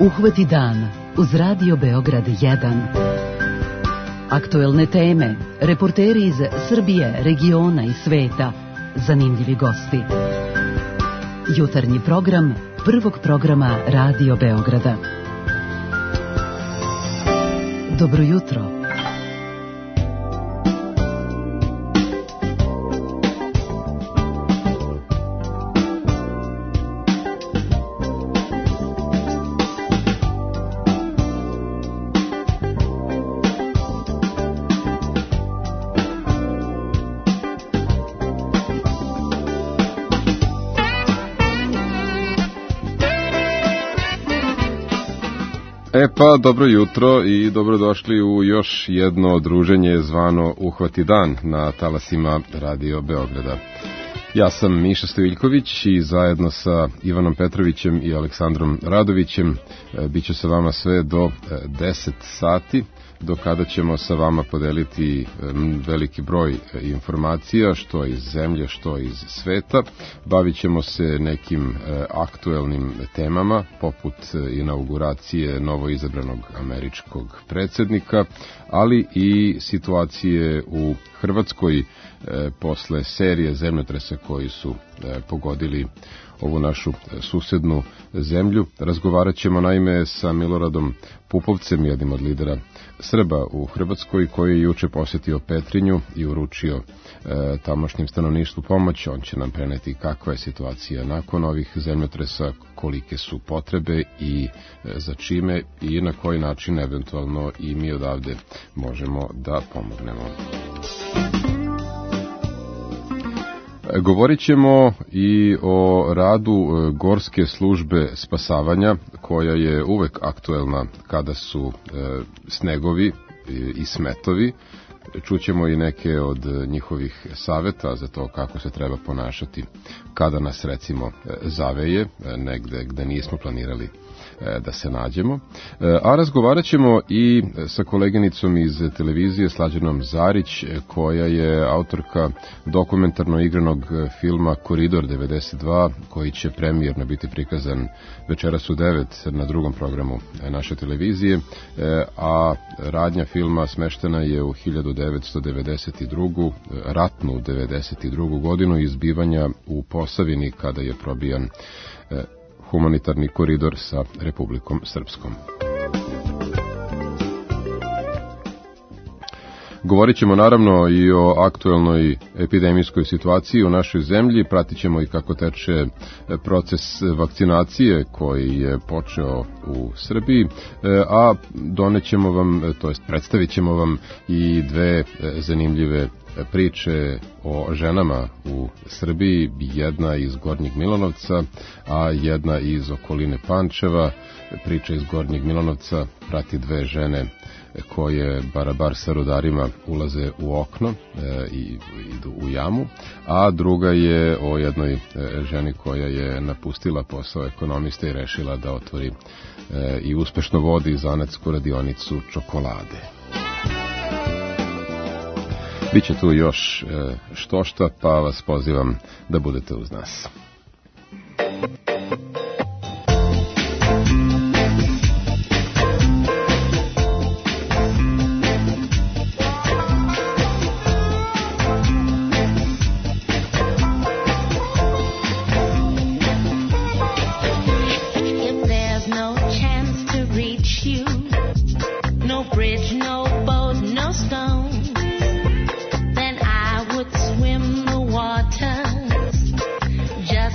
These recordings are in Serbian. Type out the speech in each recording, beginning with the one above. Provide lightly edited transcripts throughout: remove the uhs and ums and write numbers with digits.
Uhvati dan uz Radio Beograd 1. Aktuelne teme, reporteri iz Srbije, regiona i sveta, zanimljivi gosti. Jutarnji program Prvog programa Radio Beograda. Dobro jutro. Pa dobro jutro i dobrodošli u još jedno druženje zvano Uhvati dan na talasima Radio Beograda. Ja sam Miša Stojiljković i zajedno sa Ivanom Petrovićem i Aleksandrom Radovićem bit ću sa vama sve do 10 sati, do kada ćemo sa vama podeliti veliki broj informacija, što iz zemlje, što iz sveta. Bavit ćemo se nekim aktuelnim temama, poput inauguracije novoizabranog američkog predsjednika, ali i situacije u Hrvatskoj posle serije zemljotresa koji su pogodili ovu našu susednu zemlju. Razgovarat ćemo naime sa Miloradom Pupovcem, jednim od lidera Srba u Hrvatskoj, koji je juče posjetio Petrinju i uručio tamošnjem stanovništvu pomoć. On će nam preneti kakva je situacija nakon ovih zemljotresa, kolike su potrebe i za čime i na koji način eventualno i mi odavde možemo da pomognemo. Govorit ćemo i o radu Gorske službe spasavanja, koja je uvek aktuelna kada su snegovi i smetovi. Čućemo i neke od njihovih saveta za to kako se treba ponašati kada nas recimo zaveje negde gde nismo planirali da se nađemo. A razgovarat ćemo i sa koleginicom iz televizije Slađanom Zarić, koja je autorka dokumentarno igranog filma Koridor 92, koji će premijerno biti prikazan večeras u 9 na drugom programu naše televizije, a radnja filma smeštena je u 1992. ratnu 92. godinu izbivanja u Posavini, kada je probijan humanitarni koridor sa Republikom Srpskom. Govorit ćemo naravno i o aktuelnoj epidemijskoj situaciji u našoj zemlji, pratit ćemo i kako teče proces vakcinacije koji je počeo u Srbiji, a donećemo vam, to jest predstavit ćemo vam i dve zanimljive priče o ženama u Srbiji, jedna iz Gornjeg Milanovca, a jedna iz okoline Pančeva. Priča iz Gornjeg Milanovca prati dve žene koje barabar sa rudarima ulaze u okno i idu u jamu, a druga je o jednoj ženi koja je napustila posao ekonomiste i rešila da otvori i uspešno vodi zanetsku radionicu čokolade. Biće tu još štošta, pa vas pozivam da budete uz nas. Just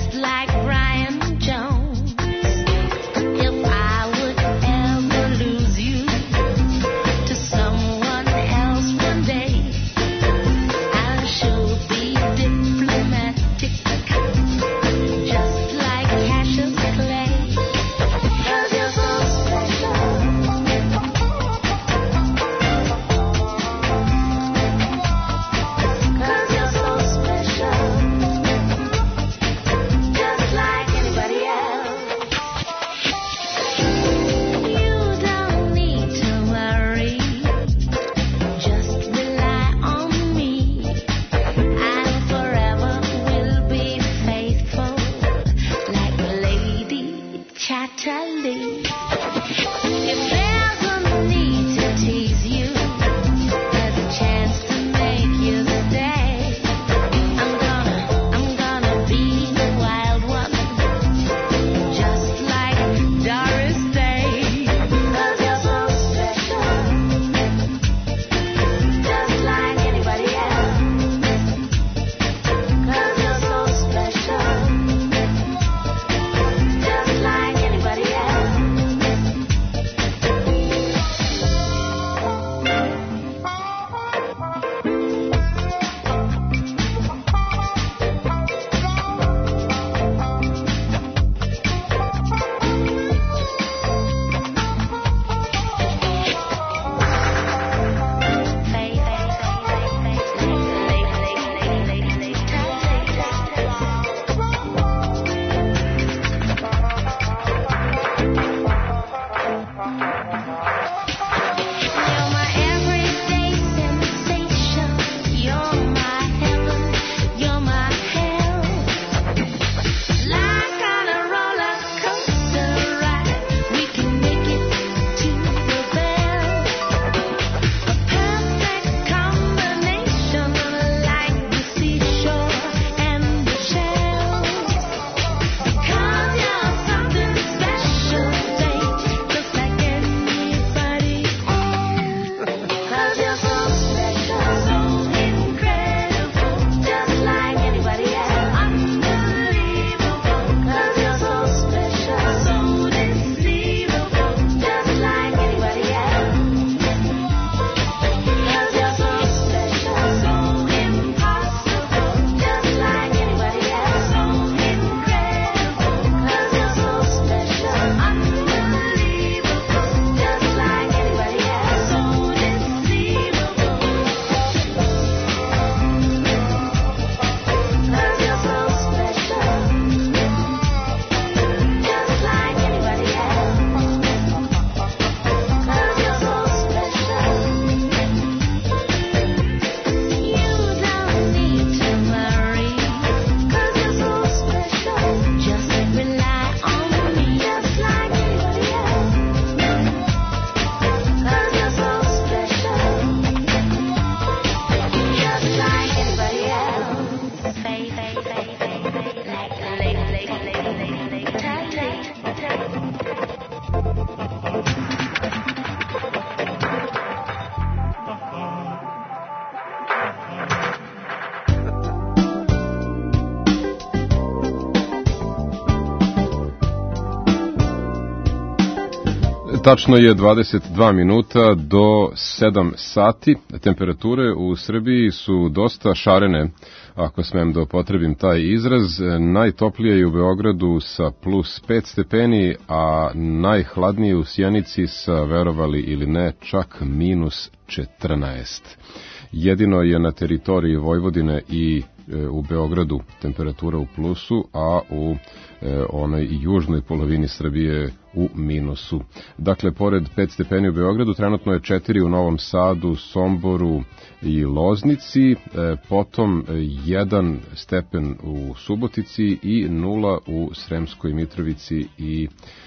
Tačno je 22 minuta do 7 sati. Temperature u Srbiji su dosta šarene, ako smem da upotrebim taj izraz. Najtoplije je u Beogradu sa plus 5 stepeni, a najhladnije u Sjenici sa, verovali ili ne, čak minus 14. Jedino je na teritoriji Vojvodine i u Beogradu temperatura u plusu, a u onoj južnoj polovini Srbije u minusu. Dakle, pored 5 stepeni u Beogradu, trenutno je 4 u Novom Sadu, Somboru i Loznici, potom 1 stepen u Subotici i 0 u Sremskoj Mitrovici i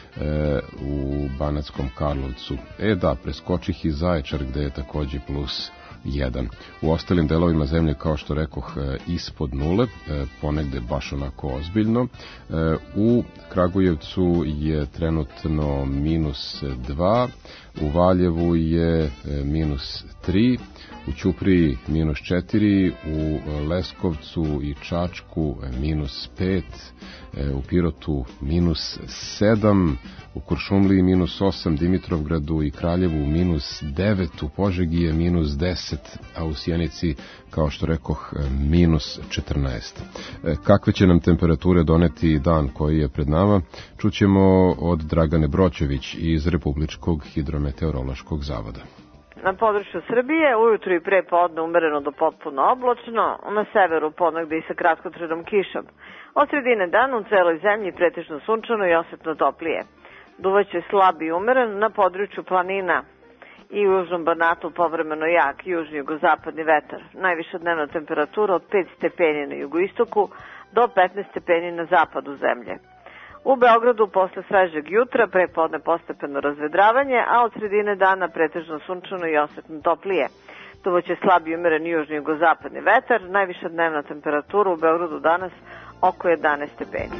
u Banatskom Karlovcu. Da, preskočih i Zaječar gde je takođe plus 1. U ostalim delovima zemlje, kao što rekoh, ispod nule, ponegde baš onako ozbiljno. U Kragujevcu je trenutno minus 2, u Valjevu je minus 3, u Ćupriji minus 4, u Leskovcu i Čačku minus 5, u Pirotu minus 7, u Kuršumliji minus 8, Dimitrovgradu i Kraljevu minus 9, u Požegi je minus 10, a u Sjenici, kao što rekoh, minus 14. Kakve će nam temperature doneti dan koji je pred nama, čućemo od Dragane Broćević iz Republičkog hidrometeorološkog zavoda. Na području Srbije ujutru i pre podne umereno do potpuno oblačno, na severu ponegde i sa kratkotrajnom kišom. Od sredine dana u celoj zemlji pretežno sunčano i osetno toplije. Duvaće slab i umeren na području planina i u južnom Banatu povremeno jak južni jugozapadni vetar. Najviša dnevna temperatura od 5 stepeni na jugoistoku do 15 stepeni na zapadu zemlje. U Beogradu posle svežeg jutra prepodne postepeno razvedravanje, a od sredine dana pretežno sunčano i osetno toplije. Duvaće slab i umeren južni jugozapadni vetar. Najviša dnevna temperatura u Beogradu danas oko 11 stepeni.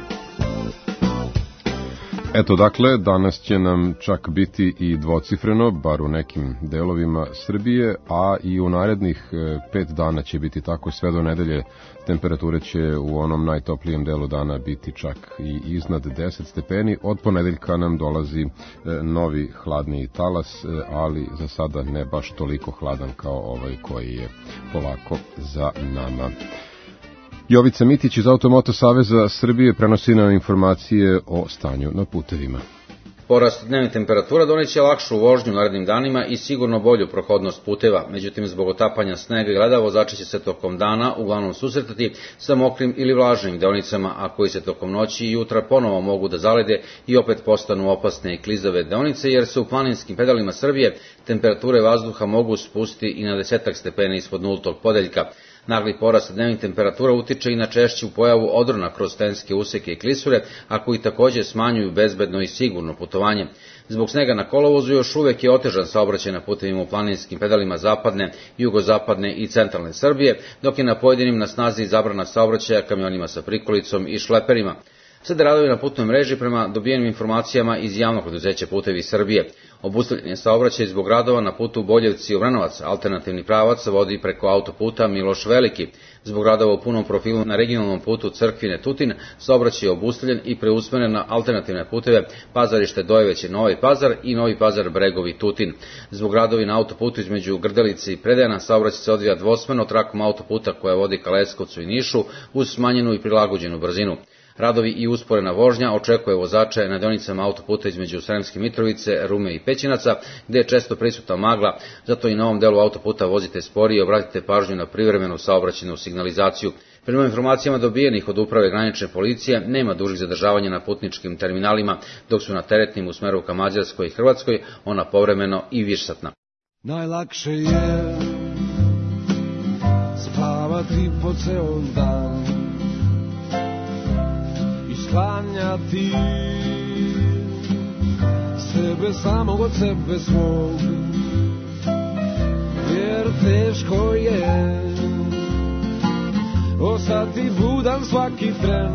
Eto, dakle, danas će nam čak biti i dvocifreno, bar u nekim delovima Srbije, a i u narednih 5 dana će biti tako, sve do nedelje. Temperature će u onom najtoplijem delu dana biti čak i iznad 10 stepeni. Od ponedeljka nam dolazi novi hladniji talas, ali za sada ne baš toliko hladan kao ovaj koji je polako za nama. Jovica Mitić iz Automoto Saveza Srbije prenosi nam informacije o stanju na putevima. Porast dnevnih temperatura doneće lakšu vožnju u narednim danima i sigurno bolju prohodnost puteva. Međutim, zbog otapanja snega i leda vozači će se tokom dana uglavnom susretati sa mokrim ili vlažnim deonicama, a koji se tokom noći i jutra ponovo mogu da zalede i opet postanu opasne i klizave deonice, jer se u planinskim pedalima Srbije temperature vazduha mogu spustiti i na 10 stepeni ispod nultog podeljka. Nagli porast dnevnih temperatura utiče i na češću pojavu odrona kroz stenske useke i klisure, a koji takođe smanjuju bezbedno i sigurno putovanje. Zbog snega na kolovozu još uvek je otežan saobraćaj na putevima u planinskim pedalima zapadne, jugozapadne i centralne Srbije, dok je na pojedinim na snazi zabrana saobraćaja kamionima sa prikolicom i šleperima. Slede radovi na putnoj mreži prema dobijenim informacijama iz javnog preduzeća Putevi Srbije. Obustavljen je saobraćaj zbog radova na putu Boljevci-Obrenovac, alternativni pravac vodi preko autoputa Miloš Veliki. Zbog radova u punom profilu na regionalnom putu Crkvine-Tutin, saobraćaj je obustavljen i preusmeren na alternativne puteve Pazarište-Dojeveće-Novi Pazar i Novi Pazar-Bregovi-Tutin. Zbog radovi na autoputu između Grdelice i Predejana, saobraćaj se odvija dvosmerno trakom autoputa koja vodi ka Leskovcu i Nišu uz smanjenu i prilagođenu brzinu. Radovi i usporena vožnja očekuje vozače na deonicama autoputa između Sremske Mitrovice, Rume i Pećinaca, gde je često prisutna magla, zato i na ovom delu autoputa vozite sporije i obratite pažnju na privremenu saobraćajnu signalizaciju. Prema informacijama dobijenih od uprave granične policije, nema dužih zadržavanja na putničkim terminalima, dok su na teretnim u smeru ka Mađarskoj i Hrvatskoj ona povremeno i višsatna. Najlakše je spavati po ceo dan, sklanjati sebe samog od sebe svog, jer teško je ostati budan svaki tren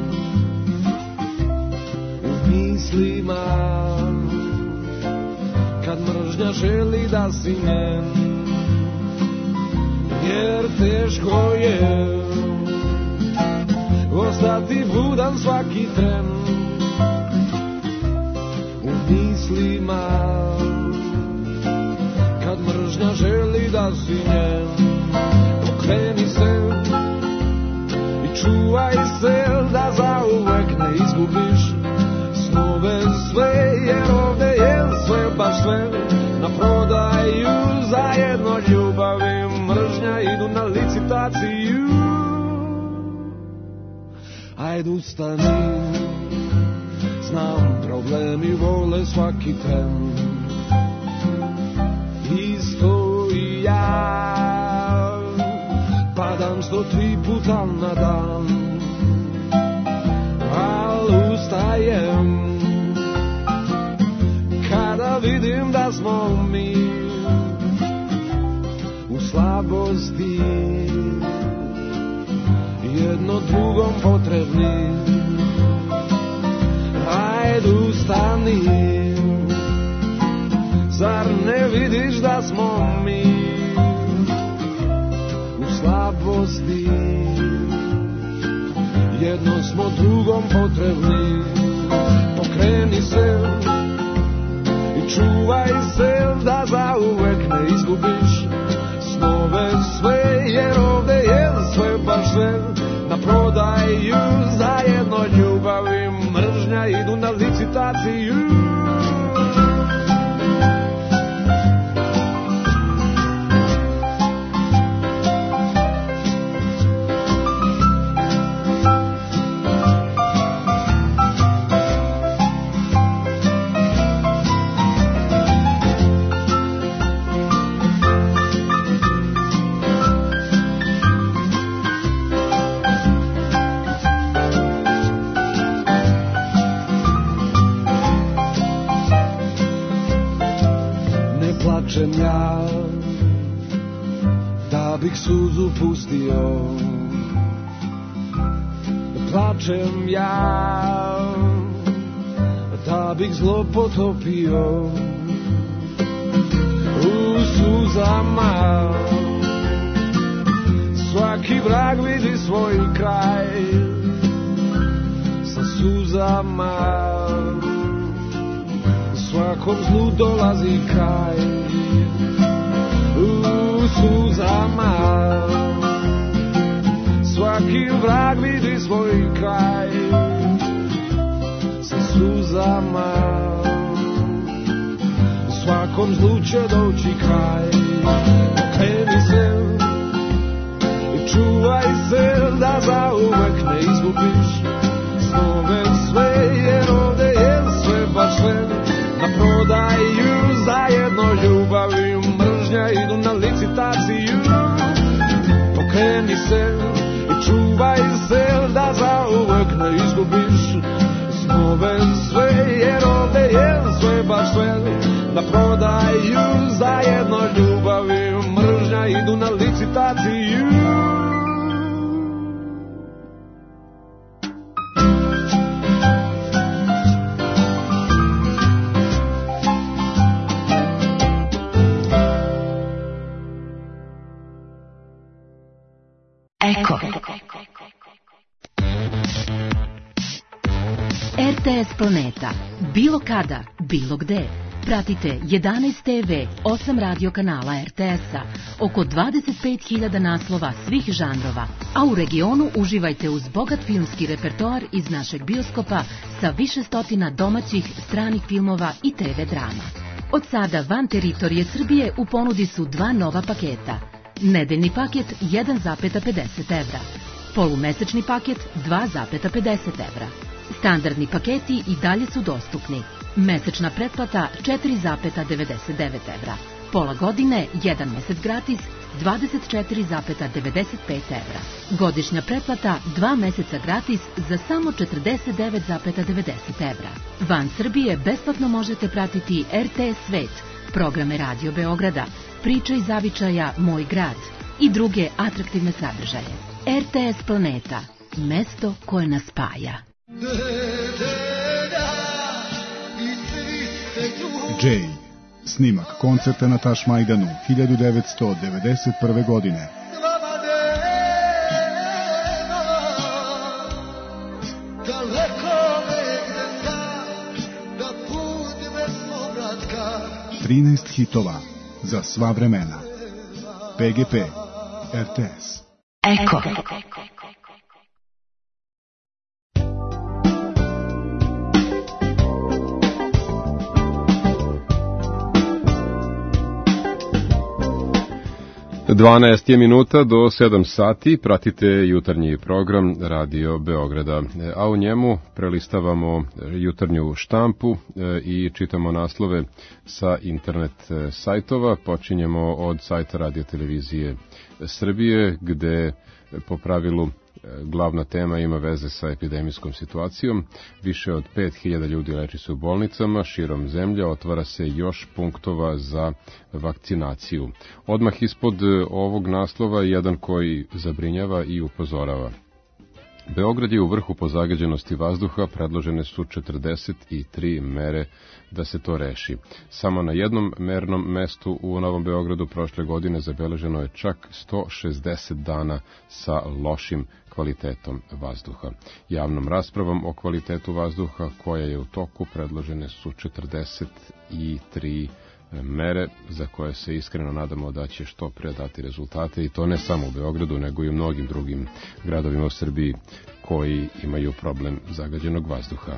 u mislima kad mržnja želi da si njen, jer teško je ostati budan svaki tren u mislima, kad mržnja želi da si njen. Pokreni se i čuvaj se da zauvek ne izgubiš snove sve, jer ovde je sve, baš sve na prodaju, zajedno ljubav i mržnja idu na licitaciju. Ajde ustani, znam problemi vole svaki tren, isto i ja, padam 103 puta na dan, al ustajem kada vidim da smo mi u slabosti, jedno drugom potrebni. Ajde ustani, zar ne vidiš da smo mi u slabosti, jedno smo drugom potrebni. Pokreni se i čuvaj se da zauvek ne izgubiš snove sve, jer ovde je sve, baš sve na prodaju, zajedno ljubav i mržnja idu na licitaciju. Ja, da bih suzu pustio, plačem ja, da bih zlo potopio u suzama. Svaki vrag vidi svoj kraj sa suzama, svakom zlu dolazi kraj u suzama. Svaki vrag vidi svoj kraj sa suzama, svakom zlu će doći kraj. Pokreni se i čuvaj se da zauvek ne izgubiš snove sve, jer ovde je sve, baš sve na prodaju, zajedno ljubav i mržnja idu na licitaciju. Pokreni se i čuvaj se da zauvek ne izgubiš snove sve, jer ovde je sve, baš sve na prodaju, zajedno ljubav i mržnja idu na licitaciju. RTS Planeta. Bilo kada, bilo gde. Pratite 11 TV, 8 radio kanala RTS-a, oko 25.000 naslova svih žanrova, a u regionu uživajte uz bogat filmski repertoar iz našeg bioskopa sa više stotina domaćih, stranih filmova i TV drama. Od sada van teritorije Srbije u ponudi su dva nova paketa. Nedeljni paket 1,50 evra, polumesečni paket 2,50 evra. Standardni paketi i dalje su dostupni. Mesečna pretplata 4,99 evra. Pola godine, 1 mesec gratis, 24,95 evra. Godišnja pretplata 2 meseca gratis za samo 49,90 evra. Van Srbije besplatno možete pratiti RTS Svet, programe Radio Beograda, Priče iz zavičaja Moj grad i druge atraktivne sadržaje. RTS Planeta, mesto koje nas spaja. Jay, snimak koncerta na Tašmajdanu 1991. godine. 13 hitova za sva vremena. PGP RTS. Eko. 12 je minuta do 7 sati, pratite jutarnji program Radio Beograda, a u njemu prelistavamo jutarnju štampu i čitamo naslove sa internet sajtova. Počinjemo od sajta Radio Televizije Srbije, gde po pravilu glavna tema ima veze sa epidemijskom situacijom. Više od 5000 ljudi leči se u bolnicama širom zemlje, otvara se još punktova za vakcinaciju. Odmah ispod ovog naslova jedan koji zabrinjava i upozorava. Beograd je u vrhu po zagađenosti vazduha, predložene su 43 mere da se to reši. Samo na jednom mernom mestu u Novom Beogradu prošle godine zabeleženo je čak 160 dana sa lošim kvalitetom vazduha. Javnom raspravom o kvalitetu vazduha koja je u toku predložene su 43 mere za koje se iskreno nadamo da će što pre dati rezultate, i to ne samo u Beogradu nego i u mnogim drugim gradovima u Srbiji koji imaju problem zagađenog vazduha.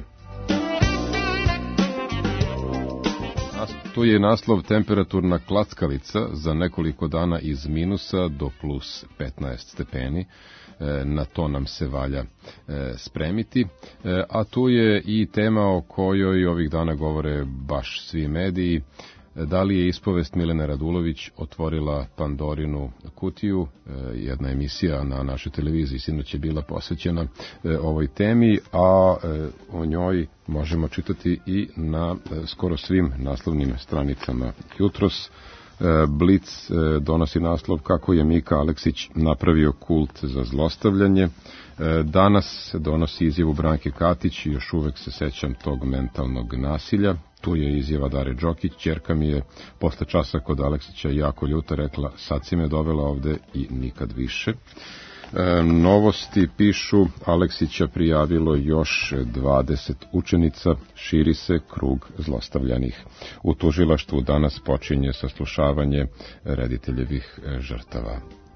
Tu je naslov temperaturna klackalica za nekoliko dana iz minusa do plus 15 stepeni. Na to nam se valja spremiti. A tu je i tema o kojoj ovih dana govore baš svi mediji. Da li je ispovest Milene Radulović otvorila Pandorinu kutiju? Jedna emisija na našoj televiziji sinoć je bila posvećena ovoj temi, a o njoj možemo čitati i na skoro svim naslovnim stranicama. Jutros Blic donosi naslov kako je Mika Aleksić napravio kult za zlostavljanje. Danas donosi izjavu Branke Katić, još uvek se sećam tog mentalnog nasilja. Tu je izjava Dare Đokić, ćerka mi je posle časa kod Aleksića jako ljuta rekla, sad si me dovela ovde i nikad više. Novosti pišu, Aleksića prijavilo još 20 učenica, širi se krug zlostavljanih. U tužilaštvu danas počinje saslušavanje rediteljevih žrtava.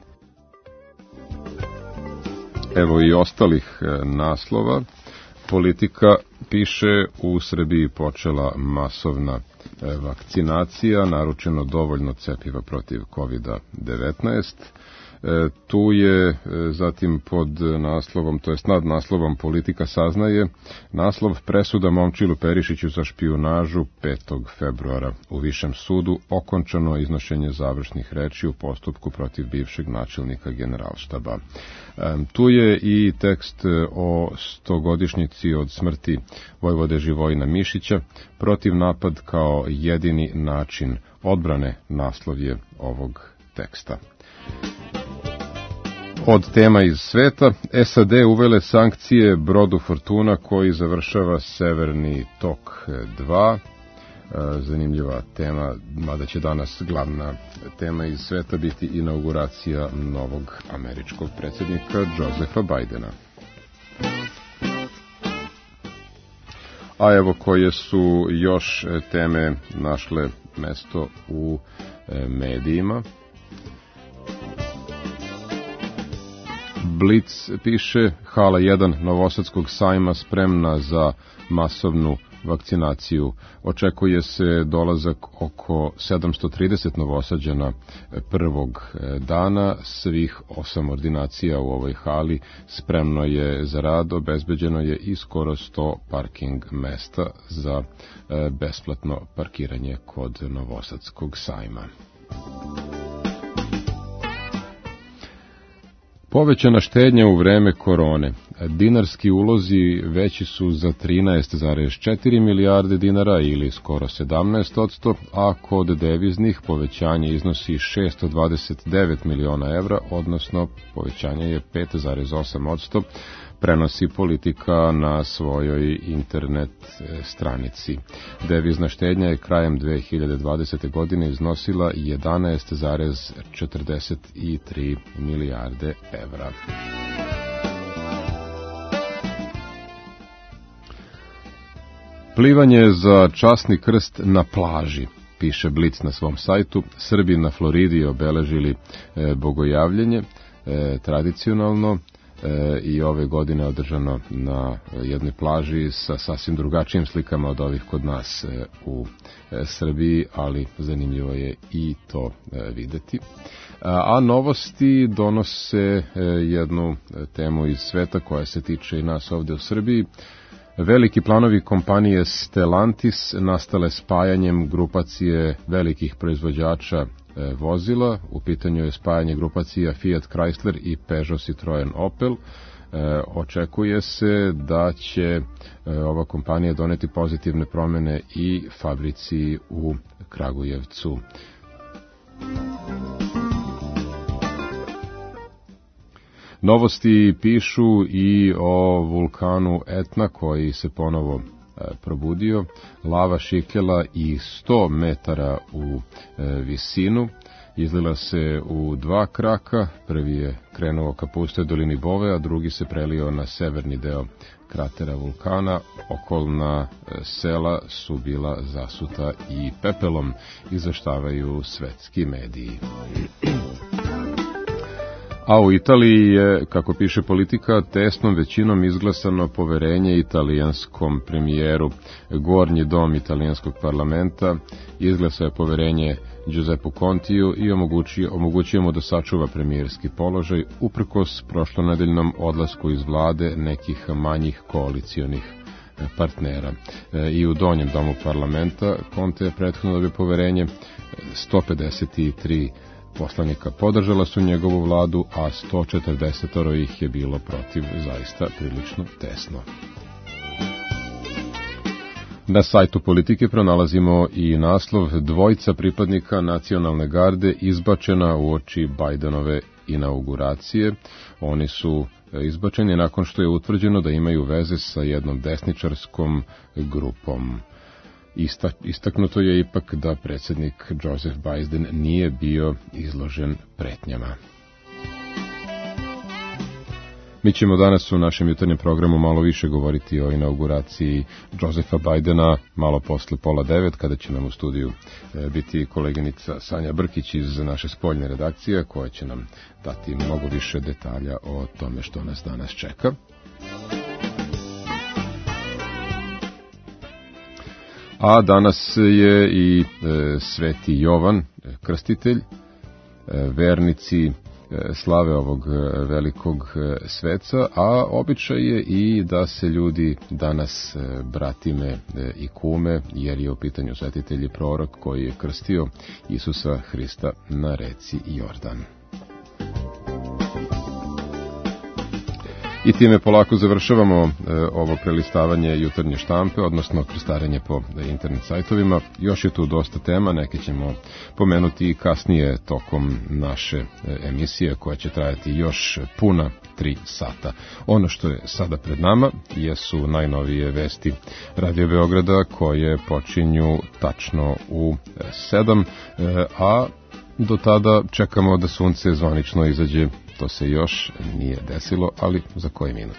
Evo i ostalih naslova. Politika piše, u Srbiji počela masovna vakcinacija, naručeno dovoljno cepiva protiv COVID-19. Tu je zatim pod naslovom, to jest nad naslovom Politika saznaje, naslov presuda Momčilu Perišiću za špijunažu 5. februara. U Višem sudu okončano iznošenje završnih reči u postupku protiv bivšeg načelnika Generalštaba. Tu je i tekst o 100-godišnjici od smrti vojvode Živojina Mišića, protiv napad kao jedini način odbrane, naslov je ovog teksta. Od tema iz sveta, SAD uvele sankcije brodu Fortuna koji završava Severni tok 2. Zanimljiva tema, mada će danas glavna tema iz sveta biti inauguracija novog američkog predsjednika Josepha Bidena. A evo koje su još teme našle mesto u medijima. Blic piše, hala 1 Novosadskog sajma spremna za masovnu vakcinaciju. Očekuje se dolazak oko 730 Novosađana prvog dana. Svih 8 ordinacija u ovoj hali spremno je za rad, obezbeđeno je i skoro 100 parking mesta za besplatno parkiranje kod Novosadskog sajma. Povećana štednja u vreme korone. Dinarski ulozi veći su za 13,4 milijarde dinara ili skoro 17%, a kod deviznih povećanje iznosi 629 miliona evra, odnosno povećanje je 5,8%, prenosi Politika na svojoj internet stranici. Devizna štednja je krajem 2020. godine iznosila 11,43 milijarde evra. Plivanje za časni krst na plaži. piše Blic na svom sajtu. Srbi na Floridi obeležili bogojavljenje tradicionalno i ove godine održano na jednoj plaži sa sasvim drugačijim slikama od ovih kod nas u Srbiji, ali zanimljivo je i to videti. A novosti donose jednu temu iz sveta koja se tiče i nas ovde u Srbiji. Veliki planovi kompanije Stellantis nastale spajanjem grupacije velikih proizvođača vozila. U pitanju je spajanje grupacija Fiat Chrysler i Peugeot Citroen Opel. Očekuje se da će ova kompanija doneti pozitivne promene i fabrici u Kragujevcu. Novosti pišu i o vulkanu Etna koji se ponovo probudio. Lava šikela i 100 metara u visinu. Izlila se u 2 kraka. Prvi je krenuo ka pustoj dolini Bove, a drugi se prelio na severni deo kratera vulkana. Okolna sela su bila zasuta i pepelom, izveštavaju svetski mediji. A u Italiji je, kako piše Politika, tesnom većinom izglasano poverenje italijanskom premijeru. Gornji dom italijanskog parlamenta izglasao je poverenje Giuseppu Contiju i omogućio mu da sačuva premijerski položaj uprkos prošlonedeljnom odlasku iz vlade nekih manjih koalicionih partnera. I u donjem domu parlamenta Conte je prethodno dobio poverenje. 153 poslanika podržala su njegovu vladu, a 140 ih je bilo protiv, zaista prilično tesno. Na sajtu Politike pronalazimo i naslov: dvojica pripadnika nacionalne garde izbačena uoči Bajdenove inauguracije. Oni su izbačeni nakon što je utvrđeno da imaju veze sa jednom desničarskom grupom. Istaknuto je ipak da predsjednik Joseph Biden nije bio izložen pretnjama. Mi ćemo danas u našem jutarnjem programu malo više govoriti o inauguraciji Josepha Bidena, malo posle 8:30, kada će nam u studiju biti koleginica Sanja Brkić iz naše spoljne redakcije, koja će nam dati mnogo više detalja o tome što nas danas čeka. A danas je i Sveti Jovan Krstitelj. Vernici slave ovog velikog sveca, a običaj je i da se ljudi danas bratime i kume, jer je u pitanju svetitelj i prorok koji je krstio Isusa Hrista na reci Jordan. I time polako završavamo ovo prelistavanje jutarnje štampe, odnosno krstarenje po internet sajtovima. Još je tu dosta tema, neke ćemo pomenuti i kasnije tokom naše emisije, koja će trajati još puna 3 sata. Ono što je sada pred nama jesu najnovije vesti Radio Beograda, koje počinju tačno u 7, a do tada čekamo da sunce zvanično izađe. To se još nije desilo, ali za koji minut.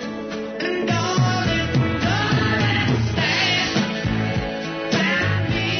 Stand by me.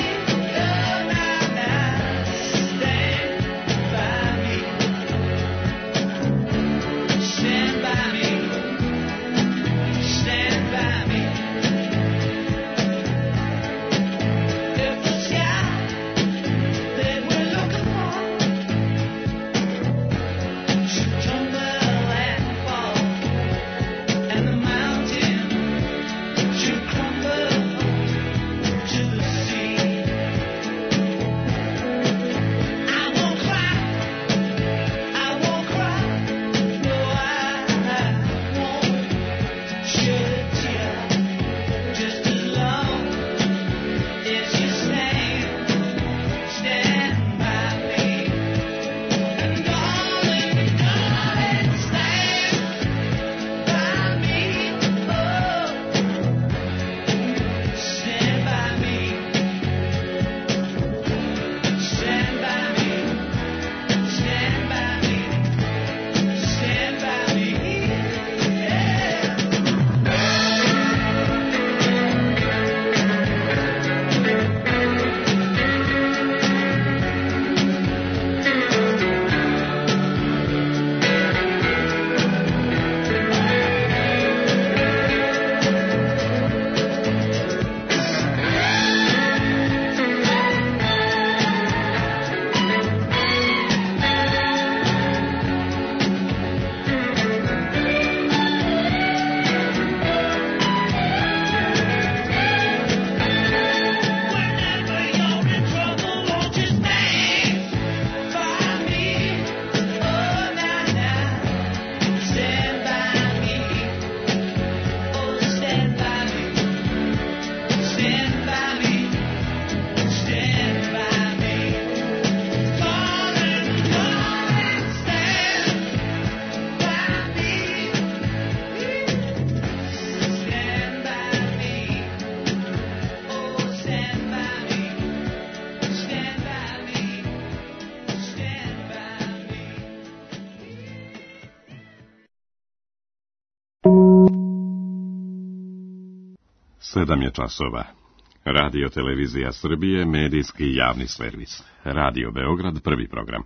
7 je časova. Radio Televizija Srbije, medijski i javni servis. Radio Beograd, prvi program.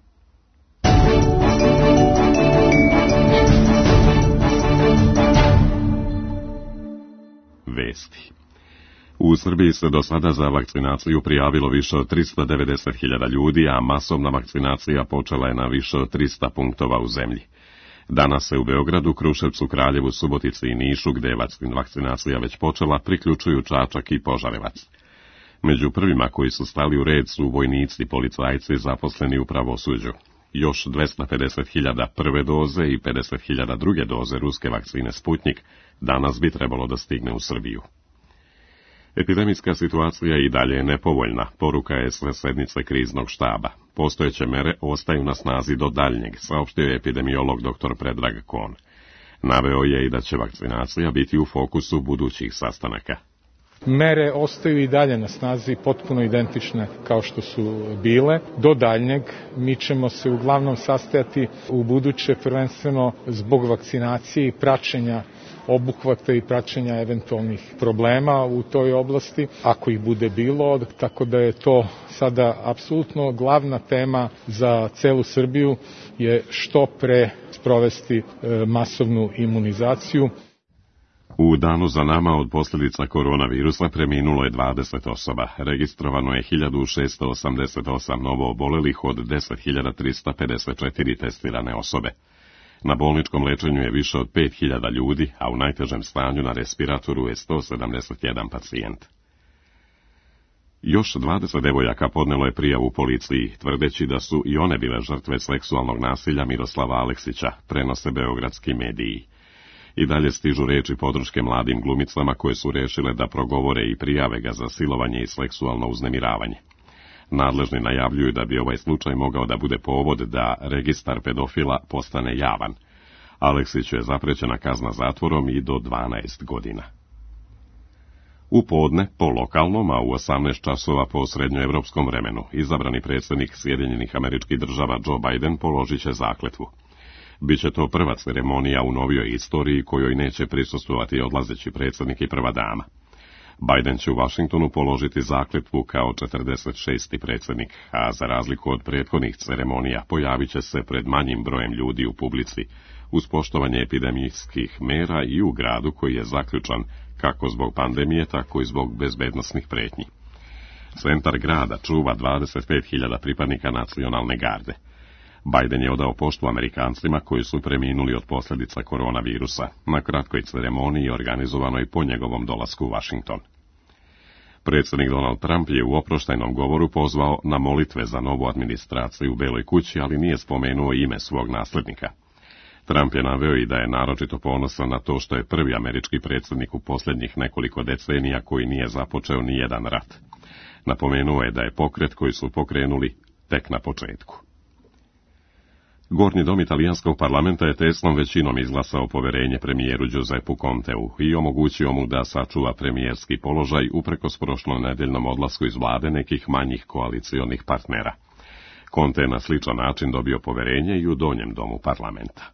Vesti. U Srbiji se do sada za vakcinaciju prijavilo više od 390.000 ljudi, a masovna vakcinacija počela je na više od 300 punktova u zemlji. Danas se u Beogradu, Kruševcu, Kraljevu, Subotici i Nišu, gde je vakcinacija već počela, priključuju Čačak i Požarevac. Među prvima koji su stali u red su vojnici, policajci, zaposleni u pravosuđu. Još 250.000 prve doze i 50.000 druge doze ruske vakcine Sputnik danas bi trebalo da stigne u Srbiju. Epidemijska situacija i dalje je nepovoljna, poruka je sa sednice kriznog štaba. Postojeće mere ostaju na snazi do daljnjeg, saopštio je epidemiolog dr. Predrag Kon. Naveo je i da će vakcinacija biti u fokusu budućih sastanaka. Mere ostaju i dalje na snazi, potpuno identične kao što su bile. Do daljnjeg mi ćemo se uglavnom sastajati u buduće prvenstveno zbog vakcinacije i praćenja obuhvata i praćenja eventualnih problema u toj oblasti, ako ih bude bilo, tako da je to sada apsolutno glavna tema za celu Srbiju je što pre sprovesti masovnu imunizaciju. U danu za nama od posljedica koronavirusa preminulo je 20 osoba. Registrovano je 1688 novo obolelih od 10.354 testirane osobe. Na bolničkom lečenju je više od 5.000 ljudi, a u najtežem stanju na respiratoru je 171 pacijent. Još 20 devojaka podnelo je prijavu policiji, tvrdeći da su i one bile žrtve seksualnog nasilja Miroslava Aleksića, prenose beogradski mediji. I dalje stižu reči podrške mladim glumicama koje su rešile da progovore i prijave ga za silovanje i seksualno uznemiravanje. Nadležni najavljuju da bi ovaj slučaj mogao da bude povod da registar pedofila postane javan. Aleksiću je zaprećena kazna zatvorom i do 12 godina. U podne, po lokalnom, a u 18 časova po srednjoevropskom vremenu, izabrani predsjednik Sjedinjenih Američkih Država Joe Biden položit će zakletvu. Biće to prva ceremonija u novijoj istoriji kojoj neće prisustvovati odlazeći predsjednik i prva dama. Biden će u Vašingtonu položiti zakletvu kao 46. predsjednik, a za razliku od prethodnih ceremonija pojavit će se pred manjim brojem ljudi u publici, uz poštovanje epidemijskih mera i u gradu koji je zaključan kako zbog pandemije, tako i zbog bezbednosnih pretnji. Centar grada čuva 25.000 pripadnika nacionalne garde. Biden je odao poštu Amerikancima koji su preminuli od posljedica koronavirusa na kratkoj ceremoniji organizovanoj po njegovom dolasku u Washington. Predsjednik Donald Trump je u oproštajnom govoru pozvao na molitve za novu administraciju u Beloj kući, ali nije spomenuo ime svog nasljednika. Trump je naveo i da je naročito ponosan na to što je prvi američki predsjednik u posljednjih nekoliko decenija koji nije započeo ni jedan rat. Napomenuo je da je pokret koji su pokrenuli tek na početku. Gornji dom italijanskog parlamenta je tesnom većinom izglasao poverenje premijeru Giuseppu Conteu i omogućio mu da sačuva premijerski položaj uprkos prošlonedeljnom odlasku iz vlade nekih manjih koalicionih partnera. Conte je na sličan način dobio poverenje i u donjem domu parlamenta.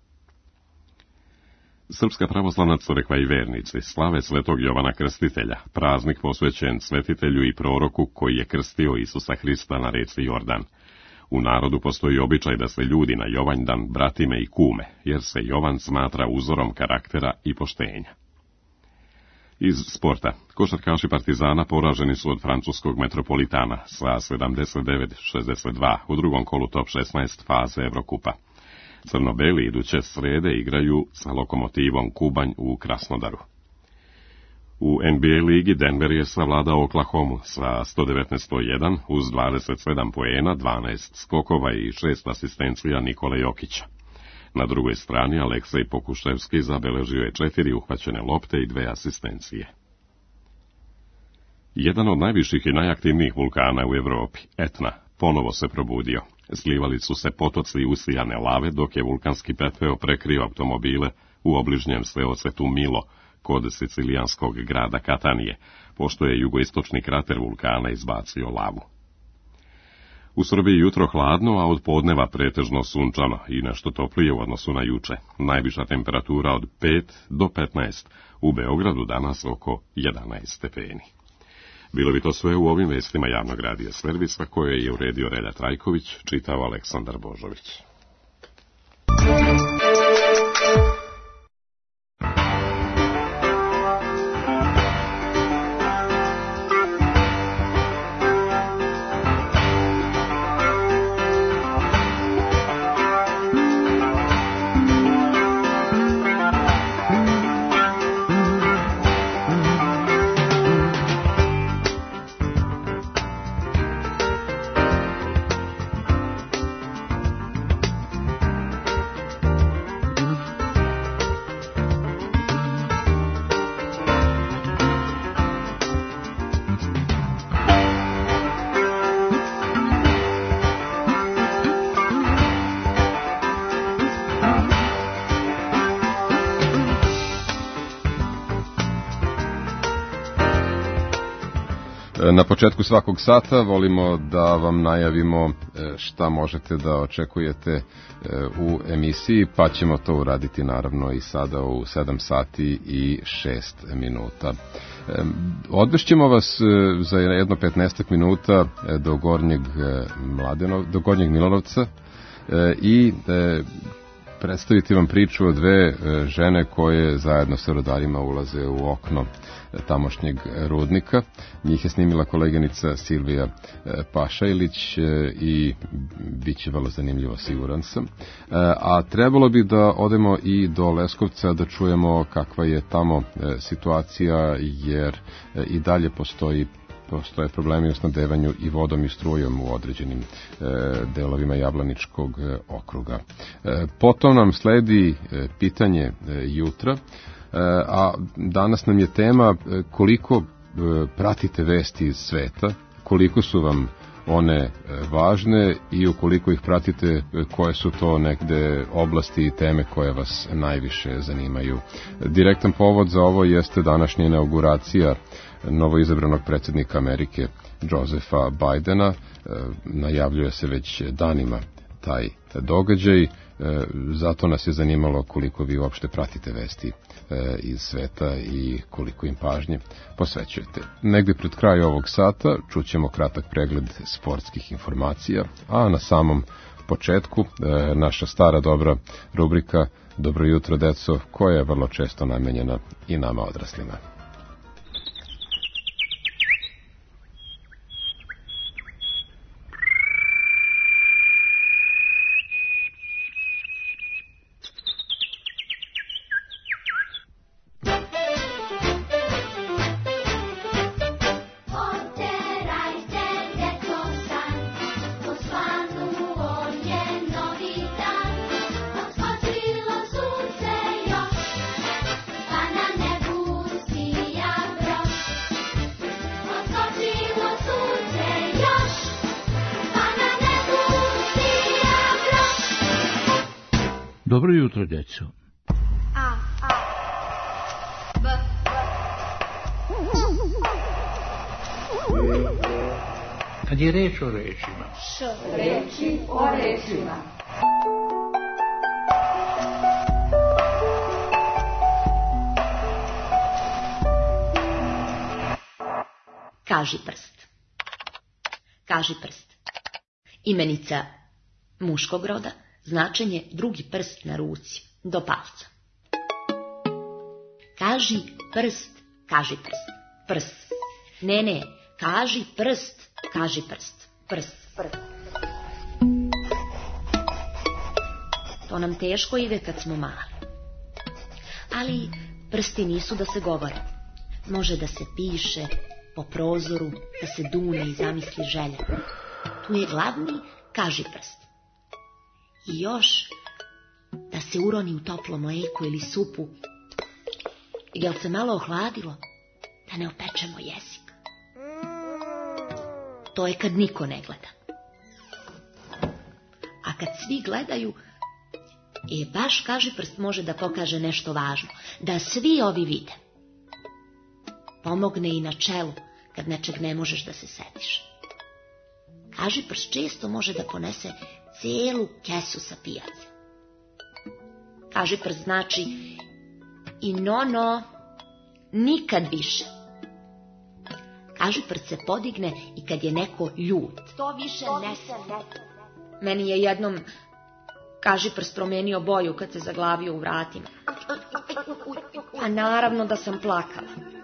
Srpska pravoslavna crkva i vernici slave Svetog Jovana Krstitelja, praznik posvećen svetitelju i proroku koji je krstio Isusa Hrista na reci Jordan. U narodu postoji običaj da se ljudi na Jovanjdan bratime i kume, jer se Jovan smatra uzorom karaktera i poštenja. Iz sporta, košarkaši Partizana poraženi su od francuskog Metropolitana sa 79-62 u drugom kolu top 16 faze Evrokupa. Crno-beli iduće srede igraju sa Lokomotivom Kubanj u Krasnodaru. U NBA ligi Denver je savladao Oklahomu sa 119-101 uz 27 poena, 12 skokova i 6 asistencija Nikole Jokića. Na drugoj strani Aleksej Pokuševski zabeležio je 4 uhvaćene lopte i 2 asistencije. Jedan od najviših i najaktivnijih vulkana u Evropi, Etna, ponovo se probudio. Slivali su se potoci usijane lave dok je vulkanski pepeo prekrio automobile u obližnjem seocetu Milo, kod sicilijanskog grada Katanije, pošto je jugoistočni krater vulkana izbacio lavu. U Srbiji jutro hladno, a od podneva pretežno sunčano i nešto toplije u odnosu na juče. Najviša temperatura od 5 do 15, u Beogradu danas oko 11 stepeni. Bilo bi to sve u ovim vestima javnog radija servisa koje je uredio Relja Trajković, čitao Aleksandar Božović. Na početku svakog sata volimo da vam najavimo šta možete da očekujete u emisiji, pa ćemo to uraditi naravno i sada u 7 sati i 6 minuta. Odvešćemo vas za jedno 15 minuta do Gornjeg Milanovca i predstaviti vam priču o dve žene koje zajedno sa rudarima ulaze u okno tamošnjeg rudnika. Njih je snimila koleginica Silvija Pašajlić i bit će vrlo zanimljivo, siguran sam. A trebalo bi da odemo i do Leskovca da čujemo kakva je tamo situacija, jer i dalje postoje problemi u snabdevanju i vodom i strujom u određenim delovima Jablaničkog okruga. Potom nam sledi pitanje jutra, a danas nam je tema koliko pratite vesti iz sveta, koliko su vam one važne i ukoliko ih pratite, koje su to negde oblasti i teme koje vas najviše zanimaju. Direktan povod za ovo jeste današnja inauguracija novoizabranog predsjednika Amerike Josepha Bidena. Najavljuje se već danima taj događaj, zato nas je zanimalo koliko vi uopšte pratite vesti iz sveta i koliko im pažnje posvećujete. Negde pred kraj ovog sata čućemo kratak pregled sportskih informacija, a na samom početku naša stara dobra rubrika Dobro jutro, deco, koja je vrlo često namenjena i nama odraslima. Dobro jutro, djeco. Kad je reč o rečima. Reči o rečima. Kaži prst. Kaži prst. Imenica muškog roda, značenje drugi prst na ruci, do palca. Kaži prst, kaži prst, prst. Ne, kaži prst, kaži prst, prst. To nam teško ide kad smo mali. Ali prsti nisu da se govore. Može da se piše po prozoru, da se dune i zamisli želja. Tu je glavni kaži prst. I još da se uroni u toplo mlijeko ili supu, jel se malo ohladilo, da ne opečemo jezik. To je kad niko ne gleda. A kad svi gledaju, baš kaži prst može da pokaže nešto važno, da svi ovi vide. Pomogne i na čelu kad nečeg ne možeš da se setiš. Kažiprst često može da ponese celu kesu sa pijace. Kažiprst znači i no, nikad više. Kažiprst se podigne i kad je neko ljut. To više ne smije. Meni je jednom kažiprst promenio boju kad se zaglavio u vratima. A naravno da sam plakala.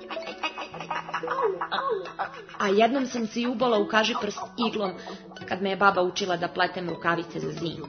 A jednom sam se i ubola u kažiprst iglom kad me je baba učila da pletem rukavice za zimu.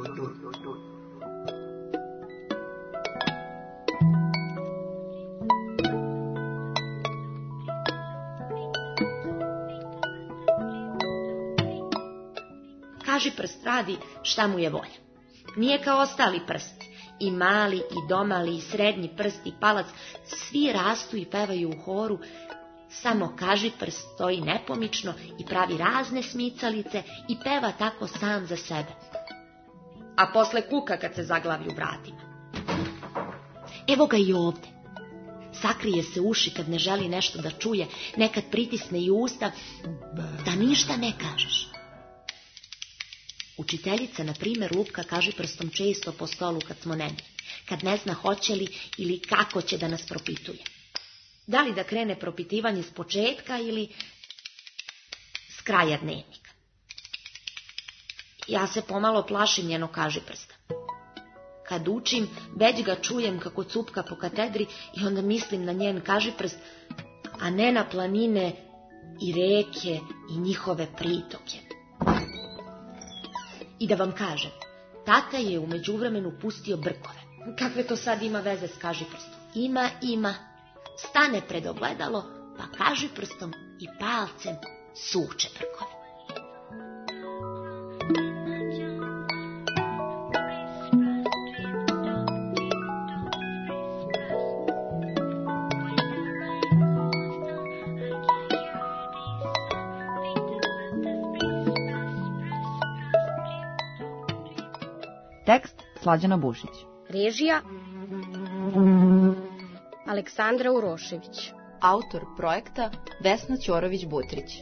Kažiprst radi šta mu je volja. Nije kao ostali prsti. I mali, i domali, i srednji prst, i palac, svi rastu i pevaju u horu, samo kažiprst stoji nepomično i pravi razne smicalice i peva tako sam za sebe. A posle kuka kad se zaglavi u vratima. Evo ga i ovde. Sakrije se uši kad ne želi nešto da čuje, nekad pritisne i usta, da ništa ne kažeš. Učiteljica, na primjer, lupka kažiprstom često po stolu kad smo nemiri, kad ne zna hoće li ili kako će da nas propituje. Da li da krene propitivanje s početka ili s kraja dnevnika. Ja se pomalo plašim njenog kažiprsta. Kad učim, već ga čujem kako cupka po katedri i onda mislim na njen kažiprst, a ne na planine i reke i njihove pritoke. I da vam kažem, tata je u međuvremenu pustio brkove. Kakve to sad ima veze s kažiprstom? Ima. Stane pred ogledalo, pa kažiprstom i palcem suče brkove. Tekst Slađana Bušić. Režija Aleksandra Urošević. Autor projekta Vesna Ćorović-Butrić.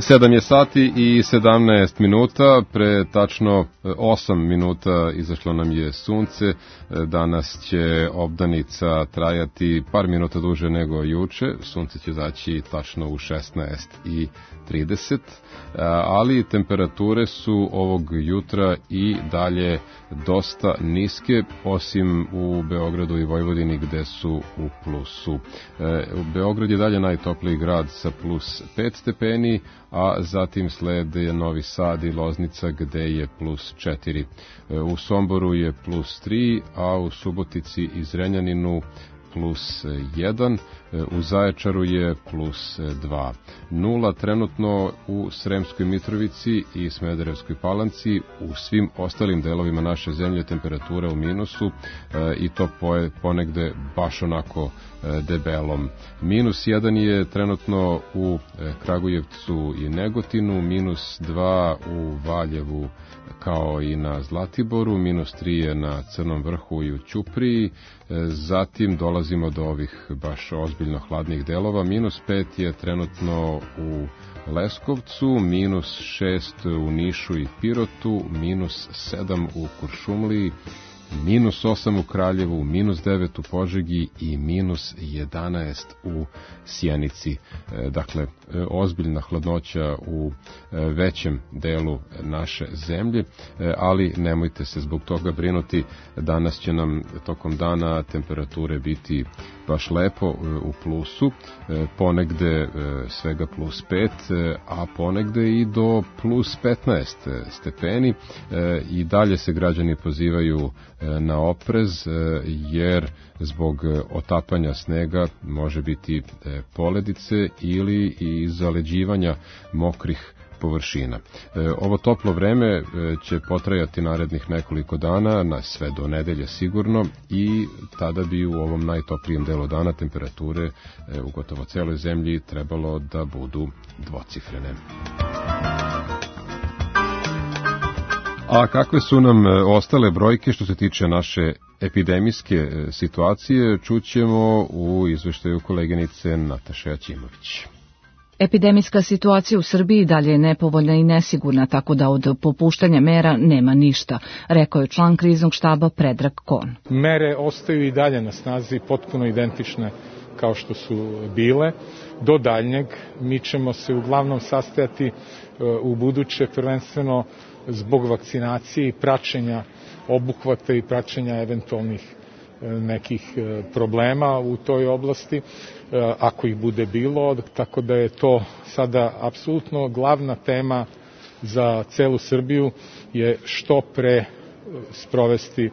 7 je sati i 17 minuta, pre tačno 8 minuta izašlo nam je sunce, danas će obdanica trajati par minuta duže nego juče, sunce će zaći tačno u 16:30, ali temperature su ovog jutra i dalje dosta niske, osim u Beogradu i Vojvodini gde su u plusu. Beograd je dalje najtopliji grad sa plus 5 stepeni, a zatim slede Novi Sad i Loznica gde je plus 4. U Somboru je plus 3, a u Subotici i Zrenjaninu plus 1, u Zaječaru je plus 2. 0 trenutno u Sremskoj Mitrovici i Smederevskoj Palanci, u svim ostalim delovima naše zemlje temperatura u minusu i to ponegde baš onako debelom. Minus 1 je trenutno u Kragujevcu i Negotinu, minus 2 u Valjevu kao i na Zlatiboru, minus 3 je na Crnom Vrhu i u Ćupriji, zatim dolazimo do ovih baš ozbiljno hladnih delova, minus 5 je trenutno u Leskovcu, minus 6 u Nišu i Pirotu, minus 7 u Kuršumliji, minus 8 u Kraljevu, minus 9 u Požegi i minus 11 u Sjenici. Dakle, ozbiljna hladnoća u većem delu naše zemlje, ali nemojte se zbog toga brinuti, danas će nam tokom dana temperature biti baš lepo u plusu, ponegde svega plus 5, a ponegde i do plus 15 stepeni. I dalje se građani pozivaju na oprez, jer zbog otapanja snega može biti poledice ili i zaleđivanja mokrih površina. Ovo toplo vreme će potrajati narednih nekoliko dana, na sve do nedelje sigurno, i tada bi u ovom najtoplijem delu dana temperature u gotovo celoj zemlji trebalo da budu dvocifrene. A kakve su nam ostale brojke što se tiče naše epidemijske situacije, čućemo u izveštaju koleginice Nataše Aćimović. Epidemijska situacija u Srbiji dalje je nepovoljna i nesigurna, tako da od popuštanja mera nema ništa, rekao je član kriznog štaba Predrag Kon. Mere ostaju i dalje na snazi, potpuno identične kao što su bile. Do daljnjeg mi ćemo se uglavnom sastajati u buduće prvenstveno zbog vakcinacije i praćenja obuhvata i praćenja eventualnih nekih problema u toj oblasti, ako ih bude bilo, tako da je to sada apsolutno glavna tema za celu Srbiju, je što pre sprovesti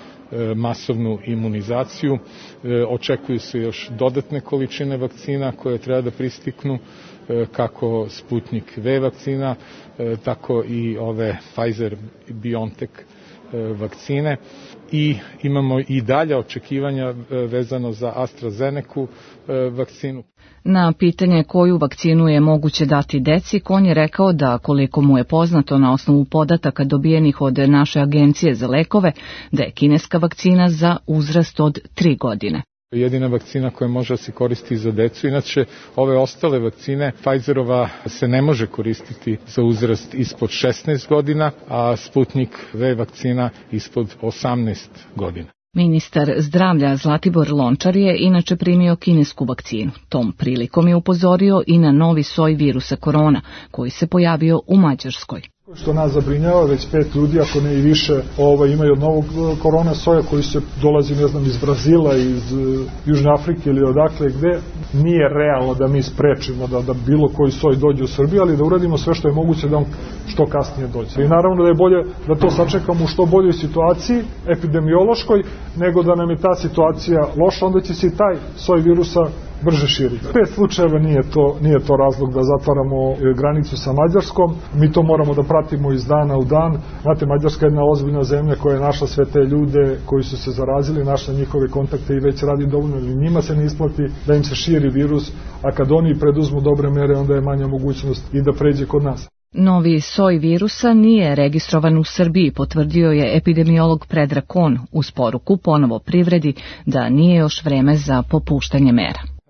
masovnu imunizaciju. Očekuju se još dodatne količine vakcina koje treba da pristignu, kako Sputnik V vakcina, tako i ove Pfizer-BioNTech vakcine, i imamo i dalje očekivanja vezano za AstraZeneca vakcinu. Na pitanje koju vakcinu je moguće dati deci, Kon je rekao da, koliko mu je poznato na osnovu podataka dobijenih od naše agencije za lekove, da je kineska vakcina za uzrast od 3 godine. Jedina vakcina koja može da se koristi za decu, inače ove ostale vakcine, Pfizerova se ne može koristiti za uzrast ispod 16 godina, a Sputnik V vakcina ispod 18 godina. Ministar zdravlja Zlatibor Lončar je inače primio kinesku vakcinu. Tom prilikom je upozorio i na novi soj virusa korona, koji se pojavio u Mađarskoj. Što nas zabrinjava, već 5 ljudi, ako ne i više, imaju od novog korona soja koji se dolazi, iz Brazila, iz Južne Afrike ili odakle gde. Nije realno da mi sprečimo da bilo koji soj dođe u Srbiju, ali da uradimo sve što je moguće da on što kasnije dođe. I naravno da je bolje da to sačekamo u što boljoj situaciji, epidemiološkoj, nego da nam je ta situacija loša, onda će se i taj soj virusa brže širi. 5 slučajeva nije to razlog da zatvaramo granicu sa Mađarskom. Mi to moramo da pratimo iz dana u dan. Znate, Mađarska je jedna ozbiljna zemlja koja je našla sve te ljude koji su se zarazili, našla njihove kontakte i već radi dovoljno. Njima se ne isplati da im se širi virus, a kad oni preduzmu dobre mere, onda je manja mogućnost i da pređe kod nas. Novi soj virusa nije registrovan u Srbiji, potvrdio je epidemiolog Predrag Kon uz poruku ponovo privredi da nije još vreme za popuštanje mera.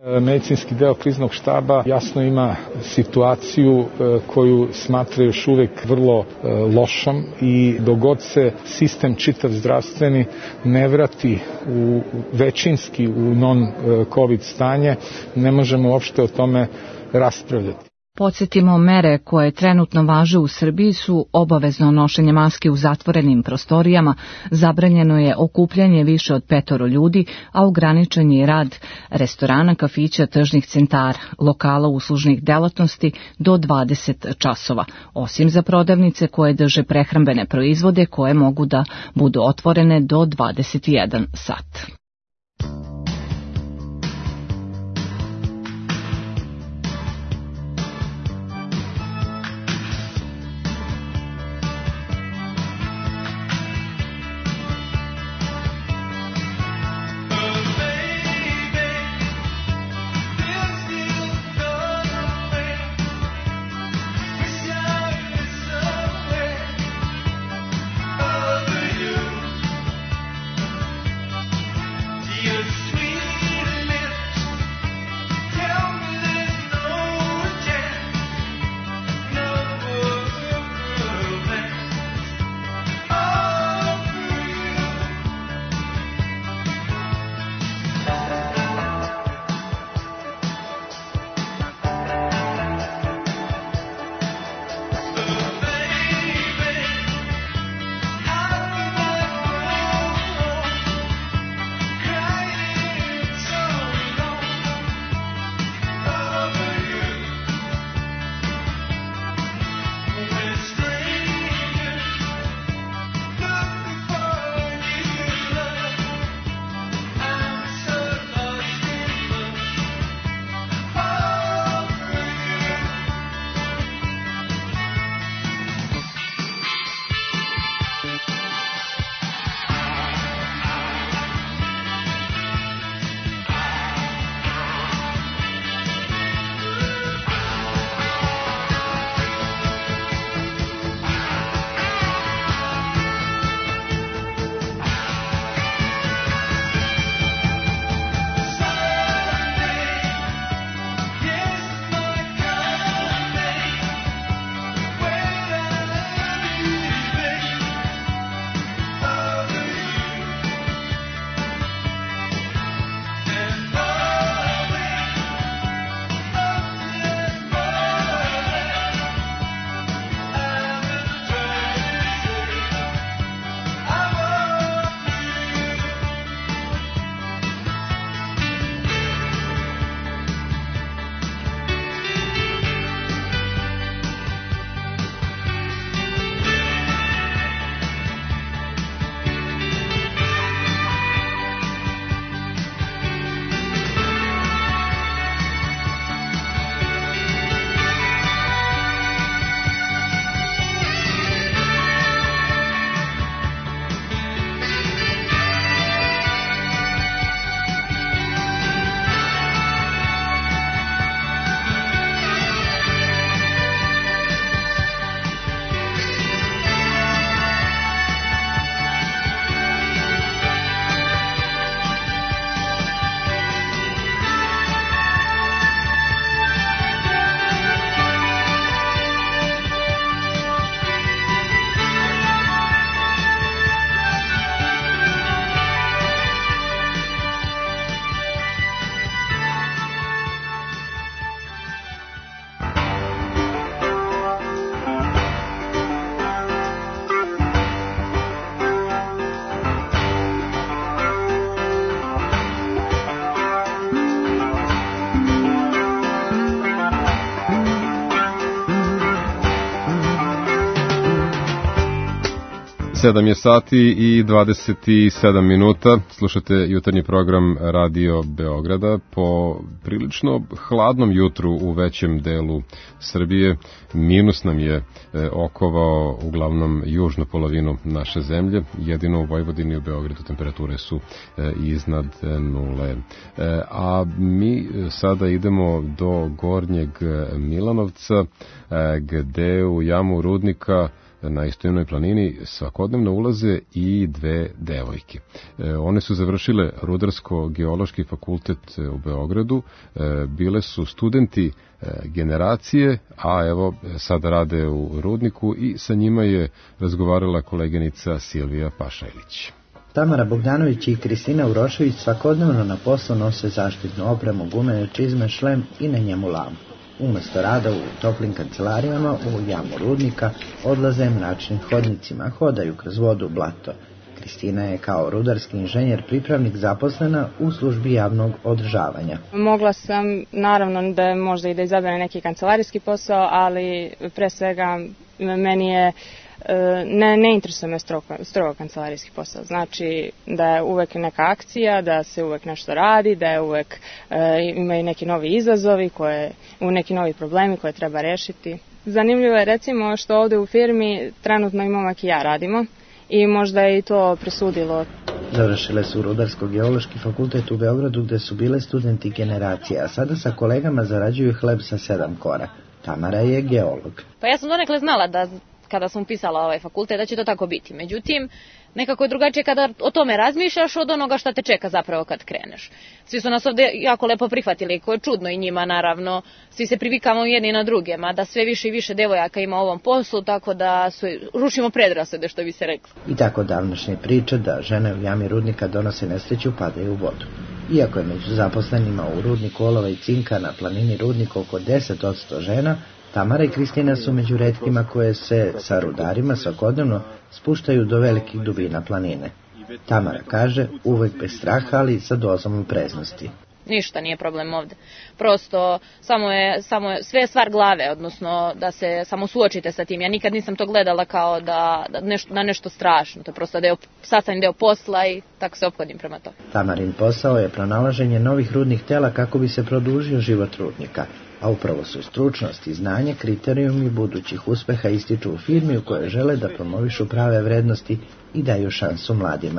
Medicinski deo kriznog štaba jasno ima situaciju koju smatra još uvek vrlo lošom i dogod se sistem čitav zdravstveni ne vrati većinski u non-covid stanje, ne možemo uopšte o tome raspravljati. Podsjetimo, mere koje trenutno važe u Srbiji su obavezno nošenje maske u zatvorenim prostorijama, zabranjeno je okupljanje više od 5 ljudi, a ograničen je rad restorana, kafića, tržnih centara, lokala uslužnih delatnosti do 20 časova, osim za prodavnice koje drže prehrambene proizvode koje mogu da budu otvorene do 21 sat. Sedam je sati i 27 minuta. Slušate jutarnji program Radio Beograda po prilično hladnom jutru u većem delu Srbije. Minus nam je okovao uglavnom južnu polovinu naše zemlje. Jedino u Vojvodini i u Beogradu temperature su iznad nule. A mi sada idemo do Gornjeg Milanovca, gde u jamu rudnika na Istoimnoj planini svakodnevno ulaze i 2 devojke. One su završile Rudarsko-geološki fakultet u Beogradu, bile su studenti generacije, a evo sada rade u rudniku i sa njima je razgovarala koleginica Silvija Pašajlić. Tamara Bogdanović i Kristina Urošević svakodnevno na poslu nose zaštitnu opremu, gumene čizme, šlem i na njemu lamu. Umesto rada u toplim kancelarijama u jamu rudnika odlaze mračnim hodnicima, hodaju kroz vodu, blato. Kristina je kao rudarski inženjer pripravnik zaposlena u službi javnog održavanja. Mogla sam, naravno, da možda i da izaberem neki kancelarijski posao, ali pre svega meni je ne interesuje me strogo kancelarijski posao. Znači da je uvek neka akcija, da se uvek nešto radi, da je uvek imaju neki novi izazovi, neki novi problemi koje treba rešiti. Zanimljivo je recimo što ovde u firmi trenutno i momak i ja radimo i možda je i to presudilo. Završile su Rudarsko-geološki fakultet u Beogradu gde su bile studenti generacije, a sada sa kolegama zarađuju hleb sa 7 kora. Tamara je geolog. Pa ja sam donekle znala da kada sam upisala ovaj fakultet da će to tako biti. Međutim, nekako je drugačije kada o tome razmišljaš od onoga šta te čeka zapravo kad kreneš. Svi su nas ovde jako lepo prihvatili, koje je čudno i njima naravno. Svi se privikamo jedni na druge, mada sve više i više devojaka ima u ovom poslu, tako da rušimo predrasude, što bi se reklo. I tako davnašnje priče da žene u jami rudnika donose nesreću padaju u vodu. Iako je među zaposlenima u rudniku olova i cinka na planini Rudnik oko 10% žena, Tamara i Kristina su među retkima koje se sa rudarima svakodnevno spuštaju do velikih dubina planine. Tamara kaže uvek bez straha, ali sa dozom opreznosti. Ništa nije problem ovde. Prosto sve je stvar glave, odnosno da se samo suočite sa tim. Ja nikad nisam to gledala kao da nešto strašno. To je prosto sastavni deo posla i tako se ophodim prema to. Tamarin posao je pronalaženje novih rudnih tela kako bi se produžio život rudnika. A upravo su stručnost i znanje kriterijumi budućih uspeha ističu u firmi u kojoj žele da promovišu prave vrednosti i daju šansu mladima.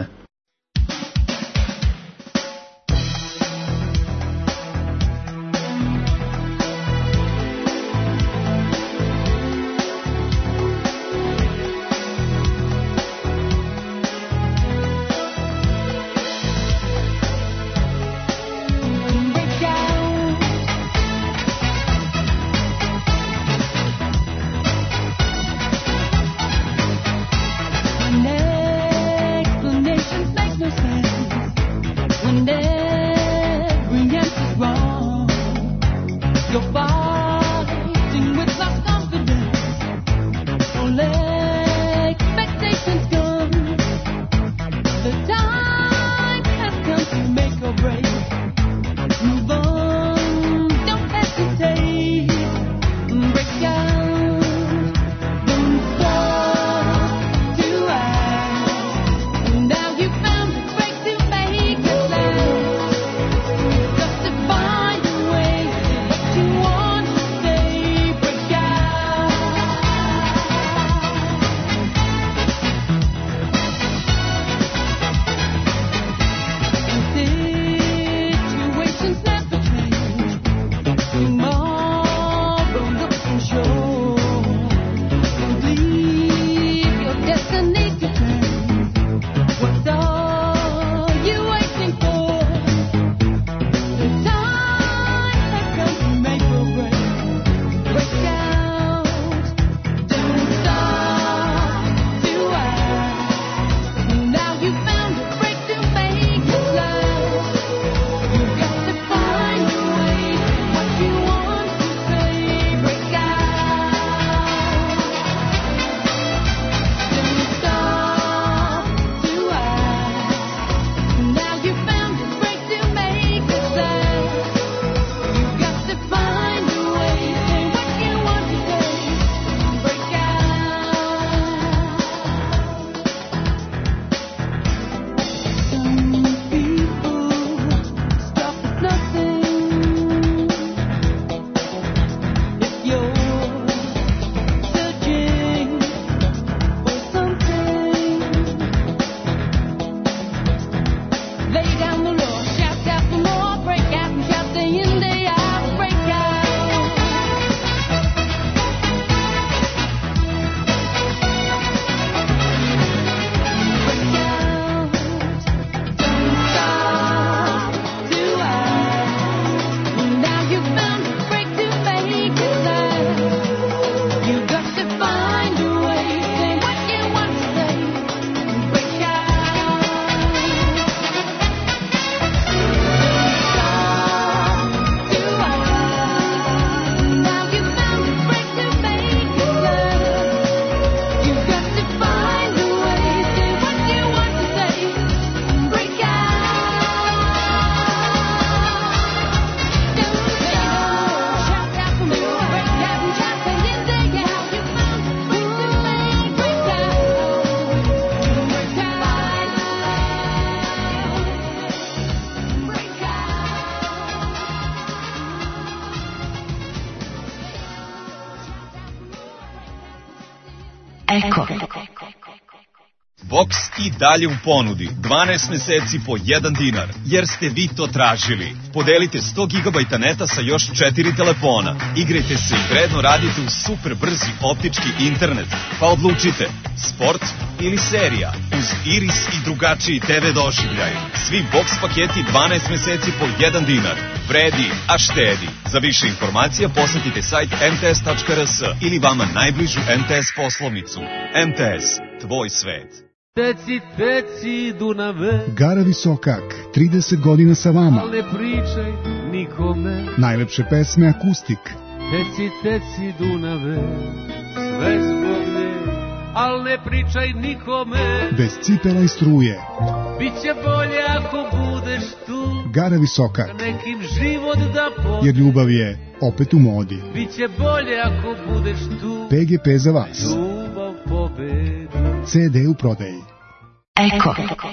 Eko. Boks i dalje u ponudi, 12 meseci po 1 dinar, jer ste vi to tražili. Podelite 100 GB neta sa još 4 telefona. Igrajte se i vredno radite u super brzi optički internet. Pa odlučite, sport ili serija, uz Iris i drugačiji TV doživljaj. Svi boks paketi 12 meseci po 1 dinar. Vredi, a štedi. Za više informacija posetite sajt mts.rs ili vama najbližu MTS poslovnicu. MTS, tvoj svet. Teci, teci, Dunave. Gara Visokak, 30 godina sa vama. Ne pričaj nikome. Najlepše pesme akustik. Teci, teci, Dunave, sve zbog nje, al ne pričaj nikome. Bez cipela i struje. Biće bolje ako budeš tu. Gara Visokak. Nekim život da jer ljubav je opet u modi. Biće bolje ako budeš tu. PGP za vas. Ljubav pobedi. CD u prodaji. Eko.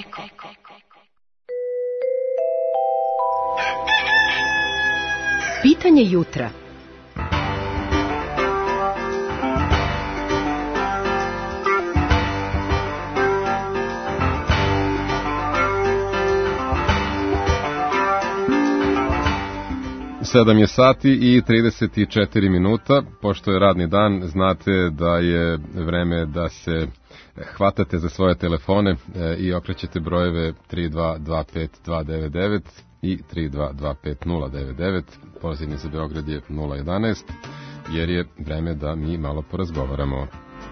Pitanje jutra. Sedam je sati i 34 minuta. Pošto je radni dan, znate da je vreme da se hvatate za svoje telefone i okrećete brojeve 3225299 i 3225099. Pozivni za Beograd je 011, jer je vreme da mi malo porazgovaramo.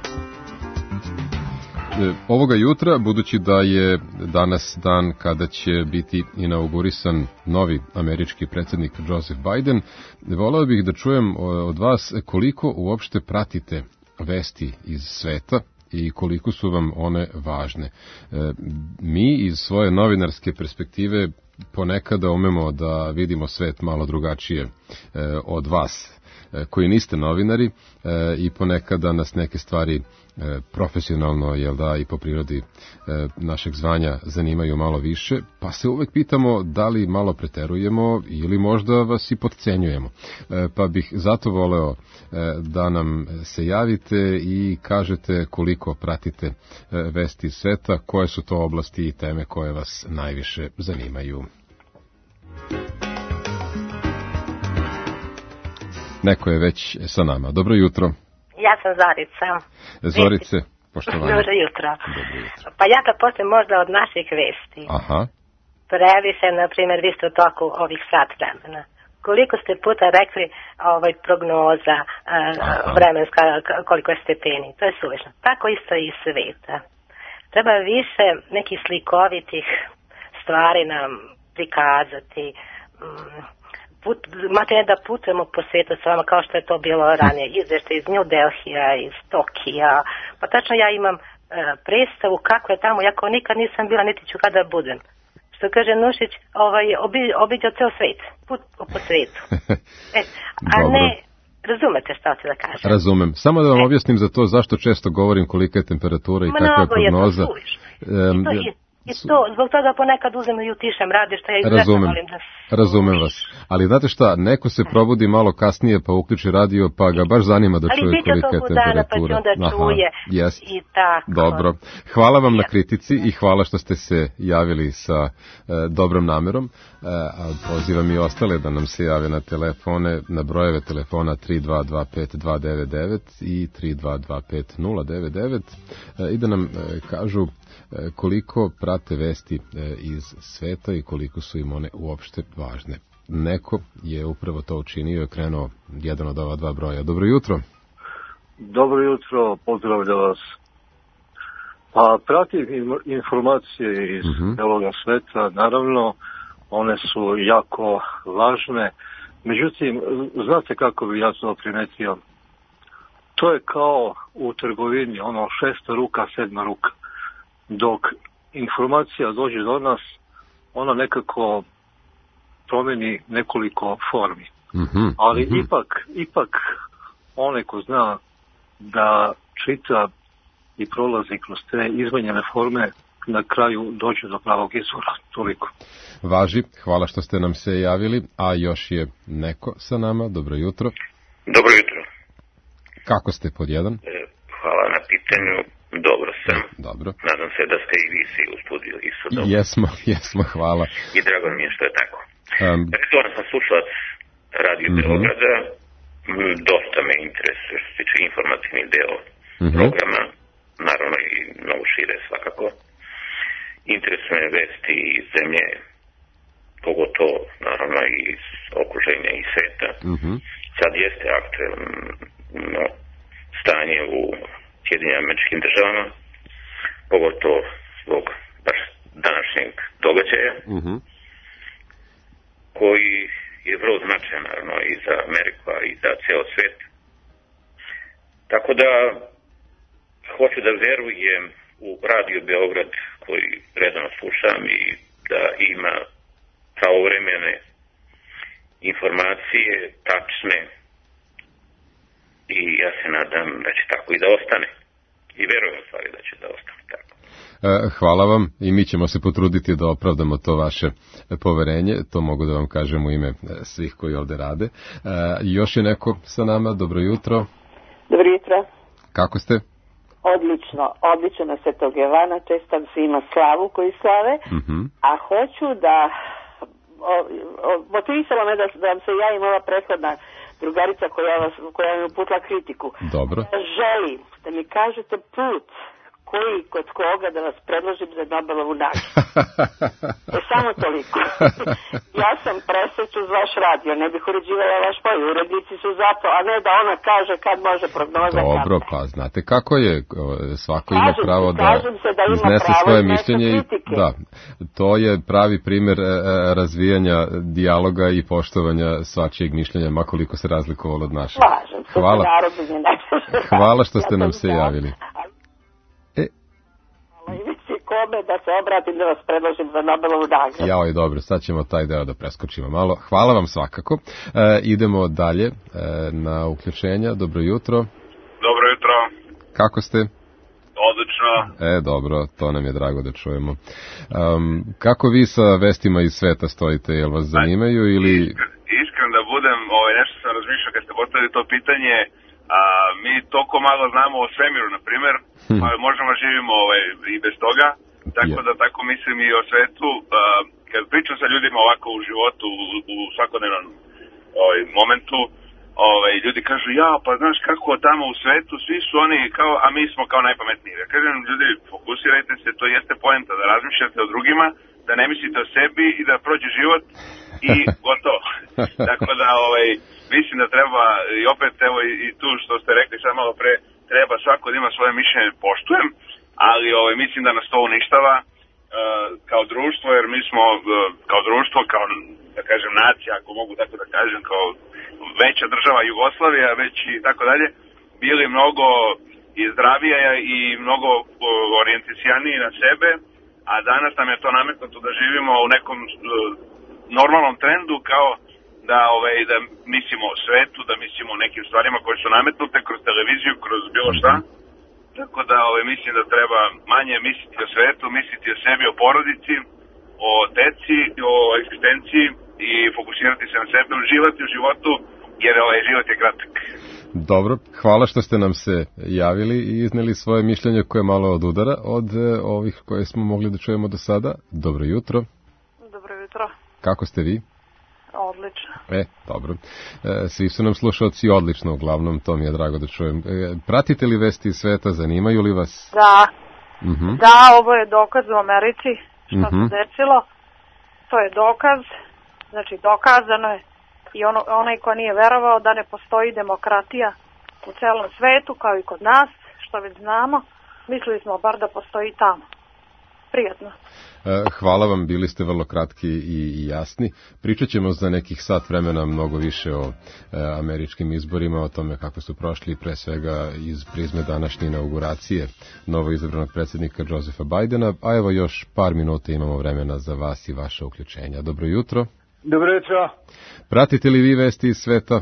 Ovoga jutra, budući da je danas dan kada će biti inaugurisan novi američki predsjednik Joseph Biden, voleo bih da čujem od vas koliko uopšte pratite vesti iz sveta i koliko su vam one važne. Mi iz svoje novinarske perspektive ponekada umemo da vidimo svet malo drugačije od vas koji niste novinari i ponekada nas neke stvari profesionalno, jel da, i po prirodi našeg zvanja zanimaju malo više, pa se uvek pitamo da li malo preterujemo ili možda vas i potcenjujemo. Pa bih zato voleo da nam se javite i kažete koliko pratite vesti iz sveta, koje su to oblasti i teme koje vas najviše zanimaju. Neko je već sa nama. Dobro jutro. Ja sam Zorica. Zorice, poštovanje. Dobro jutro. Pa ja to poslije možda od naših vesti. Aha. Previše, na primjer, vi ste u toku ovih sat vremena. Koliko ste puta rekli prognoza vremenska, koliko je stepeni. To je suvišno. Tako isto i sveta. Treba više nekih slikovitih stvari nam prikazati. Makar da putujemo po svijetu s vama kao što je to bilo ranije, izvještaj iz New Delhija, iz Tokija, pa tačno ja imam predstavu kako je tamo, jako nikad nisam bila, niti ću kada budem. Što kaže Nušić, obiđa ceo svijet, put po svijetu. A ne, razumete šta hoću da kažem? Razumem. Samo da vam objasnim za to zašto često govorim kolika je temperatura i kakva je prognoza. I to, zbog toga ponekad uzem i utišem radi što ja izuzetno volim da... Razumem vas. Ali znate šta, neko se probudi malo kasnije pa uključi radio pa ga baš zanima da čuje kolika je temperatura. Ali bit će to dana pa će onda čuje i tako. Dobro. Hvala vam na kritici i hvala što ste se javili sa dobrom namerom. Pozivam i ostale da nam se jave na telefone, na brojeve telefona 3225299 i 3225099 i da nam kažu koliko prate vesti iz sveta i koliko su im one uopšte važne. Neko je upravo to učinio i krenuo jedan od ova dva broja. Dobro jutro. Dobro jutro, pozdravljam vas. Pa pratim informacije iz celoga sveta, naravno, one su jako važne. Međutim, znate kako bi ja to primetio? To je kao u trgovini, ono 6 ruka, 7 ruka. Dok informacija dođe do nas, ona nekako promeni nekoliko formi. Ali ipak onaj ko zna da čita i prolazi kroz te izmenjene forme, na kraju dođe do pravog izvora. Toliko. Važi, hvala što ste nam se javili, a još je neko sa nama. Dobro jutro. Dobro jutro. Kako ste pod jedan? Hvala na pitanju, dobro sam. Dobro. Nadam se da ste i vi svi uspudili isto dobro. Jesmo, hvala. I drago mi je što je tako. Redovan sam slušalac Radio Beograda, dosta me interesuje što se tiče informativnih deo programa, naravno i mnogo šire svakako. Interesuje me vesti iz zemlje, pogotovo naravno i iz okruženja i sveta. Sad jeste aktuelno stanje u Sjedinjenim Američkim Državama, pogotovo zbog baš današnjeg događaja, koji je vrlo značajan naravno i za Ameriku, a i za ceo svet. Tako da hoću da verujem u Radio Beograd koji redano slušam i da ima pravovremene informacije, tačne, i ja se nadam da će tako i da ostane. I verujem u stvari da će da ostane tako. Hvala vam i mi ćemo se potruditi da opravdamo to vaše poverenje, to mogu da vam kažem u ime svih koji ovde rade. Još je neko sa nama, dobro jutro. Dobro jutro. Kako ste? Odlično na Svetog Jovana, čestam svima slavu koji slave, a hoću da, motivisala me da vam se javim ova prethodna drugarica koja mi uputila kritiku. Dobro. Želim da mi kažete put koji kod koga da vas predložim za Nobelovu nagradu. Samo toliko. Ja sam presreću uz vaš radio, ne bih uređivala vaš moj, urednici su zato, a ne da ona kaže kad može prognoza. Dobro, pa znate kako je, svako ima pravo da iznese svoje mišljenje i da, to je pravi primjer razvijanja dijaloga i poštovanja svačijeg mišljenja, makoliko se razlikovalo od našeg. Hvala što ste nam se javili. Kome da se obratim da vas predložim za Nobelovu nagradu. Jao je dobro, sad ćemo taj deo da preskočimo malo. Hvala vam svakako. Idemo dalje na uključenja. Dobro jutro. Dobro jutro. Kako ste? Odlično. Dobro, to nam je drago da čujemo. Kako vi sa vestima iz sveta stojite? Jel vas zanimaju ili... Iskren da budem, nešto sam razmišljao kad ste postavili to pitanje. Mi toliko malo znamo o svemiru, na primjer, pa možemo živimo i bez toga, tako da tako mislim i o svetu. Kad pričam sa ljudima ovako u životu, u svakodnevnom momentu, ljudi kažu, pa znaš kako tamo u svetu, svi su oni kao, a mi smo kao najpametniji. Ja kažem, ljudi, fokusirajte se, to jeste poenta, da razmišljate o drugima, da ne mislite o sebi i da prođe život i gotovo. Tako da, mislim da treba, i opet evo i tu što ste rekli sad malo pre, treba svako da ima svoje mišljenje, poštujem, ali mislim da nas to uništava kao društvo, jer mi smo kao društvo, kao da kažem nacija, ako mogu tako da kažem, kao veća država Jugoslavija, već i tako dalje, bili mnogo i zdravije i mnogo orijenticijaniji na sebe, a danas nam je to nametnuto da živimo u nekom normalnom trendu, kao da mislimo o svetu, da mislimo o nekim stvarima koje su nametnute kroz televiziju, kroz bilo šta. Tako da mislim da treba manje misliti o svetu, misliti o sebi, o porodici, o deci, o egzistenciji i fokusirati se na sebe, uživati u životu, jer život je kratak. Dobro, hvala što ste nam se javili i izneli svoje mišljenje koje malo odudara od ovih koje smo mogli da čujemo do sada. Dobro jutro. Dobro jutro. Kako ste vi? Odlično. Dobro. Svi su nam slušalci odlično, uglavnom, to mi je drago da čujem. Pratite li vesti iz sveta, zanimaju li vas? Da. Da, ovo je dokaz u Americi što se desilo. To je dokaz, znači dokazano je i onaj ko nije verovao da ne postoji demokratija u celom svetu, kao i kod nas, što već znamo, mislili smo bar da postoji tamo. Prijatno. Hvala vam, bili ste vrlo kratki i jasni. Pričat ćemo za nekih sat vremena mnogo više o američkim izborima, o tome kako su prošli, pre svega iz prizme današnje inauguracije novo izabranog predsjednika Josepha Bidena, a evo još par minuta imamo vremena za vas i vaše uključenja. Dobro jutro. Dobro jutro. Pratite li vi vesti iz sveta?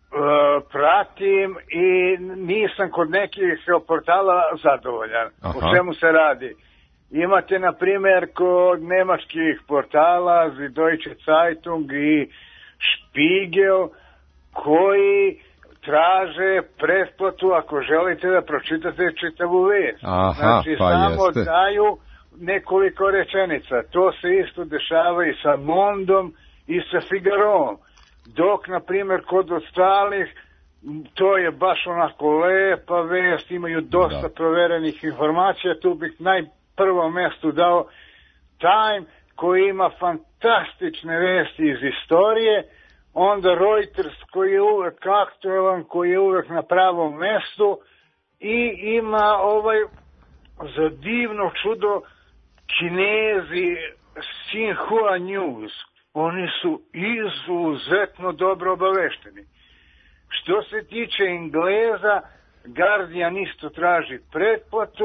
Pratim i nisam kod nekih portala zadovoljan. O čemu se radi? Imate, na primjer, kod nemačkih portala Deutsche Zeitung i Spiegel, koji traže pretplatu ako želite da pročitate čitavu vest. Aha, znači, pa samo jeste. daju nekoliko rečenica. To se isto dešava i sa Mondom i sa Figarom. Dok, na primjer, kod ostalih, to je baš onako lepa vest, imaju dosta proverenih informacija. Tu bih najprvo mestu dao Time, koji ima fantastične vesti iz istorije, onda Reuters koji je uvek aktuelan, koji je uvek na pravom mestu i ima za divno čudo Kinezi Xinhua News. Oni su izuzetno dobro obavešteni. Što se tiče Engleza, Guardian isto traži pretplatu,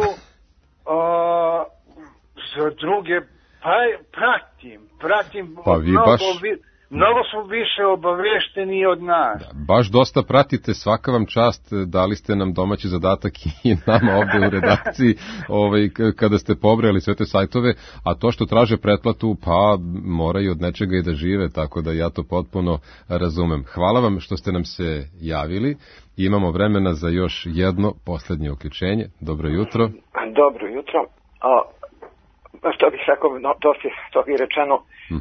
za druge pratim pa vi mnogo su više obavešteni od nas. Baš dosta pratite, svaka vam čast, dali ste nam domaći zadatak i nama ovde u redakciji kada ste pobrali sve te sajtove, a to što traže pretplatu, pa moraju od nečega i da žive, tako da ja to potpuno razumem. Hvala vam što ste nam se javili. Imamo vremena za još jedno poslednje uključenje. Dobro jutro. Dobro jutro. Što bih rekao, to je rečeno,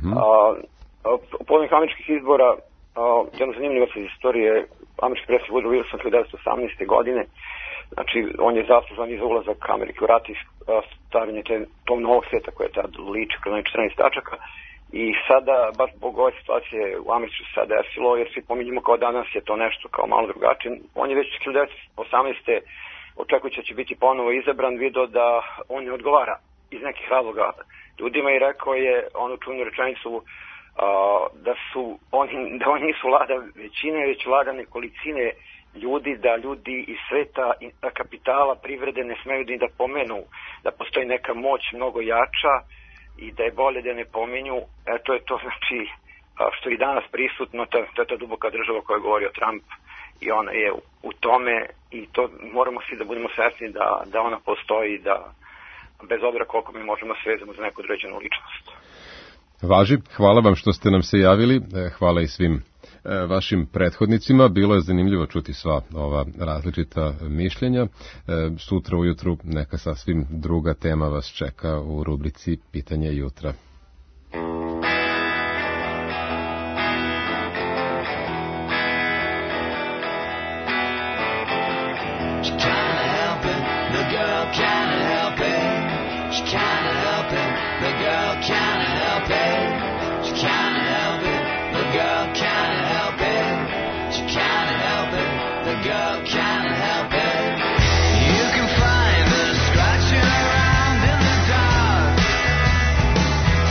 povodom američkih izbora, jedna zanimljivost iz istorije, američki predsjednik Woodrow Wilson 1918. godine, znači on je zaslužan i za ulazak Amerike u rat i stavljanje tog novog sveta koje je tad liči kroz 14 tačaka. I sada, baš zbog ove situacije u Americi se sada desilo, jer svi pominjamo kao danas je to nešto kao malo drugačije. On je već 1918. očekujući da će biti ponovo izabran, video da on ne odgovara iz nekih razloga ljudima i rekao je onu čuvenu rečenicu da oni nisu vlada većine, već vlada nekolicine ljudi, da ljudi iz sveta kapitala, privrede ne smeju ni da pomenu da postoji neka moć mnogo jača i da je bolje da ne pominju. To je to, znači, što je i danas prisutno, to je ta duboka država koja je govorio Trump i ona je u tome i to moramo svi da budemo svesni da ona postoji, da bez obzira koliko mi možemo svezamo za neku određenu ličnost. Važi, hvala vam što ste nam se javili, hvala i svim vašim prethodnicima, bilo je zanimljivo čuti sva ova različita mišljenja. Sutra ujutru neka sasvim druga tema vas čeka u rubrici Pitanje jutra. You can find her scratching around in the dark.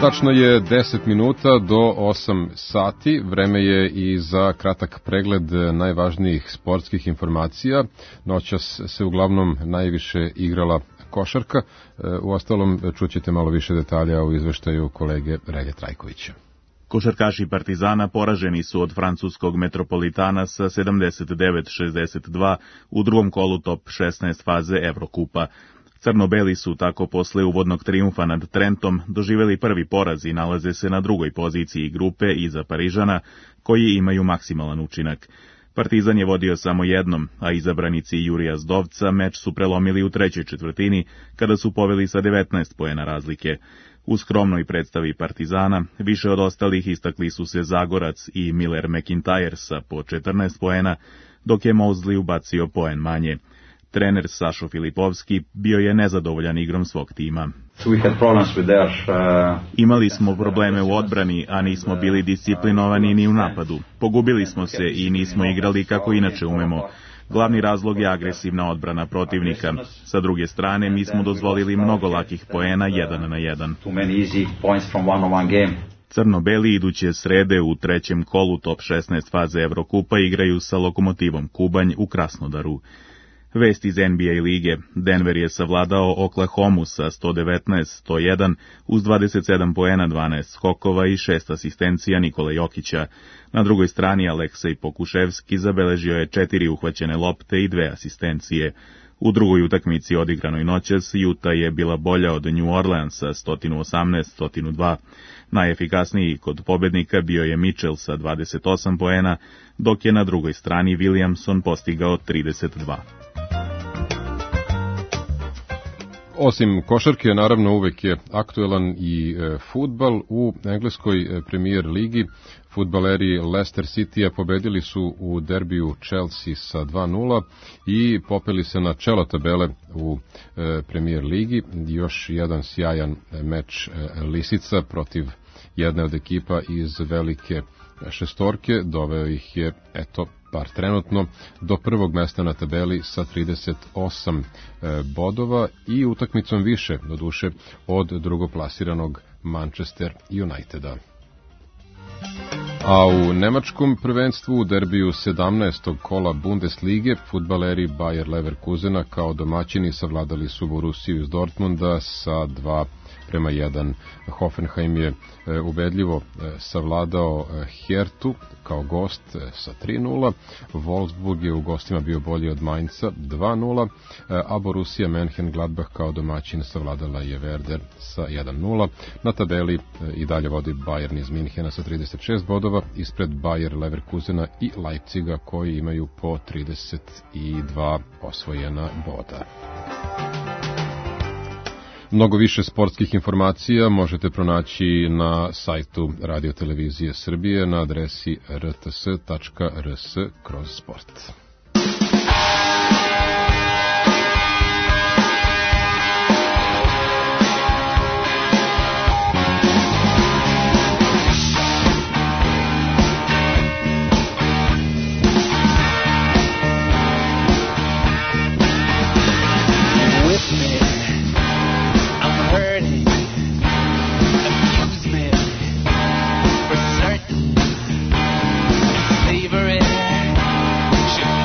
Tačno je 10 minuta do 8 sati. Vreme je i za kratak pregled najvažnijih sportskih informacija. Noćas se uglavnom najviše igrala košarka. Uostalom, čućete malo više detalja u izveštaju kolege Relje Trajkovića. Košarkaši Partizana poraženi su od francuskog Metropolitana sa 79-62 u drugom kolu top 16 faze Evrokupa. Crno-beli su tako posle uvodnog trijumfa nad Trentom doživeli prvi poraz i nalaze se na drugoj poziciji grupe iza Parižana, koji imaju maksimalan učinak. Partizan je vodio samo jednom, a izabranici Jurija Zdovca meč su prelomili u trećoj četvrtini, kada su poveli sa 19 poena razlike. U skromnoj predstavi Partizana, više od ostalih istakli su se Zagorac i Miller McIntyre sa po 14 poena, dok je Mosley ubacio poen manje. Trener Sašo Filipovski bio je nezadovoljan igrom svog tima. Imali smo probleme u odbrani, a nismo bili disciplinovani ni u napadu. Pogubili smo se i nismo igrali kako inače umemo. Glavni razlog je agresivna odbrana protivnika. Sa druge strane, mi smo dozvolili mnogo lakih poena 1 na 1. Crno-beli iduće srede u trećem kolu top 16 faze Evrokupa igraju sa Lokomotivom Kubanj u Krasnodaru. Vest iz NBA lige. Denver je savladao Oklahomu sa 119-101 uz 27 poena, 12 skokova i 6 asistencija Nikola Jokića. Na drugoj strani Aleksej Pokuševski zabeležio je 4 uhvaćene lopte i 2 asistencije. U drugoj utakmici odigranoj noćas Utah je bila bolja od New Orleansa 118-102. Najefikasniji kod pobednika bio je Mitchell sa 28 poena, dok je na drugoj strani Williamson postigao 32. Osim košarke, naravno uvek je aktuelan i fudbal. U engleskoj premijer ligi fudbaleri Leicester City-a pobedili su u derbiju Chelsea sa 2-0 i popeli se na čelo tabele u premijer ligi. Još jedan sjajan meč Lisica protiv jedne od ekipa iz velike šestorke, doveo ih je, bar trenutno, do prvog mesta na tabeli sa 38 bodova i utakmicom više, doduše, od drugoplasiranog Manchester Uniteda. A u nemačkom prvenstvu u derbiju 17. kola Bundeslige fudbaleri Bayer Leverkusena kao domaćini savladali su Borussiju iz Dortmunda sa 2-1. Hoffenheim je ubedljivo savladao Hertu kao gost sa 3-0. Wolfsburg je u gostima bio bolji od Mainza 2-0, a Borussia Mönchengladbach kao domaćin savladala je Werder sa 1-0. Na tabeli i dalje vodi Bayern iz Minhena sa 36 bodova, ispred Bayer Leverkusena i Leipziga koji imaju po 32 osvojena boda. Mnogo više sportskih informacija možete pronaći na sajtu Radiotelevizije Srbije na adresi rts.rs/sport. Should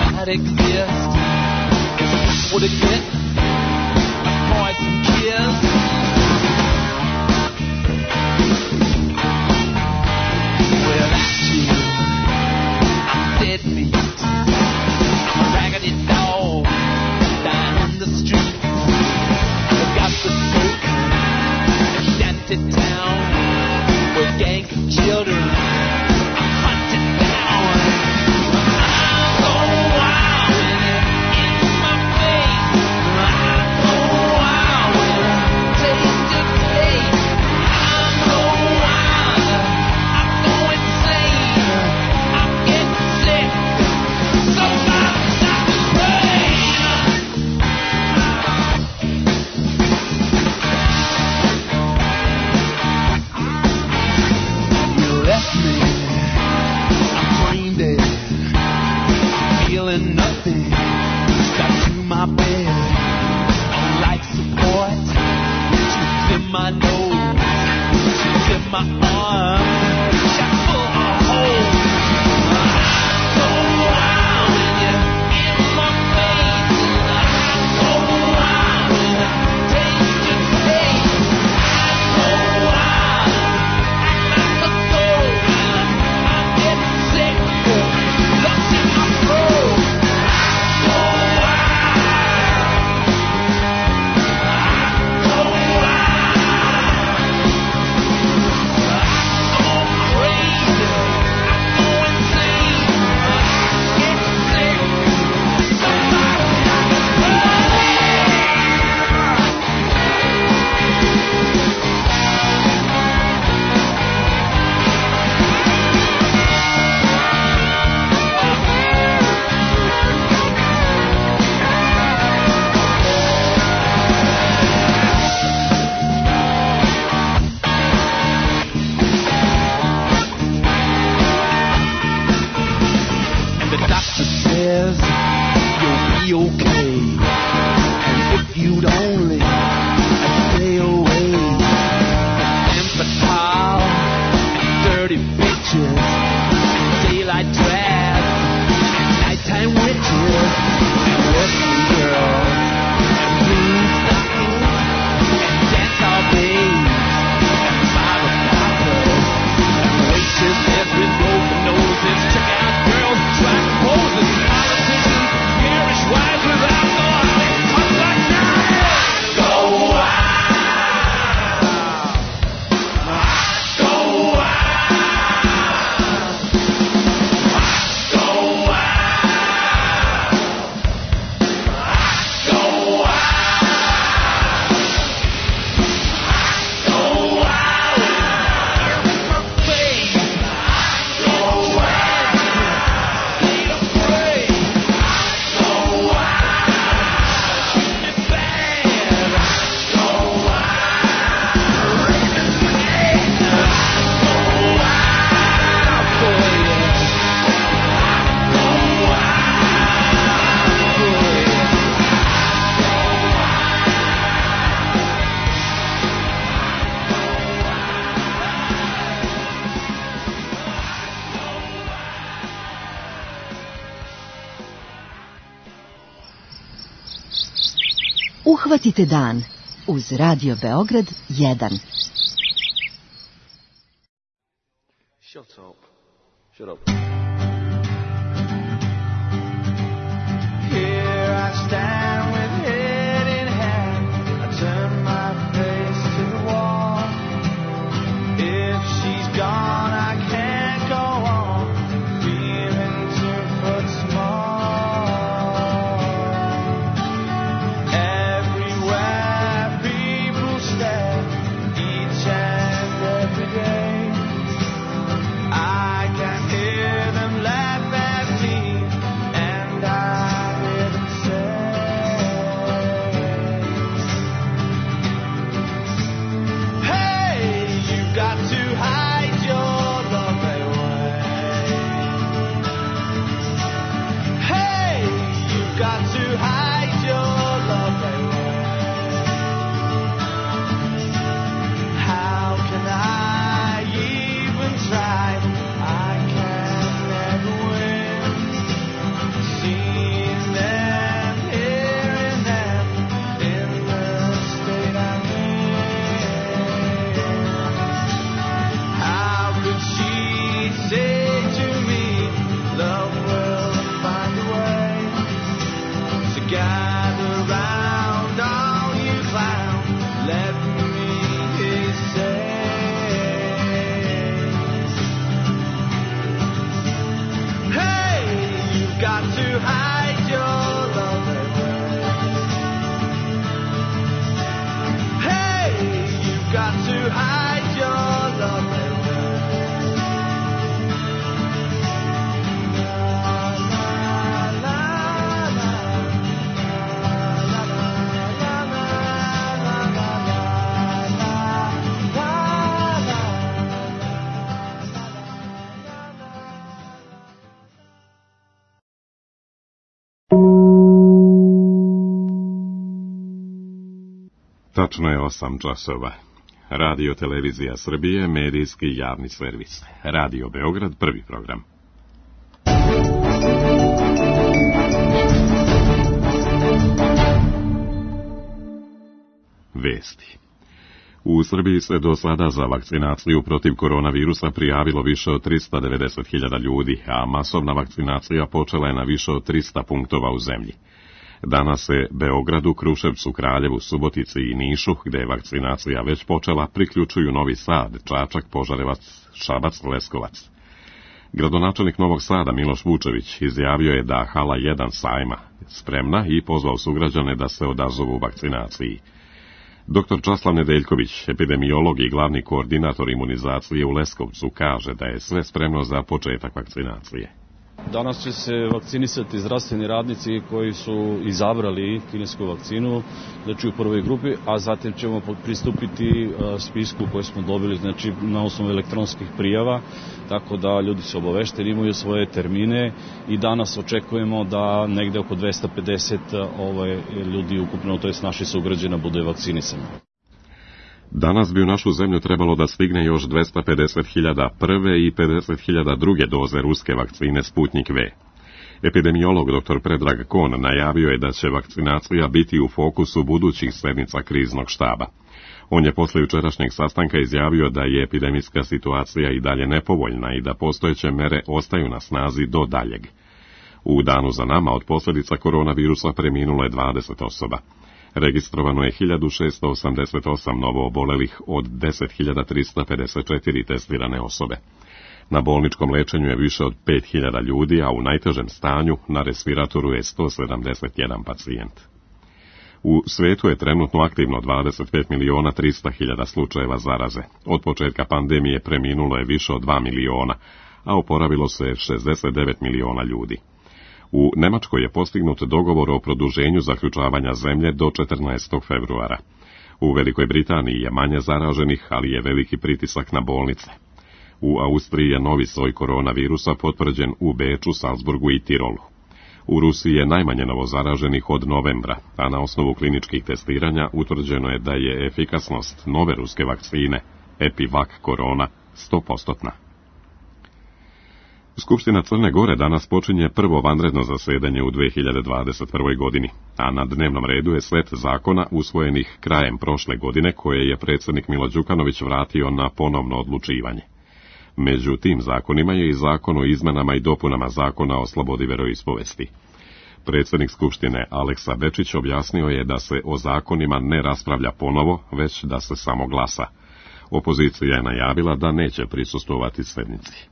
my arm. Shot full of holes. I go wild when you're in my face. I go wild when I taste your taste. I go wild, act like a fool. I'm getting sick, lost in my throat. I go Uhvatite dan uz Radio Beograd 1. Shut up. Shut up. Here I stand with head in hand. I turn my face to the wall. If she's gone, I can't go on. Feeling 2 foot small. Tačno je 8 časova. Radio Televizija Srbije, medijski javni servis. Radio Beograd, prvi program. Vesti. U Srbiji se do sada za vakcinaciju protiv koronavirusa prijavilo više od 390.000 ljudi, a masovna vakcinacija počela je na više od 300 punktova u zemlji. Danas se Beogradu, Kruševcu, Kraljevu, Subotici i Nišu, gde je vakcinacija već počela, priključuju Novi Sad, Čačak, Požarevac, Šabac, Leskovac. Gradonačelnik Novog Sada Miloš Vučević izjavio je da hala 1 sajma spremna i pozvao sugrađane da se odazovu vakcinaciji. Dr. Časlav Nedeljković, epidemiolog i glavni koordinator imunizacije u Leskovcu, kaže da je sve spremno za početak vakcinacije. Danas će se vakcinisati zdravstveni radnici koji su izabrali kinesku vakcinu, znači u prvoj grupi, a zatim ćemo pristupiti spisku koji smo dobili, znači na osnovu elektronskih prijava, tako da ljudi su obavešteni, imaju svoje termine i danas očekujemo da negde oko 250 ljudi ukupno, to je naši sugrađana, bude vakcinisani. Danas bi u našu zemlju trebalo da stigne još 250.000 prve i 50.000 druge doze ruske vakcine Sputnik V. Epidemiolog dr. Predrag Kon najavio je da će vakcinacija biti u fokusu budućih sednica kriznog štaba. On je posle jučerašnjeg sastanka izjavio da je epidemijska situacija i dalje nepovoljna i da postojeće mere ostaju na snazi do daljeg. U danu za nama od posljedica koronavirusa preminulo je 20 osoba. Registrovano je 1688 novo obolelih od 10.354 testirane osobe. Na bolničkom lečenju je više od 5.000 ljudi, a u najtežem stanju na respiratoru je 171 pacijent. U svetu je trenutno aktivno 25.300.000 slučajeva zaraze. Od početka pandemije preminulo je više od 2 miliona, a oporavilo se 69 miliona ljudi. U Nemačkoj je postignut dogovor o produženju zaključavanja zemlje do 14. februara. U Velikoj Britaniji je manje zaraženih, ali je veliki pritisak na bolnice. U Austriji je novi soj koronavirusa potvrđen u Beču, Salzburgu i Tirolu. U Rusiji je najmanje novozaraženih od novembra, a na osnovu kliničkih testiranja utvrđeno je da je efikasnost nove ruske vakcine Epivac Korona 100%. Skupština Crne Gore danas počinje prvo vanredno zasedanje u 2021. godini, a na dnevnom redu je set zakona usvojenih krajem prošle godine koje je predsjednik Milo Đukanović vratio na ponovno odlučivanje. Među tim zakonima je i zakon o izmenama i dopunama zakona o slobodi veroispovesti. Predsjednik Skupštine Aleksa Bečić objasnio je da se o zakonima ne raspravlja ponovo, već da se samo glasa. Opozicija je najavila da neće prisustvovati sjednici.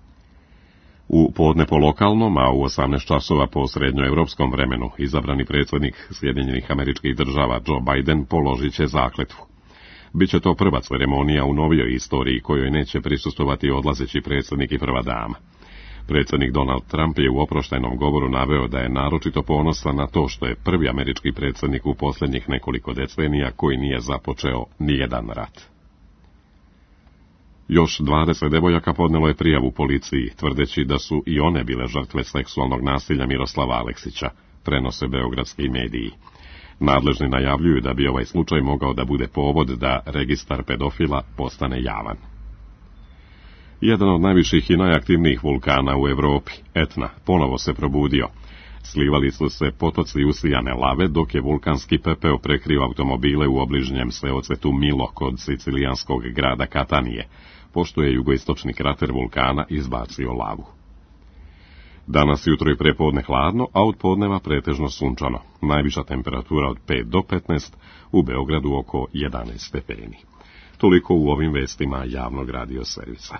U podne po lokalnom, a u 18 časova po srednjoevropskom vremenu, izabrani predsjednik Sjedinjenih Američkih Država Joe Biden položit će zakletvu. Biće to prva ceremonija u novijoj istoriji kojoj neće prisustvovati odlazeći predsjednik i prva dama. Predsjednik Donald Trump je u oproštajnom govoru naveo da je naročito ponosan na to što je prvi američki predsjednik u posljednjih nekoliko decenija koji nije započeo nijedan rat. Još 20 devojaka podnelo je prijavu policiji, tvrdeći da su i one bile žrtve seksualnog nasilja Miroslava Aleksića, prenose beogradski mediji. Nadležni najavljuju da bi ovaj slučaj mogao da bude povod da registar pedofila postane javan. Jedan od najviših i najaktivnijih vulkana u Evropi, Etna, ponovo se probudio. Slivali su se potoci usijane lave, dok je vulkanski pepeo prekrio automobile u obližnjem seocetu Milo kod sicilijanskog grada Katanije, pošto je jugoistočni krater vulkana izbacio lavu. Danas jutro i prepodne hladno, a od podneva pretežno sunčano. Najviša temperatura od 5 do 15, u Beogradu oko 11 stepeni. Toliko u ovim vestima javnog radio servisa.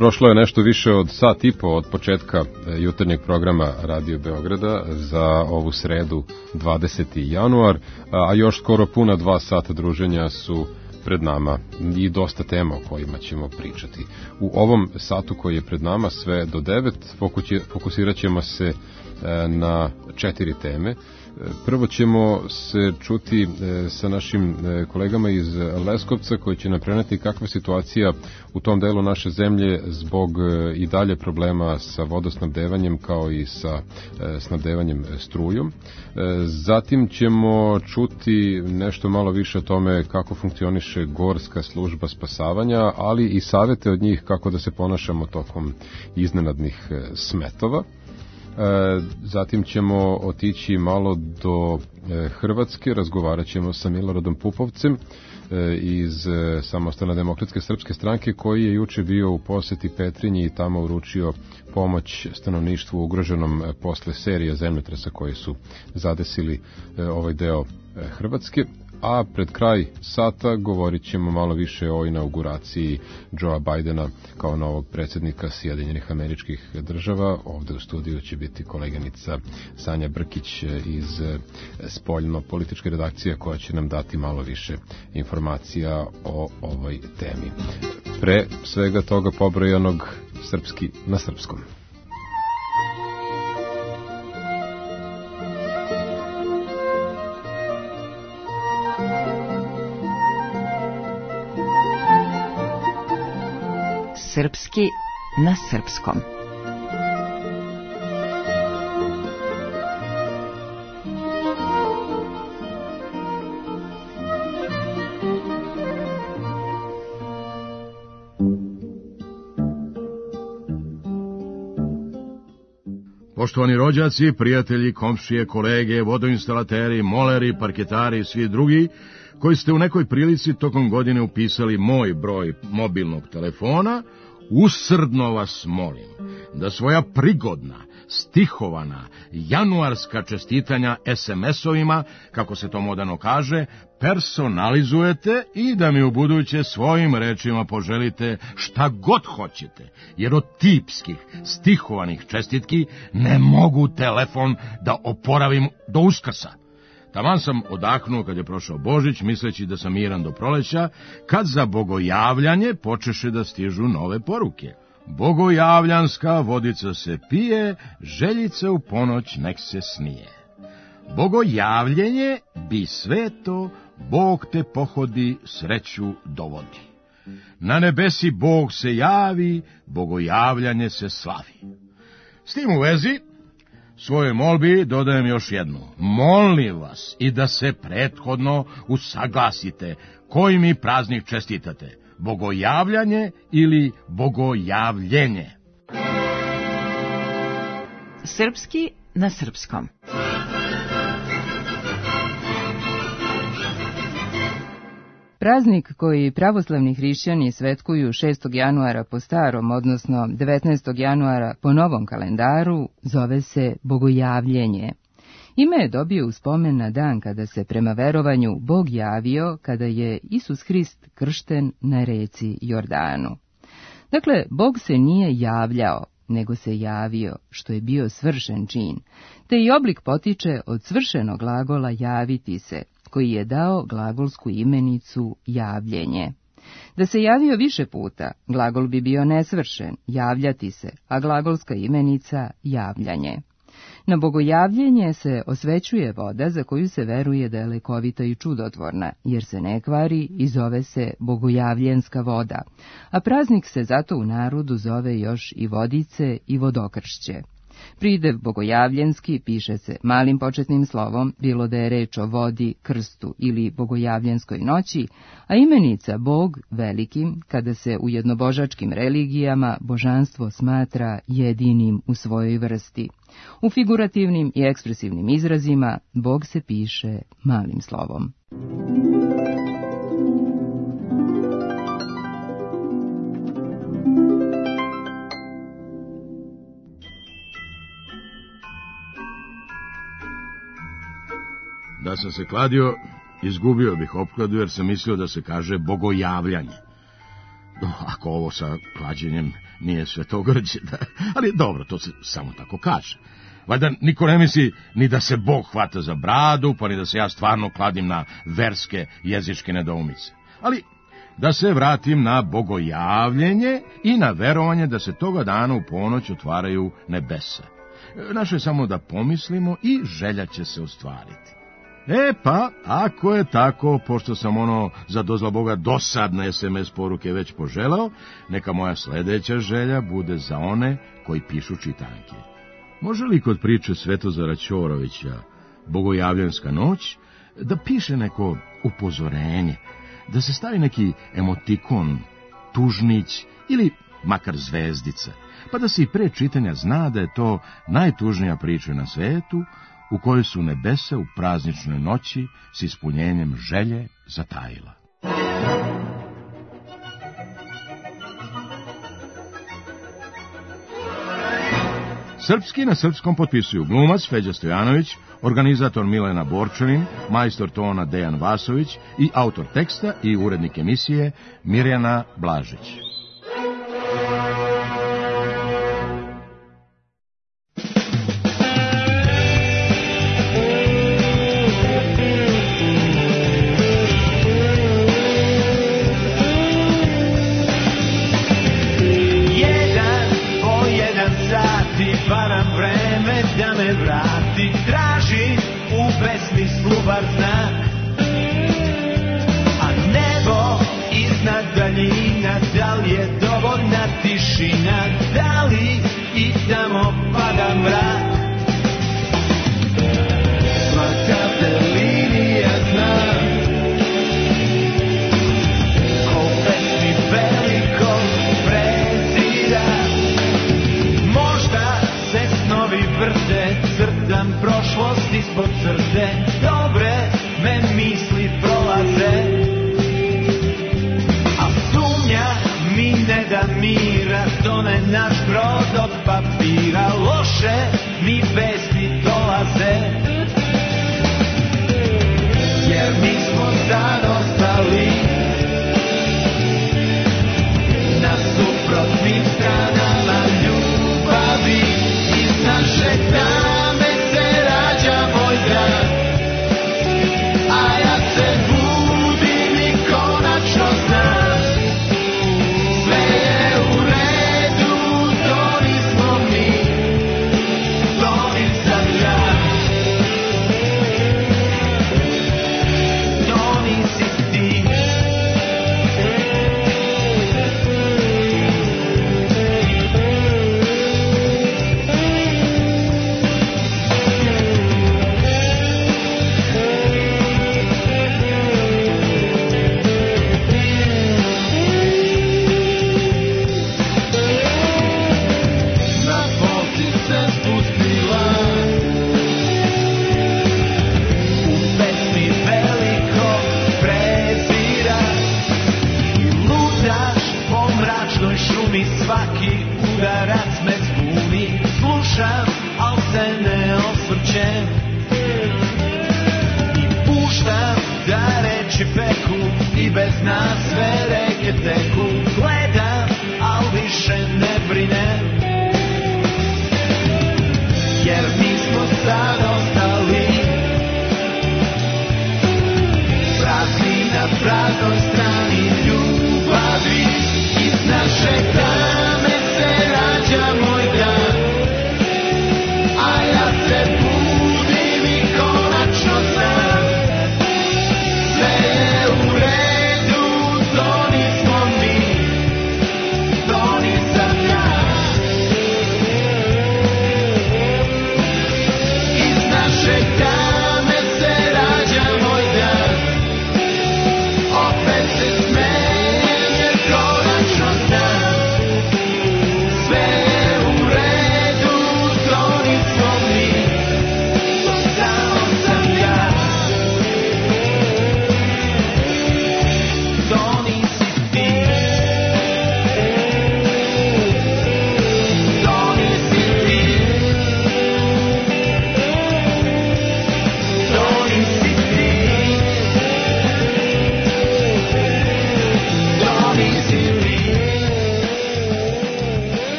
prošlo je nešto više od sat i po od početka jutarnjeg programa Radio Beograda za ovu sredu 20. januar, a još skoro puna 2 sata druženja su pred nama i dosta tema o kojima ćemo pričati. U ovom satu koji je pred nama sve do 9 fokusirat ćemo se na 4 teme. Prvo ćemo se čuti sa našim kolegama iz Leskovca koji će nam preneti kakva je situacija u tom delu naše zemlje zbog i dalje problema sa vodosnabdevanjem kao i sa snabdevanjem strujom. Zatim ćemo čuti nešto malo više o tome kako funkcioniše Gorska služba spasavanja, ali i savete od njih kako da se ponašamo tokom iznenadnih smetova. Zatim ćemo otići malo do Hrvatske, razgovarat ćemo sa Miloradom Pupovcem iz Samostalne demokratske srpske stranke koji je juče bio u poseti Petrinji i tamo uručio pomoć stanovništvu ugroženom posle serije zemljotresa koji su zadesili ovaj deo Hrvatske. A pred kraj sata govorit ćemo malo više o inauguraciji Joea Bidena kao novog predsjednika Sjedinjenih Američkih Država. Ovde u studiju će biti koleginica Sanja Brkić iz spoljno-političke redakcije koja će nam dati malo više informacija o ovoj temi. Pre svega toga pobrojanog srpski na srpskom. Srpski na srpskom. Poštovani rođaci, prijatelji, komšije, kolege, vodoinstalateri, moleri, parketari i svi drugi koji ste u nekoj prilici tokom godine upisali moj broj mobilnog telefona, usrdno vas molim da svoja prigodna, stihovana, januarska čestitanja SMS-ovima, kako se to moderno kaže, personalizujete i da mi ubuduće svojim rečima poželite šta god hoćete, jer od tipskih, stihovanih čestitki ne mogu telefon da oporavim do Uskrsa. Taman sam odahnuo kad je prošao Božić, misleći da sam miran do proleća, kad za bogojavljanje počeše da stižu nove poruke. Bogojavljanska vodica se pije, željice u ponoć nek se snije. Bogojavljenje bi sveto, Bog te pohodi, sreću dovodi. Na nebesi Bog se javi, bogojavljanje se slavi. S tim u vezi, svojoj molbi dodajem još jednu. Molim vas i da se prethodno usaglasite koji mi praznik čestitate, bogojavljanje ili bogojavljenje. Srpski na srpskom. Praznik koji pravoslavni hrišćani svetkuju 6. januara po starom, odnosno 19. januara po novom kalendaru, zove se Bogojavljenje. Ime je dobio u spomen na dan kada se prema verovanju Bog javio kada je Isus Hrist kršten na reci Jordanu. Dakle, Bog se nije javljao, nego se javio, što je bio svršen čin, te i oblik potiče od svršenog glagola javiti se, koji je dao glagolsku imenicu javljenje. Da se javio više puta, glagol bi bio nesvršen, javljati se, a glagolska imenica javljanje. Na bogojavljenje se osvećuje voda za koju se veruje da je lekovita i čudotvorna, jer se ne kvari i zove se bogojavljenska voda, a praznik se zato u narodu zove još i vodice i vodokršće. Pridev bogojavljenski piše se malim početnim slovom, bilo da je reč o vodi, krstu ili bogojavljenskoj noći, a imenica Bog velikim, kada se u jednobožačkim religijama božanstvo smatra jedinim u svojoj vrsti. U figurativnim i ekspresivnim izrazima Bog se piše malim slovom. Da sam se kladio, izgubio bih opkladu jer sam mislio da se kaže bogojavljanje. Ako ovo sa klađenjem nije Svetogrđe, da. Ali dobro, to se samo tako kaže. Valjda niko ne misli ni da se Bog hvata za bradu, pa ni da se ja stvarno kladim na verske jezičke nedoumice. Ali da se vratim na bogojavljenje i na verovanje da se toga dana u ponoć otvaraju nebesa. Naše je samo da pomislimo i želja će se ostvariti. Pa, ako je tako, pošto sam za dozla Boga dosadne SMS poruke već poželao, neka moja sledeća želja bude za one koji pišu čitanke. Može li kod priče Svetozara Ćorovića, Bogojavljanska noć, da piše neko upozorenje, da se stavi neki emotikon, tužnić ili makar zvezdica, pa da se i pre čitanja zna da je to najtužnija priča na svetu, u kojoj su nebesa u prazničnoj noći s ispunjenjem želje zatajila. Srpski na srpskom potpisuju glumac Feđa Stojanović, organizator Milena Borčanin, majstor tona Dejan Vasović i autor teksta i urednik emisije Mirjana Blažić. Iz naše tame se rađa moj grad.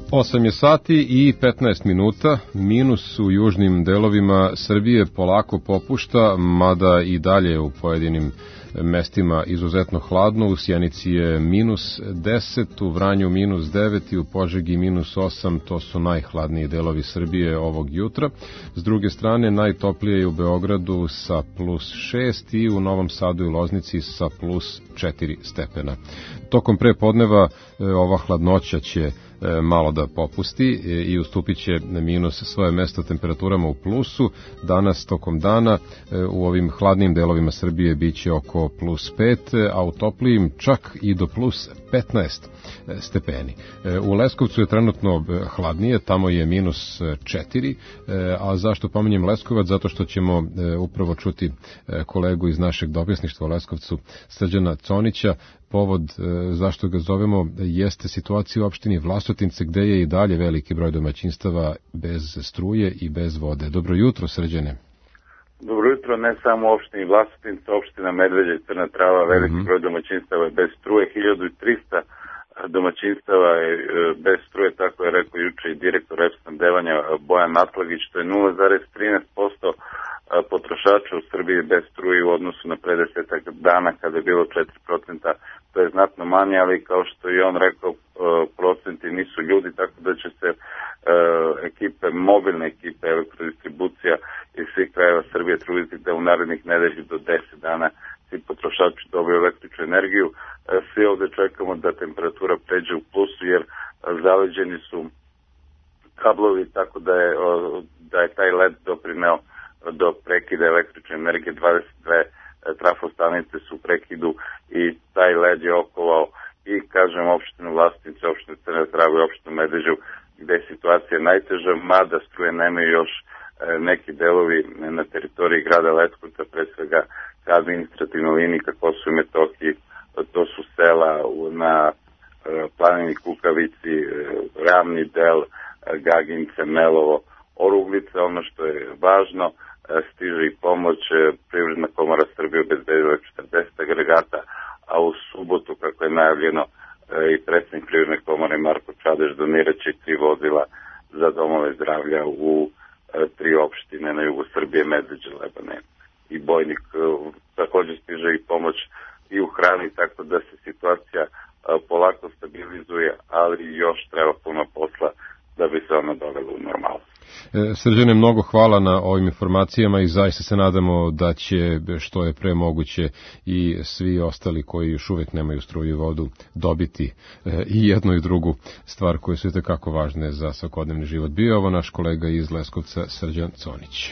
8 je sati i 15 minuta, minus u južnim delovima Srbije polako popušta, mada i dalje u pojedinim mestima izuzetno hladno. U Sjenici je minus 10, u Vranju minus 9 i u Požegi minus 8, to su najhladniji delovi Srbije ovog jutra. S druge strane, najtoplije je u Beogradu sa plus 6 i u Novom Sadu i Loznici sa plus 4 stepena. Tokom prepodneva ova hladnoća će malo da popusti i ustupit će minus svoje mesto temperaturama u plusu. Danas tokom dana u ovim hladnim delovima Srbije biće oko plus 5, a u toplijim čak i do plus 15 stepeni. U Leskovcu je trenutno hladnije, tamo je minus 4, a zašto pominjem Leskovac? Zato što ćemo upravo čuti kolegu iz našeg dopisništva u Leskovcu, Srđana Conića. Povod zašto ga zovemo jeste situacija u opštini Vlasotince, gde je i dalje veliki broj domaćinstava bez struje i bez vode. Dobro jutro, Srđane. Dobro jutro, ne samo u opštini Vlasotince, opština Medveđa i Crna Trava, veliki broj domaćinstava je bez struje, 1300 domaćinstava je bez struje, tako je rekao juče i direktor snabdevanja Bojan Atlagić, to je 0,13% potrošača u Srbiji bez struje u odnosu na pre 10 dana kada je bilo 4%, to je znatno manje, ali kao što je on rekao, procenti nisu ljudi, tako da će se mobilne ekipe elektrodistribucija iz svih krajeva Srbije truditi da u narednih nedelju do 10 dana svi potrošači dobiju električnu energiju. Svi ovde čekamo da temperatura pređe u plusu, jer zaleđeni su kablovi, tako da je taj led doprineo do prekida električne energije. 22 trafostanice su u prekidu i taj led je okovao i, kažem, opštinu Vlasotince, opštinu Crna Trava i opštinu Medveđu, gde je situacija najteža, mada struje nemaju još neki delovi na teritoriji grada Leskovca, pre svega ka administrativnoj liniji ka Kosovu i Metohiji. To su sela na planini Kukavici, Ravni del, Gagince, Melovo, Oruglice. Ono što je važno, stiže i pomoć. Privredna komora Srbije obezbedila 40 agregata, a u subotu, kako je najavljeno, i predsjednik Privredne komore Marko Čadež doniraće 3 vozila za domove zdravlja u 3 opštine na jugu Srbije, Medveđe, Lebane i Bojnik. Također stiže i pomoć i u hrani, tako da se situacija polako stabilizuje, ali još treba puno posla da bi se ona dovela u normalu. Srđane, mnogo hvala na ovim informacijama i zaista se nadamo da će što je pre moguće i svi ostali koji još uvek nemaju struju i vodu dobiti i jednu i drugu stvar koje su itekako važne za svakodnevni život. Bio je ovo naš kolega iz Leskovca, Srđan Conić.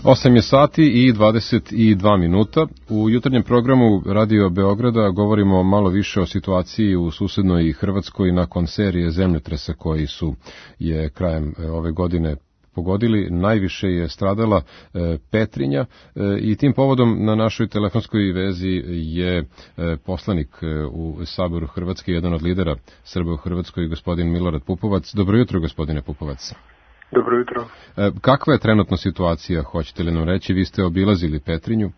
8 je sati i 22 minuta. U jutarnjem programu Radio Beograda govorimo malo više o situaciji u susednoj Hrvatskoj nakon serije zemljotresa koji je krajem ove godine pogodili. Najviše je stradala Petrinja i tim povodom na našoj telefonskoj vezi je poslanik u Saboru Hrvatske, jedan od lidera Srba u Hrvatskoj, gospodin Milorad Pupovac. Dobro jutro, gospodine Pupovac. Dobro jutro. Kakva je trenutno situacija, hoćete li nam reći? Vi ste obilazili Petrinju.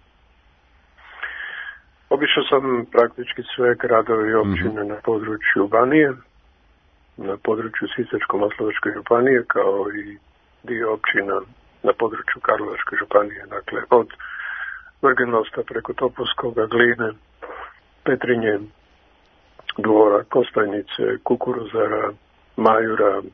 Obišao sam praktički sve gradove i općine na području Banije, na području Sisačko-moslavačke županije, kao i dio općina na području Karlovačke županije. Dakle, od Vrgenmosta preko Topolskoga, Gline, Petrinje, Dvora, Kostajnice, Kukuruzara, Majura,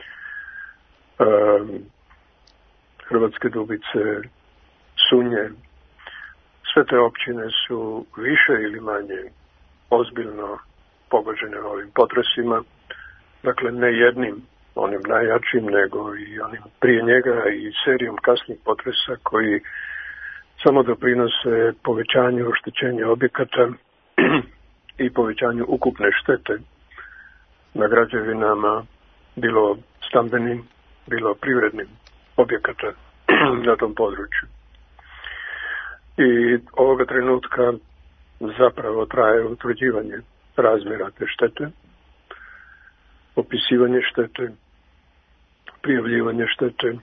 Hrvatske Dubice, Sunje. Sve te općine su više ili manje ozbiljno pogođene ovim potresima. Dakle, ne jednim, onim najjačim, nego i onim prije njega i serijom kasnih potresa koji samo doprinose povećanju oštećenja objekata i povećanju ukupne štete na građevinama, bilo stambenim, bilo privrednim objekata na tom području. I ovoga trenutka zapravo traje utvrđivanje razmjera te štete, opisivanje štete, prijavljivanje štete,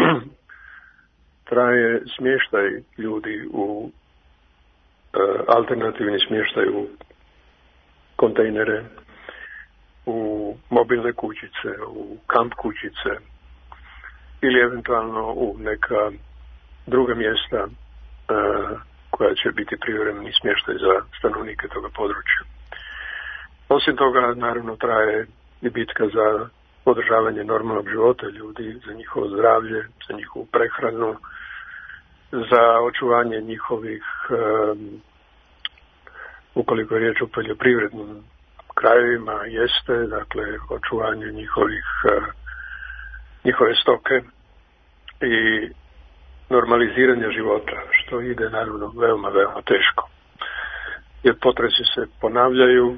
traje smještaj ljudi u alternativni smještaj u kontejnere, u mobilne kućice, u kamp kućice ili eventualno u neka druga mjesta koja će biti privremeni smještaj za stanovnike toga područja. Osim toga, naravno, traje i bitka za održavanje normalnog života ljudi, za njihovo zdravlje, za njihovu prehranu, za očuvanje njihovih, ukoliko je riječ o poljoprivrednim krajevima, jeste, dakle, očuvanje njihove stoke i normaliziranje života, što ide naravno veoma, veoma teško. Jer potresi se ponavljaju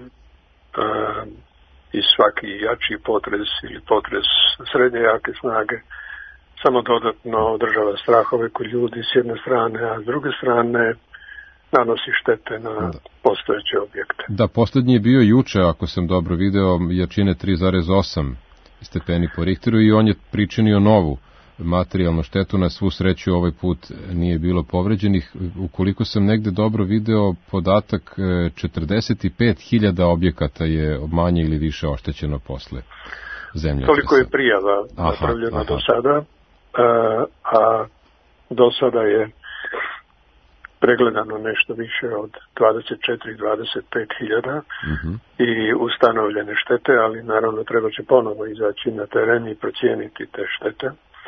i svaki jači potres ili potres srednje jake snage samo dodatno održava strahove kod ljudi s jedne strane, a s druge strane nanosi štete na postojeće objekte. Da, posljednji je bio juče, ako sam dobro video, jačine 3,8 stepeni po Richteru i on je pričinio novu materijalnu štetu. Na svu sreću ovaj put nije bilo povređenih. Ukoliko sam negde dobro video podatak, 45.000 objekata je manje ili više oštećeno posle zemljotresa. Toliko je prijava napravljeno do sada, a do sada je pregledano nešto više od 24-25.000 i ustanovljene štete, ali naravno treba će ponovo izaći na teren i procijeniti te štete.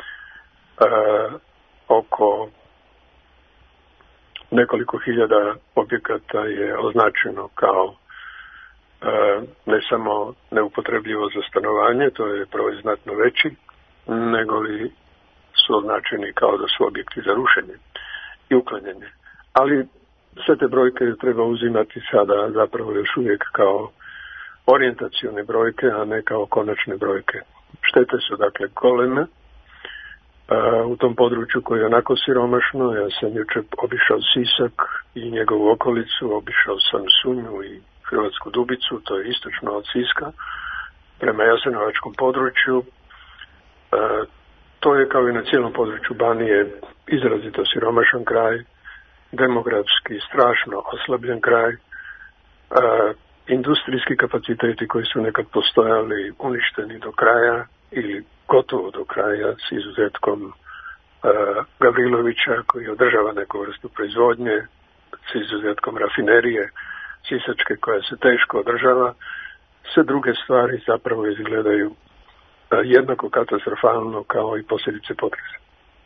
Oko nekoliko hiljada objekata je označeno kao ne samo neupotrebljivo za stanovanje, to je broj znatno veći, nego li su označeni kao da su objekti za rušenje i uklanjanje. Ali sve te brojke treba uzimati sada zapravo još uvijek kao orijentacione brojke, a ne kao konačne brojke. Štete su dakle goleme u tom području koje je onako siromašno. Ja sam jučer obišao Sisak i njegovu okolicu, obišao sam Sunju i Hrvatsku Dubicu, to je istočno od Siska, prema Jasenovačkom području. To je kao i na cijelom području Banije izrazito siromašan kraj, demografski strašno oslabljen kraj, industrijski kapaciteti koji su nekad postojali uništeni do kraja ili gotovo do kraja, s izuzetkom Gavrilovića koji održava neku vrstu proizvodnje, s izuzetkom rafinerije Sisačke koja se teško održava. Sve druge stvari zapravo izgledaju jednako katastrofalno kao i posljedice potresa.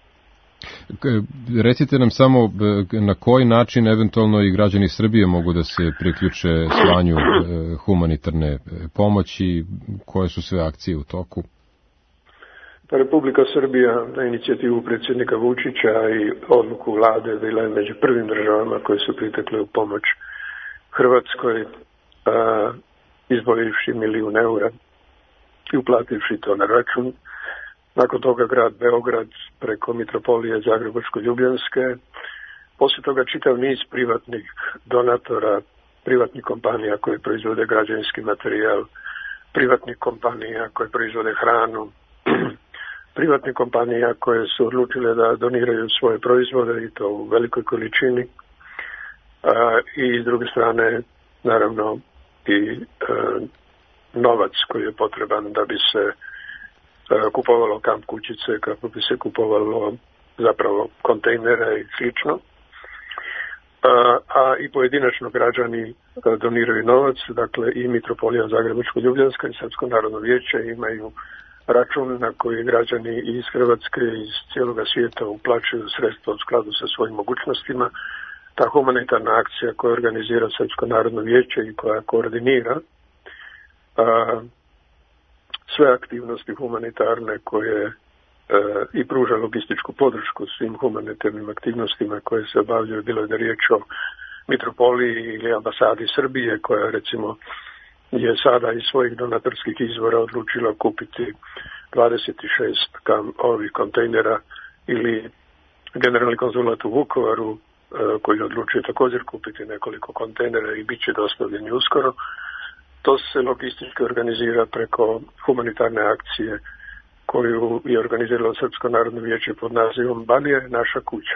Recite nam samo na koji način eventualno i građani Srbije mogu da se priključe slanju humanitarne pomoći, koje su sve akcije u toku? Republika Srbija na inicijativu predsjednika Vučića i odluku vlade bila je među prvim državama koje su pritekle u pomoć Hrvatskoj, izdvojivši €1 milion i uplativši to na račun. Nakon toga grad Beograd preko Mitropolije Zagrebačko-Ljubljanske, poslije toga čitav niz privatnih donatora, privatnih kompanija koje proizvode građevinski materijal, privatnih kompanija koje proizvode hranu, privatnih kompanija koje su odlučile da doniraju svoje proizvode i to u velikoj količini, i s druge strane naravno i novac koji je potreban da bi se kupovalo kamp kućice, kako bi se kupovalo zapravo kontejnere i slično. A i pojedinačno građani doniraju novac, dakle i Mitropolija Zagrebačko-Ljubljanska i Srpsko narodno vijeće imaju račun na koji građani iz Hrvatske i iz cijeloga svijeta uplaćuju sredstva u skladu sa svojim mogućnostima. Ta humanitarna akcija koja organizira Srpsko narodno vijeće i koja koordinira sve aktivnosti humanitarne koje i pruža logističku podršku svim humanitarnim aktivnostima koje se obavljaju, bilo je da riječ o Mitropoliji ili ambasadi Srbije koja recimo je sada iz svojih donatorskih izvora odlučila kupiti 26 ovih kontejnera, ili generalni konzulat u Vukovaru koji odlučuje također kupiti nekoliko kontejnera i bit će dostavljeni uskoro. To se logistički organizira preko humanitarne akcije koju je organiziralo Srpsko narodno vijeće pod nazivom Banija je naša kuća.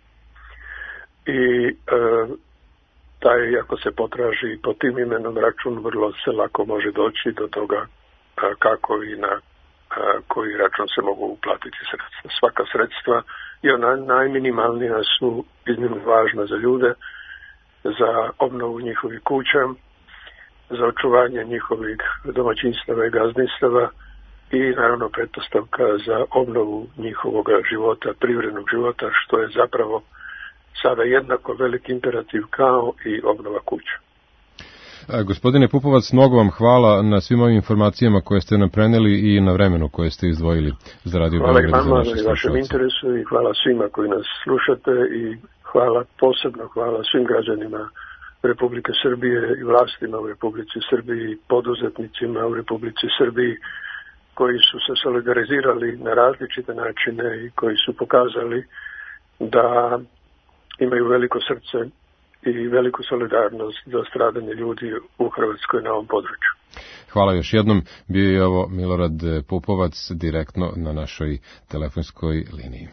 I taj, ako se potraži pod tim imenom račun, vrlo se lako može doći do toga kako i na koji račun se mogu uplatiti sredstva. Svaka sredstva i ona najminimalnija su iznimno važna za ljude, za obnovu njihovih kuća, za očuvanje njihovih domaćinstava i gazdinstava i naravno pretpostavka za obnovu njihovog života, privrednog života, što je zapravo sada jednako veliki imperativ kao i obnova kuća. Gospodine Pupovac, mnogo vam hvala na svim ovim informacijama koje ste nam preneli i na vremenu koje ste izdvojili za Radio Beograd. Hvala i vama na vašem interesu i hvala svima koji nas slušate i posebno hvala svim građanima Republike Srbije i vlastima u Republici Srbiji, poduzetnicima u Republici Srbiji koji su se solidarizirali na različite načine i koji su pokazali da imaju veliko srce i veliku solidarnost za stradanje ljudi u Hrvatskoj na ovom području. Hvala još jednom. Bio je ovo Milorad Pupovac direktno na našoj telefonskoj liniji.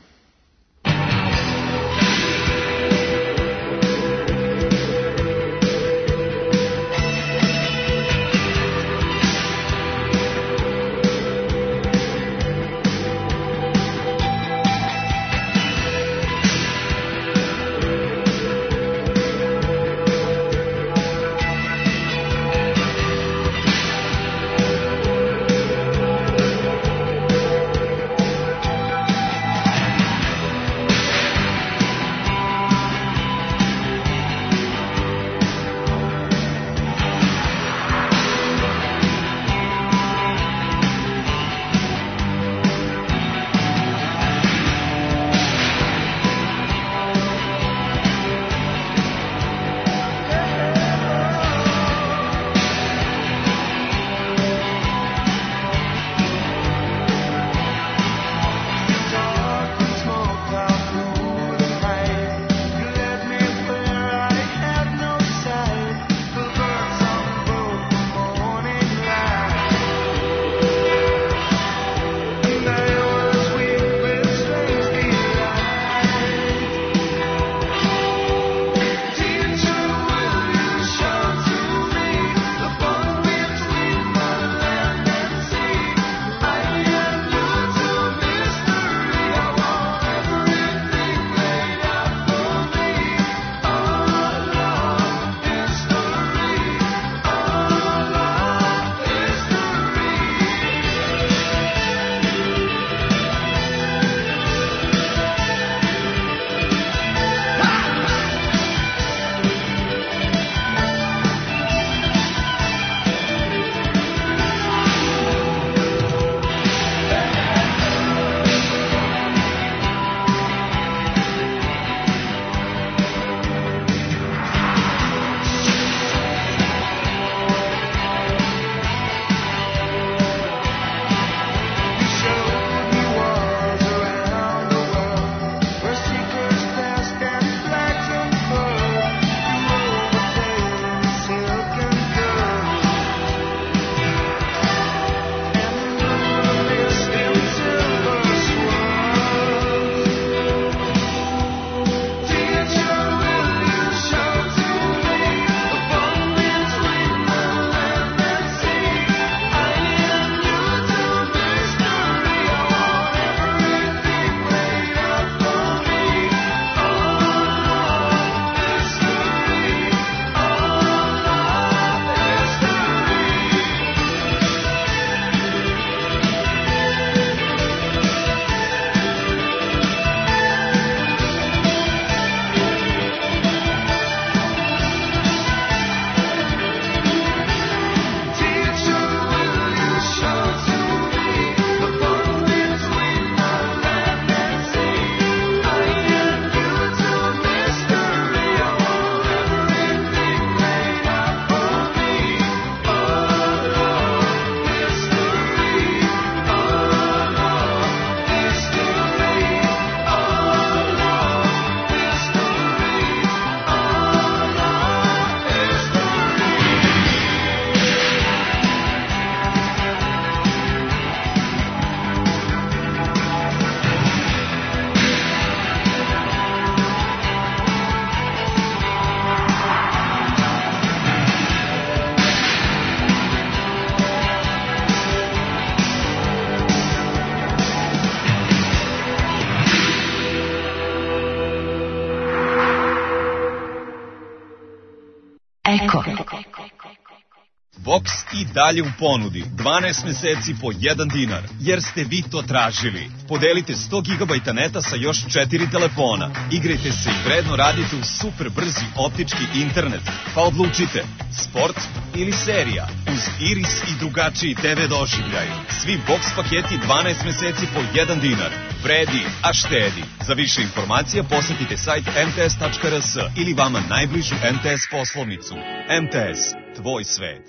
Vox i dalje u ponudi 12 meseci po 1 dinar, jer ste vi to tražili. Podelite 100 GB neta sa još 4 telefona. Igrajte se i vredno radite u super brzi optički internet. Pa odlučite, sport ili serija, uz Iris i drugačiji TV doživljaj. Svi Vox paketi 12 meseci po 1 dinar. Vredi, a štedi. Za više informacija posetite sajt mts.rs ili vama najbližu MTS poslovnicu. MTS, tvoj svet.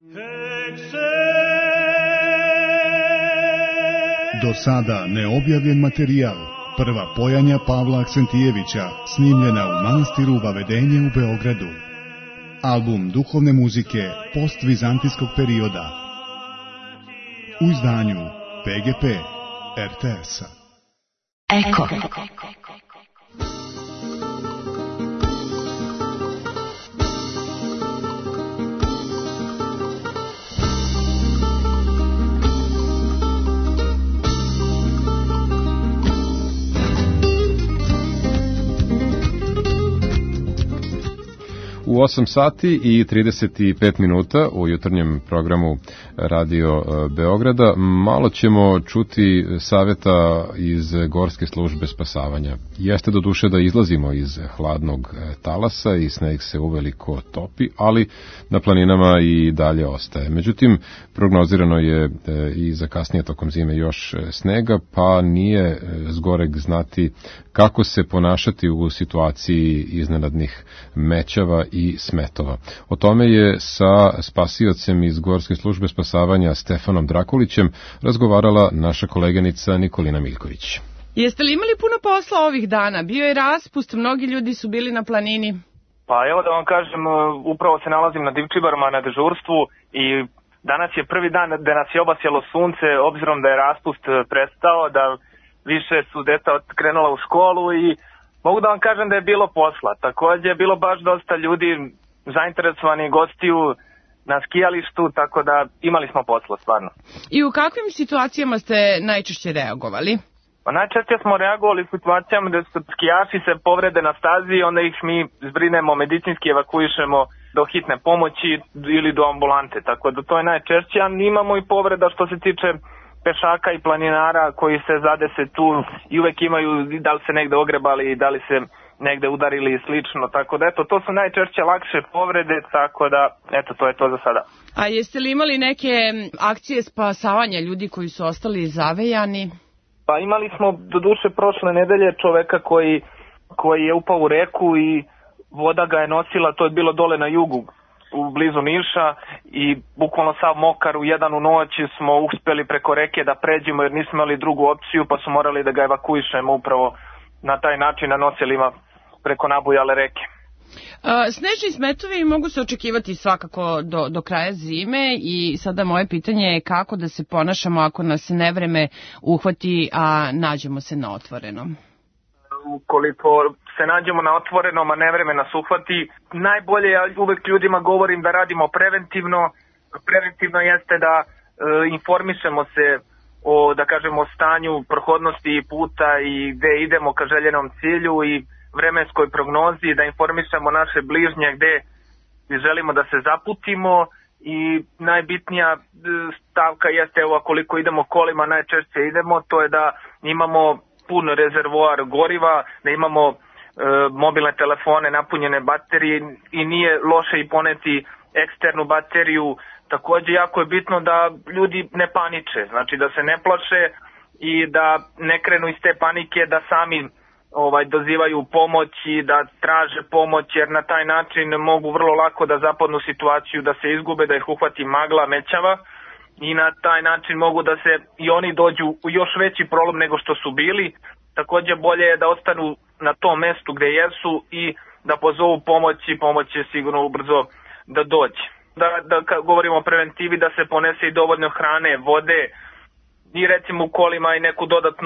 Do sada neobjavljen materijal. Prva pojanja Pavla Aksentijevića, snimljena u manastiru Vavedenje u Beogradu. Album duhovne muzike postvizantijskog perioda. U izdanju PGP RTS-a. Eko. U 8 sati i 35 minuta u jutarnjem programu Radio Beograda malo ćemo čuti savjeta iz Gorske službe spasavanja. Jeste do duše da izlazimo iz hladnog talasa i sneg se uveliko topi, ali na planinama i dalje ostaje. Međutim, prognozirano je i za kasnije tokom zime još snega, pa nije zgoreg znati kako se ponašati u situaciji iznenadnih mećava i smetova. O tome je sa spasiocem iz Gorske službe spasavanja Stefanom Drakulićem razgovarala naša koleginica Nikolina Miljković. Jeste li imali puno posla ovih dana? Bio je raspust, mnogi ljudi su bili na planini. Pa evo da vam kažem, upravo se nalazim na Divčibarima na dežurstvu i danas je prvi dan da nas je obasjalo sunce, obzirom da je raspust prestao, da više su deca krenula u školu i mogu da vam kažem da je bilo posla. Također je bilo baš dosta ljudi zainteresovani gostiju na skijalištu, tako da imali smo posla stvarno. I u kakvim situacijama ste najčešće reagovali? Pa najčešće smo reagovali u situacijama da su skijaši se povrede na stazi i onda ih mi zbrinemo, medicinski evakuišemo do hitne pomoći ili do ambulante. Tako da to je najčešće, a imamo i povreda što se tiče pešaka i planinara koji se zadese tu i uvek imaju da li se negde ogrebali, da li se negde udarili i slično. Tako da eto, to su najčešće lakše povrede, tako da eto, to je to za sada. A jeste li imali neke akcije spasavanja ljudi koji su ostali zavejani? Pa imali smo do duše prošle nedelje čoveka koji je upao u reku i voda ga je nosila, to je bilo dole na jugu u blizu Niša i bukvalno sav mokar u 1 u noć smo uspeli preko reke da pređemo jer nismo imali drugu opciju pa su morali da ga evakuišemo upravo na taj način na nosilima preko nabujale reke. Snežni smetovi mogu se očekivati svakako do kraja zime i sada moje pitanje je kako da se ponašamo ako nas nevreme uhvati, a nađemo se na otvorenom. Ukoliko se nađemo na otvorenom, a nevreme nas uhvati, najbolje, ja uvek ljudima govorim da radimo preventivno. Preventivno jeste da informišemo se o, da kažemo, stanju prohodnosti puta i gde idemo ka željenom cilju i vremenskoj prognozi, da informišemo naše bližnje gde želimo da se zaputimo i najbitnija stavka jeste, evo, koliko idemo kolima, najčešće idemo, to je da imamo pun rezervoar goriva, da imamo mobilne telefone napunjene baterije i nije loše i poneti eksternu bateriju. Također jako je bitno da ljudi ne paniče, znači da se ne plaše i da ne krenu iz te panike da sami dozivaju pomoć i da traže pomoć, jer na taj način mogu vrlo lako da zapadnu situaciju da se izgube, da ih uhvati magla, mećava i na taj način mogu da se i oni dođu u još veći problem nego što su bili. Također bolje je da ostanu na tom mestu gde jesu i da pozovu pomoć i pomoć će sigurno ubrzo da dođe. Da govorimo o preventivi, da se ponese i dovoljno hrane, vode i recimo u kolima i neku dodatnu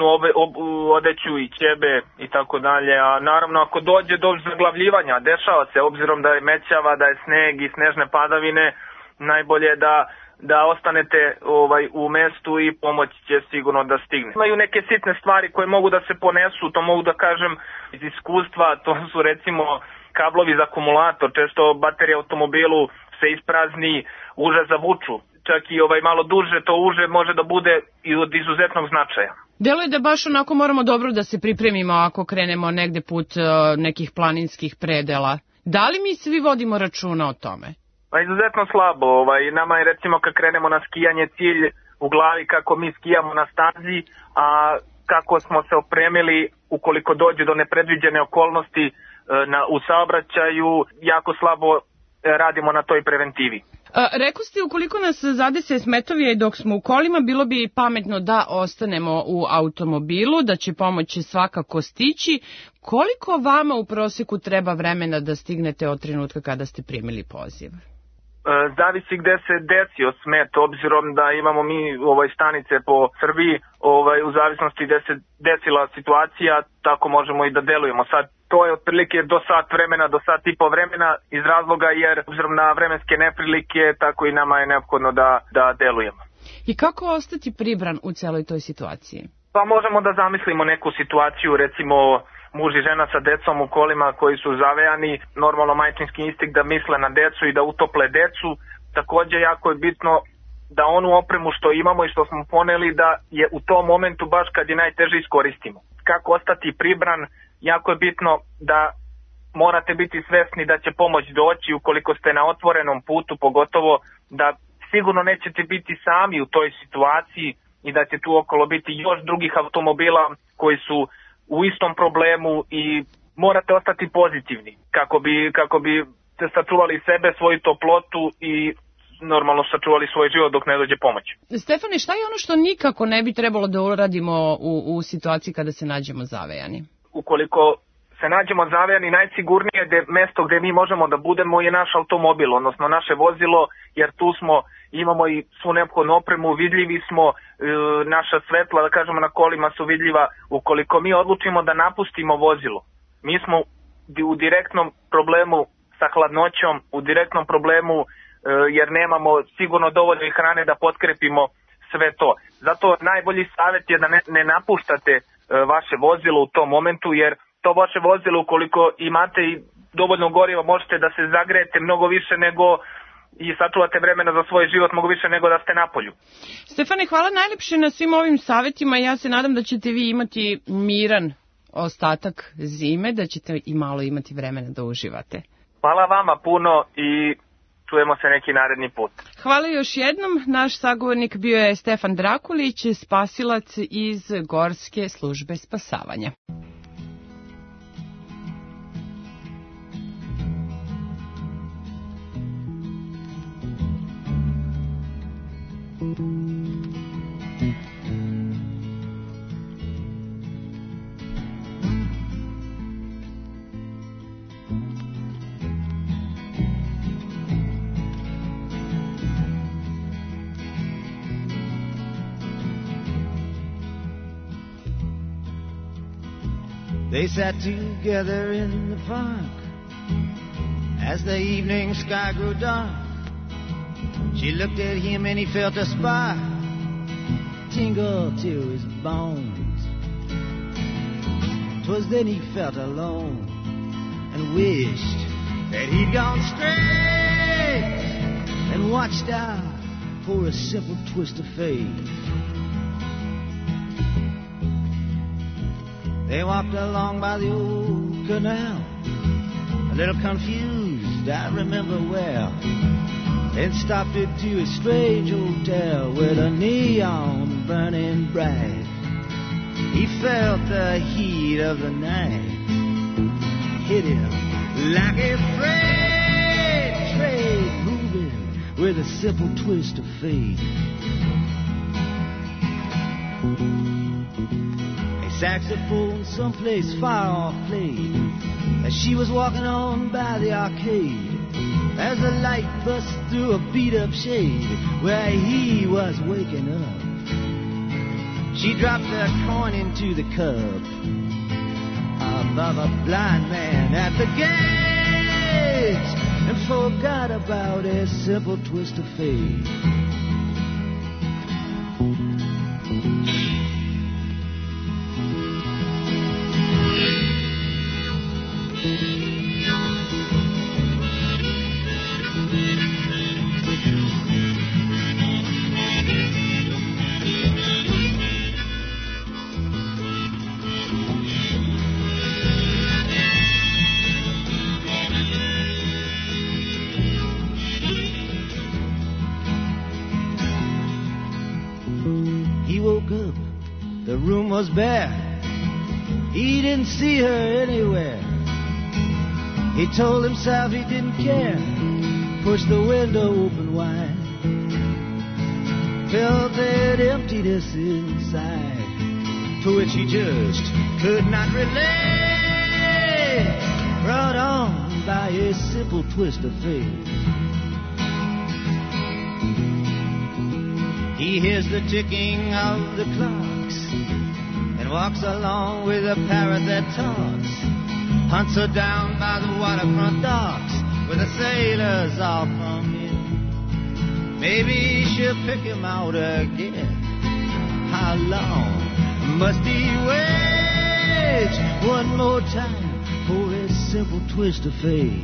odeću i ćebe i tako dalje. A naravno ako dođe do zaglavljivanja, dešava se obzirom da je mećava, da je sneg i snežne padavine, najbolje je da ostanete u mestu i pomoć će sigurno da stigne. Imaju neke sitne stvari koje mogu da se ponesu, to mogu da kažem iz iskustva, to su recimo kablovi za akumulator. Često baterije automobilu se isprazni, uže zavuču. Čak i malo duže, to uže može da bude i od izuzetnog značaja. Deluje da baš onako moramo dobro da se pripremimo ako krenemo negde put nekih planinskih predela. Da li mi svi vodimo računa o tome? Pa izuzetno slabo. Nama je recimo kad krenemo na skijanje cilj u glavi kako mi skijamo na stazi, a kako smo se opremili ukoliko dođe do nepredviđene okolnosti u saobraćaju, jako slabo radimo na toj preventivi. Rekli ste, ukoliko nas zadese smetovije dok smo u kolima, bilo bi pametno da ostanemo u automobilu, da će pomoć svakako stići. Koliko vama u proseku treba vremena da stignete od trenutka kada ste primili poziv? Zavisi gde se desio smet, obzirom da imamo mi stanice po Srbiji, u zavisnosti gde se desila situacija, tako možemo i da delujemo. Sad, to je otprilike do sat vremena, do sat i po vremena, iz razloga jer, obzirom na vremenske neprilike, tako i nama je neophodno da delujemo. I kako ostati pribran u celoj toj situaciji? Pa možemo da zamislimo neku situaciju, recimo muž i žena sa decom u kolima koji su zavejani, normalno majčinski instinkt da misle na decu i da utople decu. Takođe jako je bitno da onu opremu što imamo i što smo poneli da je u tom momentu baš kad je najteže iskoristimo. Kako ostati pribran, jako je bitno da morate biti svesni da će pomoć doći ukoliko ste na otvorenom putu, pogotovo da sigurno nećete biti sami u toj situaciji i da će tu okolo biti još drugih automobila koji su u istom problemu i morate ostati pozitivni kako bi sačuvali sebe, svoju toplotu i normalno sačuvali svoj život dok ne dođe pomoć. Stefane, šta je ono što nikako ne bi trebalo da uradimo u situaciji kada se nađemo zavejani? Ukoliko se nađemo zavejani, najsigurnije mesto gde mi možemo da budemo je naš automobil, odnosno naše vozilo, jer tu imamo i svu neophodnu opremu, vidljivi smo, naša svetla, da kažemo, na kolima su vidljiva. Ukoliko mi odlučimo da napustimo vozilo, mi smo u direktnom problemu sa hladnoćom, u direktnom problemu jer nemamo sigurno dovoljno i hrane da potkrepimo sve to. Zato najbolji savjet je da ne napuštate vaše vozilo u tom momentu, jer to vaše vozilo, ukoliko imate i dovoljno goriva, možete da se zagrejete mnogo više nego i sačuvate vremena za svoj život mnogo više nego da ste napolju. Stefane, hvala najlepše na svim ovim savjetima. Ja se nadam da ćete vi imati miran ostatak zime, da ćete i malo imati vremena da uživate. Hvala vama puno i čujemo se neki naredni put. Hvala još jednom. Naš sagovornik bio je Stefan Drakulić, spasilac iz Gorske službe spasavanja. They sat together in the park as the evening sky grew dark. She looked at him and he felt a spark tingle to his bones. 'Twas then he felt alone and wished that he'd gone straight and watched out for a simple twist of fate. They walked along by the old canal, a little confused, I remember well, then stopped into a strange hotel with a neon burning bright. He felt the heat of the night hit him like a freight train moving with a simple twist of fate. Saxophone someplace far off played as she was walking on by the arcade, as the light bust through a beat-up shade where he was waking up. She dropped a coin into the cup above a blind man at the gate and forgot about a simple twist of fate. woke up, the room was bare. He didn't see her anywhere. He told himself he didn't care. Pushed the window open wide. Felt that emptiness inside, to which he just could not relate. Brought on by a simple twist of fate. He hears the ticking of the clocks and walks along with a parrot that talks. Hunts her down by the waterfront docks where the sailors all come in. Maybe she'll pick him out again. How long must he wait? One more time for a simple twist of fate.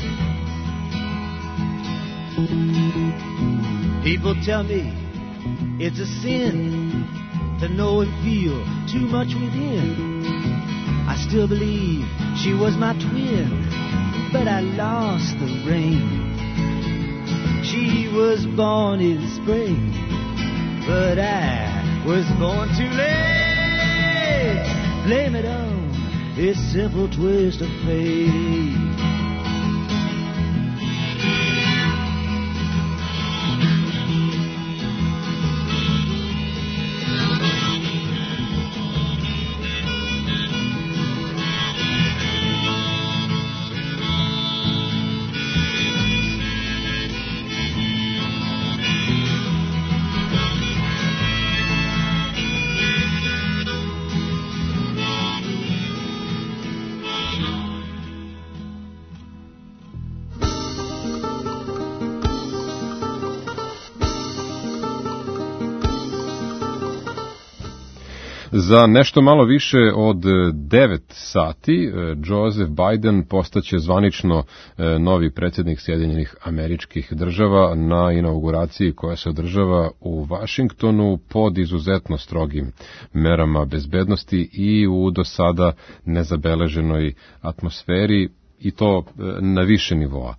People tell me it's a sin to know and feel too much within. I still believe she was my twin, but I lost the rain. She was born in spring, but I was born too late. Blame it on this simple twist of fate. Za nešto malo više od 9 sati Joseph Biden postaće zvanično novi predsjednik Sjedinjenih Američkih Država na inauguraciji koja se održava u Vašingtonu pod izuzetno strogim merama bezbednosti i u do sada nezabeleženoj atmosferi i to na više nivoa.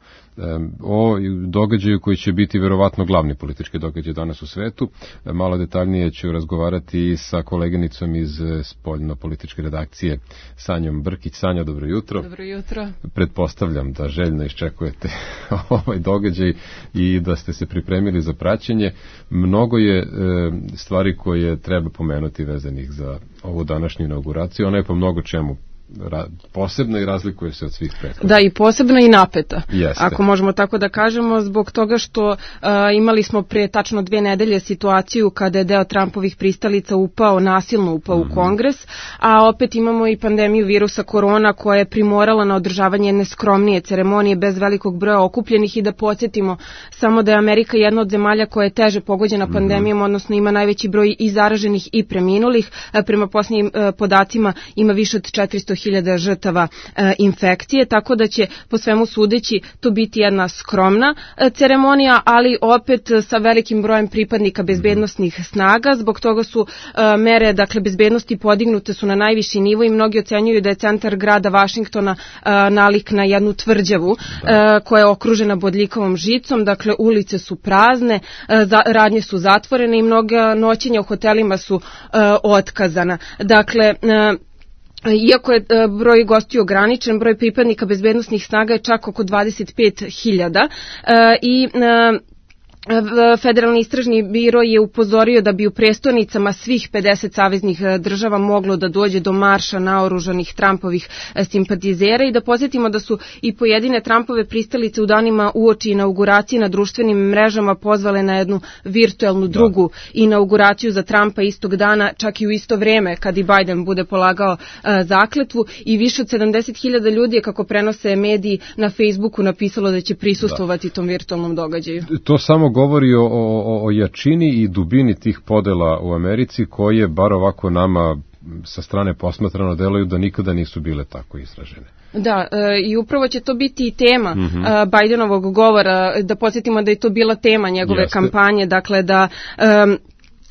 O događaju koji će biti verovatno glavni politički događaj danas u svetu. Malo detaljnije ću razgovarati sa koleginicom iz spoljno-političke redakcije Sanjom Brkić. Sanja, dobro jutro. Dobro jutro. Pretpostavljam da željno iščekujete ovaj događaj i da ste se pripremili za praćenje. Mnogo je stvari koje treba pomenuti vezanih za ovu današnju inauguraciju. Ona je po mnogo čemu posebna i razlikuje se od svih prethodnih. Da, i posebna i napeta. Jeste. Ako možemo tako da kažemo, zbog toga što imali smo pre tačno 2 nedelje situaciju kada je deo Trumpovih pristalica nasilno upao u Kongres, a opet imamo i pandemiju virusa korona koja je primorala na održavanje jedne skromnije ceremonije bez velikog broja okupljenih i da podsjetimo samo da je Amerika jedna od zemalja koja je teže pogođena pandemijom, odnosno ima najveći broj i zaraženih i preminulih. Prema posljednjim podacima ima više od 400.000 žrtava infekcije, tako da će po svemu sudeći to biti jedna skromna ceremonija, ali opet sa velikim brojem pripadnika bezbednosnih snaga. Zbog toga su mere bezbednosti podignute su na najviši nivo i mnogi ocenjuju da je centar grada Vašingtona nalik na jednu tvrđavu koja je okružena bodljikavom žicom, dakle ulice su prazne, radnje su zatvorene i mnoga noćenja u hotelima su otkazana. Dakle, iako je broj gostiju ograničen, broj pripadnika bezbednosnih snaga je čak oko 25.000 i Federalni istražni biro je upozorio da bi u prestonicama svih 50 saveznih država moglo da dođe do marša naoružanih Trumpovih simpatizera i da podsjetimo da su i pojedine Trumpove pristalice u danima uoči inauguracije na društvenim mrežama pozvale na jednu virtuelnu drugu inauguraciju za Trumpa istog dana, čak i u isto vreme kad i Biden bude polagao zakletvu i više od 70.000 ljudi je, kako prenose mediji, na Facebooku napisalo da će prisustvovati tom virtualnom događaju. To samo govori o jačini i dubini tih podela u Americi koje bar ovako nama sa strane posmatrano deluju da nikada nisu bile tako izražene. Da, i upravo će to biti i tema Bidenovog govora, da podsjetimo da je to bila tema njegove kampanje, dakle da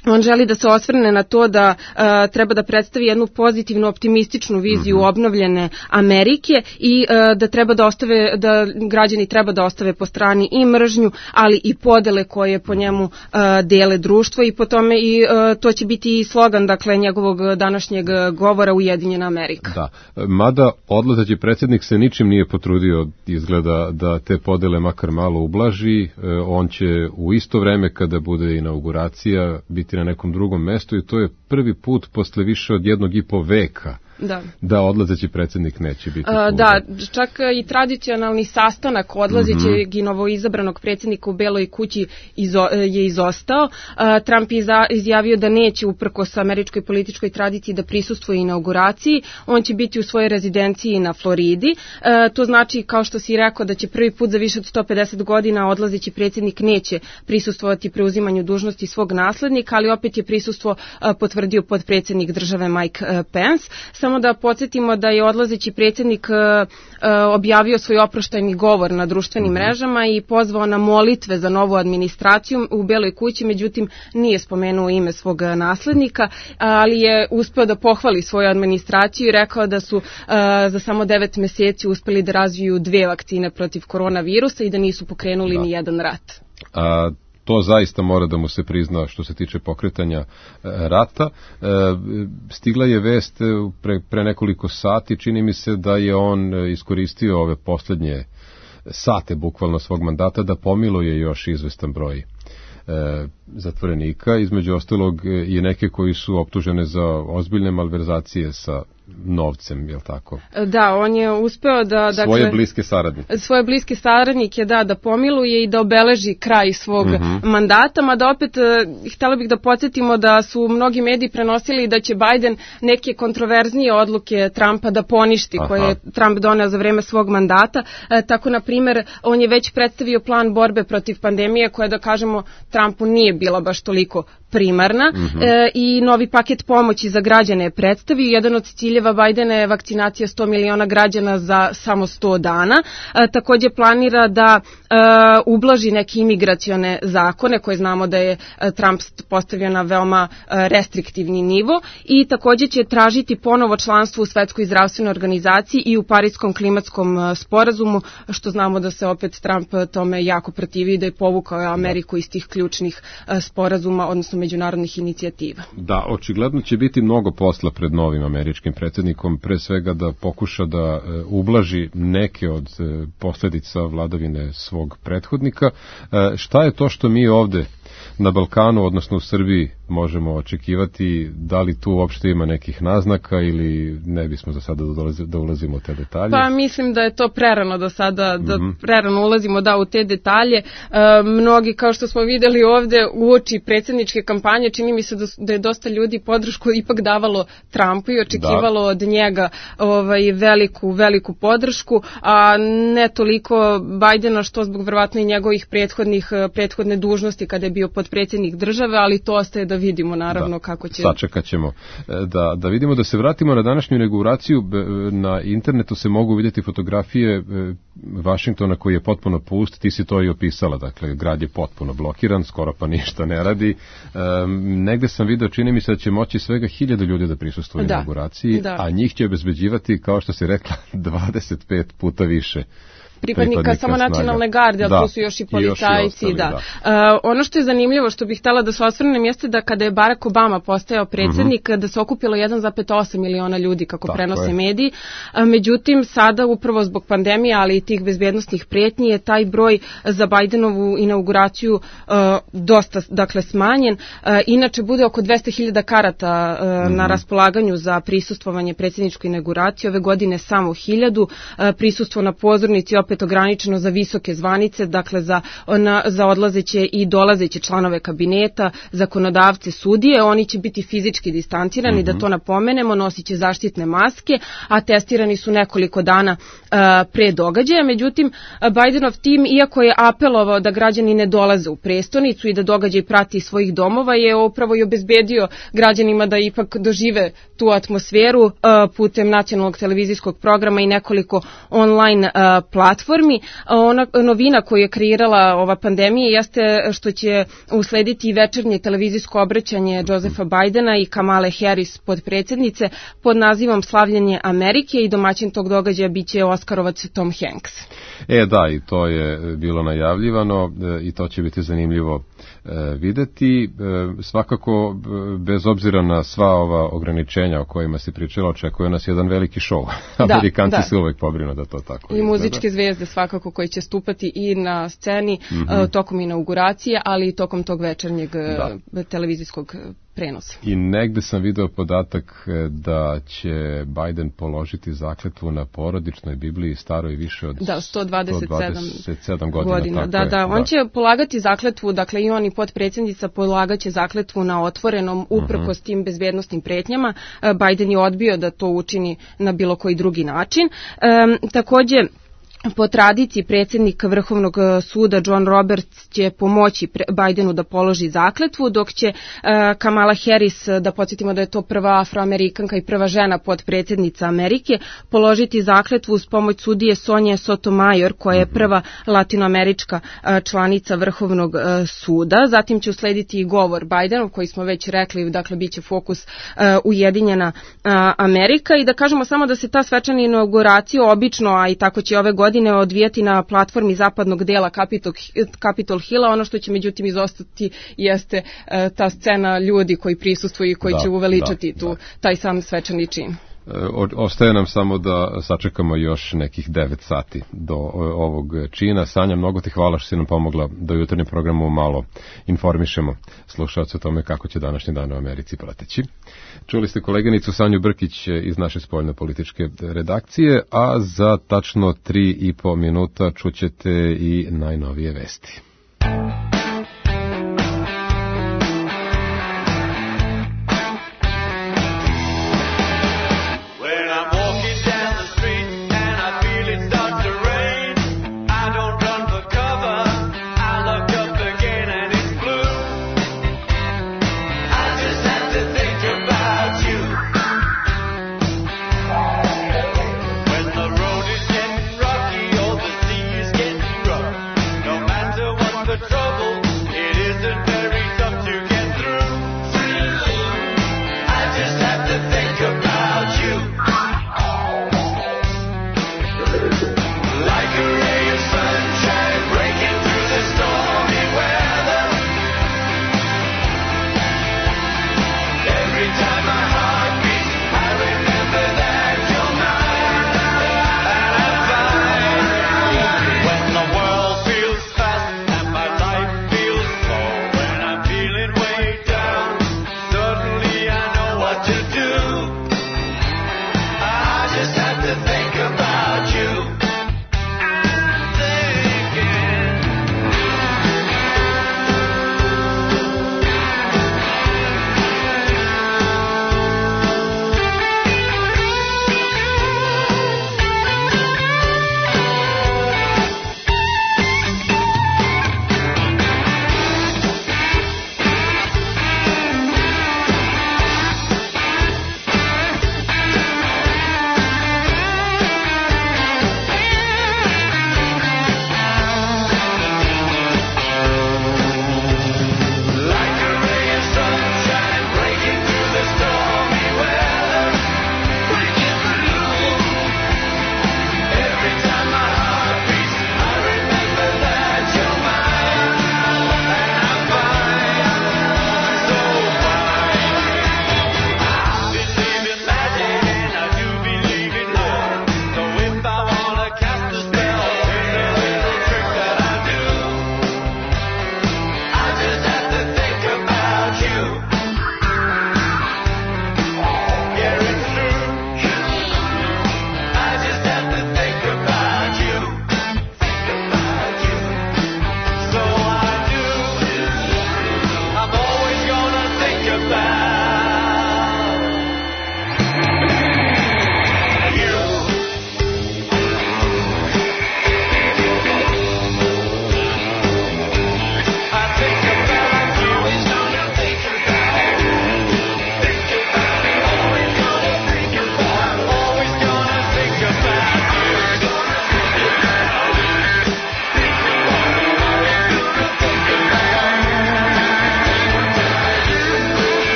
On želi da se osvrne na to da treba da predstavi jednu pozitivnu, optimističnu viziju obnovljene Amerike i da treba da građani treba da ostave po strani i mržnju, ali i podele koje po njemu dele društvo i po tome i to će biti i slogan dakle njegovog današnjeg govora Ujedinjena Amerika. Da, mada odlazeći predsjednik se ničim nije potrudio izgleda da te podele makar malo ublaži, on će u isto vreme kada bude inauguracija biti na nekom drugom mestu i to je prvi put posle više od 1,5 veka da odlazeći predsjednik neće biti tu. Da, čak i tradicionalni sastanak odlazećeg i novoizabranog predsjednika u Beloj kući je izostao. Trump je izjavio da neće uprkos američkoj političkoj tradiciji da prisustvuje inauguraciji. On će biti u svojoj rezidenciji na Floridi. To znači, kao što si rekao, da će prvi put za više od 150 godina odlazeći predsjednik neće prisustvovati preuzimanju dužnosti svog naslednika, ali opet je prisustvo potvrdio potpredsjednik države Mike Pence. Samo da podsjetimo da je odlazeći predsjednik objavio svoj oproštajni govor na društvenim mrežama i pozvao na molitve za novu administraciju u Beloj kući, međutim nije spomenuo ime svog naslednika, ali je uspeo da pohvali svoju administraciju i rekao da su za samo 9 meseci uspeli da razviju 2 vakcine protiv koronavirusa i da nisu pokrenuli ni jedan rat. To zaista mora da mu se prizna što se tiče pokretanja rata. Stigla je vest pre nekoliko sati, čini mi se da je on iskoristio ove posljednje sate bukvalno svog mandata da pomiluje još izvestan broj zatvorenika, između ostalog i neke koji su optužene za ozbiljne malverzacije sa novcem, je li tako? Da, on je uspeo da... Svoje bliske saradnike da pomiluje i da obeleži kraj svog mandata, mada opet htjela bih da podsjetimo da su mnogi mediji prenosili da će Biden neke kontroverznije odluke Trumpa da poništi, koje je Trump doneo za vreme svog mandata. Tako, na primjer, on je već predstavio plan borbe protiv pandemije, koja, da kažemo, Trumpu nije bila baš toliko primarna i novi paket pomoći za građane je predstavio. Jedan od ciljeva Bajdena je vakcinacija 100 miliona građana za samo 100 dana. Također planira da ublaži neke imigracione zakone koje znamo da je Trump postavio na veoma restriktivni nivo i također će tražiti ponovo članstvo u Svetskoj zdravstvenoj organizaciji i u Pariskom klimatskom sporazumu, što znamo da se opet Trump tome jako protivi, da je povukao Ameriku iz tih ključnih sporazuma, odnosno međunarodnih inicijativa. Da, očigledno će biti mnogo posla pred novim američkim predsjednikom, pre svega da pokuša da ublaži neke od posljedica vladavine svog prethodnika. Šta je to što mi ovde na Balkanu, odnosno u Srbiji, možemo očekivati? Da li tu uopšte ima nekih naznaka ili ne bismo za sada da ulazimo u te detalje? Pa mislim da je to prerano do sada, da prerano ulazimo u te detalje. Mnogi, kao što smo vidjeli ovde, uoči predsjedničke kampanje, čini mi se da je dosta ljudi podršku ipak davalo Trumpu i očekivalo od njega veliku podršku, a ne toliko Bajdena, što zbog verovatno i njegovih prethodne dužnosti kada je bio potpredsjednik države, ali to ostaje da vidimo naravno kako će... Sačekat ćemo. Da vidimo, da se vratimo na današnju inauguraciju. Na internetu se mogu vidjeti fotografije Vašingtona koji je potpuno pust, ti si to i opisala, dakle grad je potpuno blokiran, skoro pa ništa ne radi. Negde sam video, čini mi se da će moći svega 1000 ljudi da prisustvuju inauguraciji, a njih će obezbeđivati, kao što si rekla, 25 puta više pripadnika samo nacionalne garde, ali tu su još i policajci. Ono što je zanimljivo, što bih htjela da se osvrnem, jeste da kada je Barack Obama postajao predsjednik, da se okupilo 1,8 miliona ljudi, kako prenose mediji. Međutim, sada upravo zbog pandemije, ali i tih bezbjednosnih prijetnji, je taj broj za Bajdenovu inauguraciju dosta smanjen. Inače, bude oko 200.000 karata na raspolaganju za prisustvovanje predsjedničkoj inauguraciji. Ove godine samo 1000. Prisustvo na pozornici opet ograničeno za visoke zvanice, dakle za odlazeće i dolazeće članove kabineta, zakonodavce, sudije. Oni će biti fizički distancirani, da to napomenemo, nosit će zaštitne maske, a testirani su nekoliko dana pre događaja. Međutim, Bajdenov tim, iako je apelovao da građani ne dolaze u prestonicu i da događaj prati iz svojih domova, je upravo i obezbedio građanima da ipak dožive tu atmosferu putem nacionalnog televizijskog programa i nekoliko online platformi. platformi. Ona novina koju je kreirala ova pandemija jeste što će uslediti večernje televizijsko obraćanje Josepha Bidena i Kamale Harris podpredsjednice pod nazivom Slavljenje Amerike i domaćin tog događaja biće Oskarovac Tom Hanks. Da, i to je bilo najavljivano i to će biti zanimljivo videti. Svakako, bez obzira na sva ova ograničenja o kojima se pričalo, očekuje nas jedan veliki show. Amerikanci se uvek pobrinu da to tako. I muzičke zvezde svakako koji će stupati i na sceni tokom inauguracije, ali i tokom tog večernjeg televizijskog prenosa. I negde sam video podatak da će Biden položiti zakletvu na porodičnoj Bibliji staroj više od 127 godina. On će polagati zakletvu, dakle i on i potpredsjednica polagaće zakletvu na otvorenom uprkos tim bezbednosnim pretnjama. Biden je odbio da to učini na bilo koji drugi način. Takođe, po tradiciji predsjednik Vrhovnog suda John Roberts će pomoći Bidenu da položi zakletvu, dok će Kamala Harris, da podsjetimo da je to prva Afroamerikanka i prva žena potpredsjednica Amerike, položiti zakletvu uz pomoć sudije Sonje Sotomayor, koja je prva latinoamerička članica Vrhovnog suda. Zatim će uslediti i govor Bidenov, koji smo već rekli, dakle bit će fokus Ujedinjena Amerika. I da kažemo samo da se ta svečana inauguracija obično, a i tako će ove godine odvijati na platformi zapadnog dela Capitol Hilla. Ono što će međutim izostati jeste ta scena ljudi koji prisustvuju i koji će uveličati taj sam svečani čin. Ostaje nam samo da sačekamo još nekih 9 sati do ovog čina. Sanja, mnogo ti hvala što si nam pomogla da u jutarnjem programu malo informišemo slušalce o tome kako će današnji dan u Americi proteći. Čuli ste koleginicu Sanju Brkić iz naše spoljno-političke redakcije, a za tačno 3,5 minuta čućete i najnovije vesti. No matter what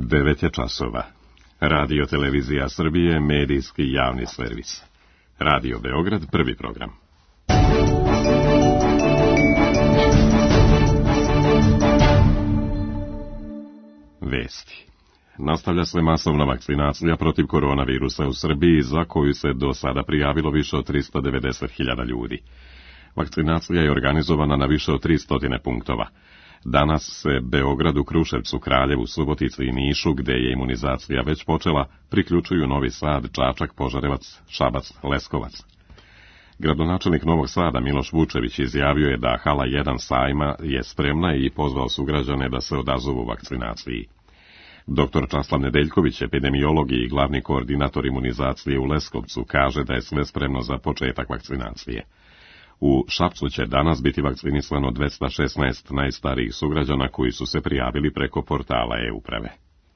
9 je časova. Radio Televizija Srbije, medijski javni servis. Radio Beograd, prvi program. Vesti. Nastavlja se masovna vakcinacija protiv koronavirusa u Srbiji, za koju se do sada prijavilo više od 390.000 ljudi. Vakcinacija je organizovana na više od 300 punktova. Danas se Beogradu, Kruševcu, Kraljevu, Subotici i Nišu, gde je imunizacija već počela, priključuju Novi Sad, Čačak, Požarevac, Šabac, Leskovac. Gradonačelnik Novog Sada Miloš Vučević izjavio je da hala 1 sajma je spremna i pozvao sugrađane da se odazovu vakcinaciji. Dr. Časlav Nedeljković, epidemiolog i glavni koordinator imunizacije u Leskovcu, kaže da je sve spremno za početak vakcinacije. U Šapcu će danas biti vakcinisano 216 najstarijih sugrađana koji su se prijavili preko portala e-uprave.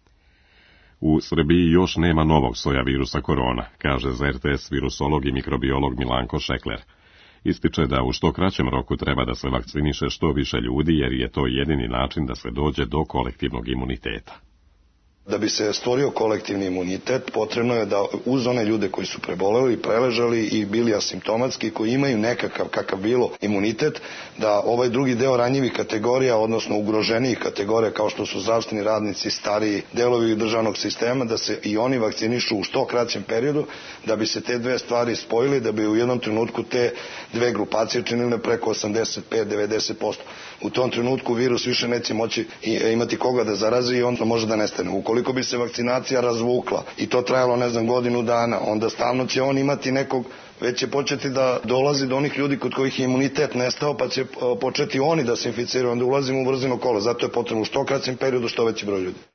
U Srbiji još nema novog soja virusa korona, kaže za RTS virusolog i mikrobiolog Milanko Šekler. Ističe da u što kraćem roku treba da se vakciniše što više ljudi, jer je to jedini način da se dođe do kolektivnog imuniteta. Da bi se stvorio kolektivni imunitet, potrebno je da uz one ljude koji su preboleli, preležali i bili asimptomatski, koji imaju nekakav kakav bilo imunitet, da ovaj drugi deo ranjivih kategorija, odnosno ugroženijih kategorija kao što su zdravstveni radnici, stariji delovi državnog sistema, da se i oni vakcinišu u što kraćem periodu, da bi se te dve stvari spojili, da bi u jednom trenutku te dve grupacije činile preko 85-90%. U tom trenutku virus više neće moći imati koga da zarazi i onda može da nestane. Ukoliko bi se vakcinacija razvukla i to trajalo, godinu dana, onda stalno će on imati nekog, već će početi da dolazi do onih ljudi kod kojih je imunitet nestao, pa će početi oni da se inficiraju, onda ulazimo u vrzino kolo. Zato je potrebno u što kraćem periodu što veći broj ljudi.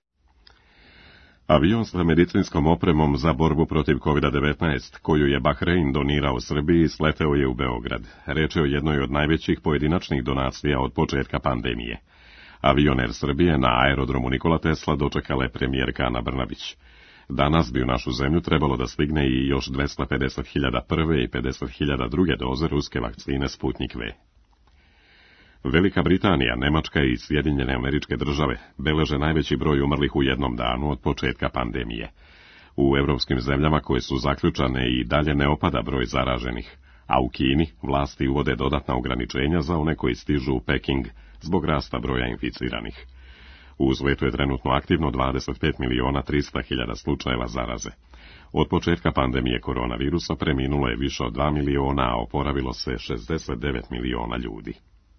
Avion sa medicinskom opremom za borbu protiv COVID-19, koju je Bahrein donirao Srbiji, sleteo je u Beograd. Reč je o jednoj od najvećih pojedinačnih donacija od početka pandemije. Avion Air Srbije na aerodromu Nikola Tesla dočekala je premijerka Ana Brnabić. Danas bi u našu zemlju trebalo da stigne i još 250.000 prve i 50.000 druge doze ruske vakcine Sputnik V. Velika Britanija, Nemačka i Sjedinjene Američke Države beleže najveći broj umrlih u jednom danu od početka pandemije. U evropskim zemljama koje su zaključane i dalje ne opada broj zaraženih, a u Kini vlasti uvode dodatna ograničenja za one koji stižu u Peking zbog rasta broja inficiranih. U svetu je trenutno aktivno 25.300.000 slučajeva zaraze. Od početka pandemije koronavirusa preminulo je više od 2 miliona, a oporavilo se 69 miliona ljudi.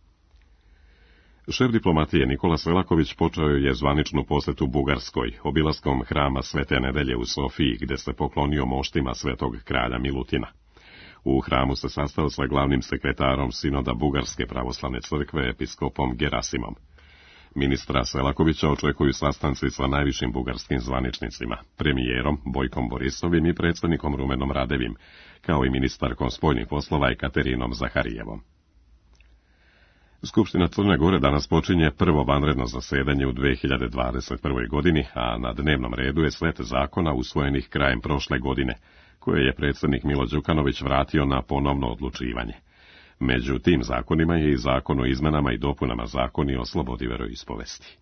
Šef diplomatije Nikola Selaković počeo je zvaničnu posetu Bugarskoj, obilaskom hrama Svete Nedelje u Sofiji, gde se poklonio moštima svetog kralja Milutina. U hramu se sastao sa glavnim sekretarom sinoda Bugarske pravoslavne crkve, episkopom Gerasimom. Ministra Selakovića očekuju sastanci sa najvišim bugarskim zvaničnicima, premijerom Bojkom Borisovim i predsjednikom Rumenom Radevim, kao i ministarkom spoljnih poslova Ekaterinom Zaharijevom. Skupština Crne Gore danas počinje prvo vanredno zasedanje u 2021. godini, a na dnevnom redu je set zakona usvojenih krajem prošle godine, koje je predsjednik Milo Đukanović vratio na ponovno odlučivanje. Među tim zakonima je i zakon o izmenama i dopunama zakoni o slobodi veroispovesti.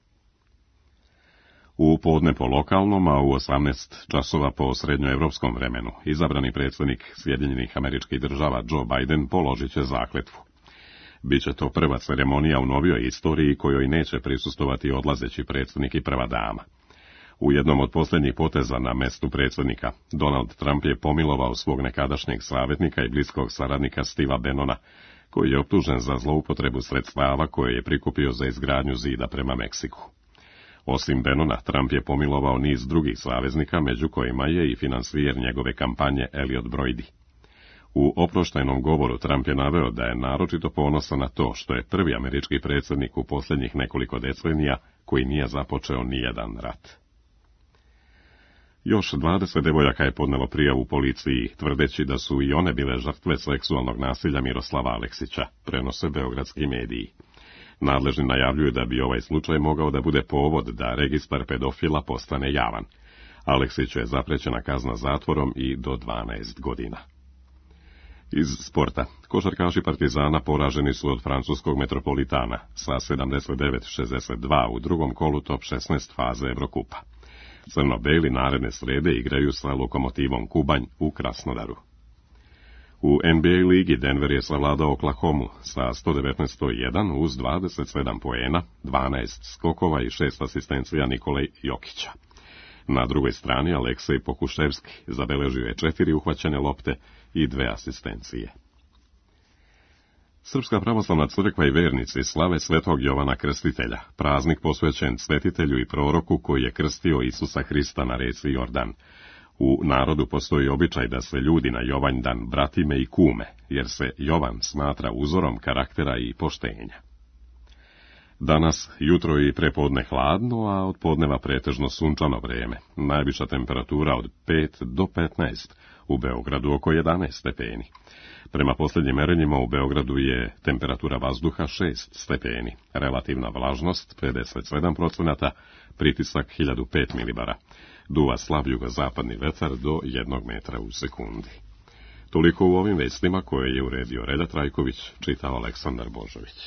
U podne po lokalnom, a u 18 časova po srednjoevropskom vremenu, izabrani predsjednik Sjedinjenih Američkih Država Joe Biden položit će zakletvu. Biće to prva ceremonija u novijoj istoriji kojoj neće prisustovati odlazeći predsjednik i prva dama. U jednom od posljednjih poteza na mestu predsjednika, Donald Trump je pomilovao svog nekadašnjeg savjetnika i bliskog saradnika Steva Bannona, koji je optužen za zloupotrebu sredstava koje je prikupio za izgradnju zida prema Meksiku. Osim Bannona, Trump je pomilovao niz drugih saveznika, među kojima je i financijer njegove kampanje Elliot Broidy. U oproštajnom govoru Trump je naveo da je naročito ponosan na to što je prvi američki predsjednik u posljednjih nekoliko decenija koji nije započeo nijedan rat. Još 20 devojaka je podnelo prijavu policiji, tvrdeći da su i one bile žrtve seksualnog nasilja Miroslava Aleksića, prenose beogradski mediji. Nadležni najavljuju da bi ovaj slučaj mogao da bude povod da registar pedofila postane javan. Aleksiću je zaprećena kazna zatvorom i do 12 godina. Iz sporta. Košarkaši Partizana poraženi su od francuskog Metropolitana sa 79-62 u drugom kolu top 16 faze Evrokupa. Crno-beli naredne srede igraju sa Lokomotivom Kubanj u Krasnodaru. U NBA ligi Denver je savladao Oklahomu sa 119-101 uz 27 poena, 12 skokova i 6 asistencija Nikole Jokića. Na drugoj strani Aleksej Pokuševski zabeležio je 4 uhvaćene lopte i 2 asistencije. Srpska pravoslavna crkva i vernici slave Svetog Jovana Krstitelja, praznik posvećen svetitelju i proroku koji je krstio Isusa Hrista na reci Jordan. U narodu postoji običaj da se ljudi na Jovanjdan bratime i kume, jer se Jovan smatra uzorom karaktera i poštenja. Danas jutro i prepodne hladno, a od podneva pretežno sunčano vreme. Najviša temperatura od 5 do 15, u Beogradu oko 11 stepeni. Prema posljednjim merenjima u Beogradu je temperatura vazduha 6 stepeni, relativna vlažnost 57%, pritisak 1005 milibara. Duva slab jugozapadni vetar do 1 metra u sekundi. Toliko u ovim vestima koje je uredio Reda Trajković, čitao Aleksandar Božović.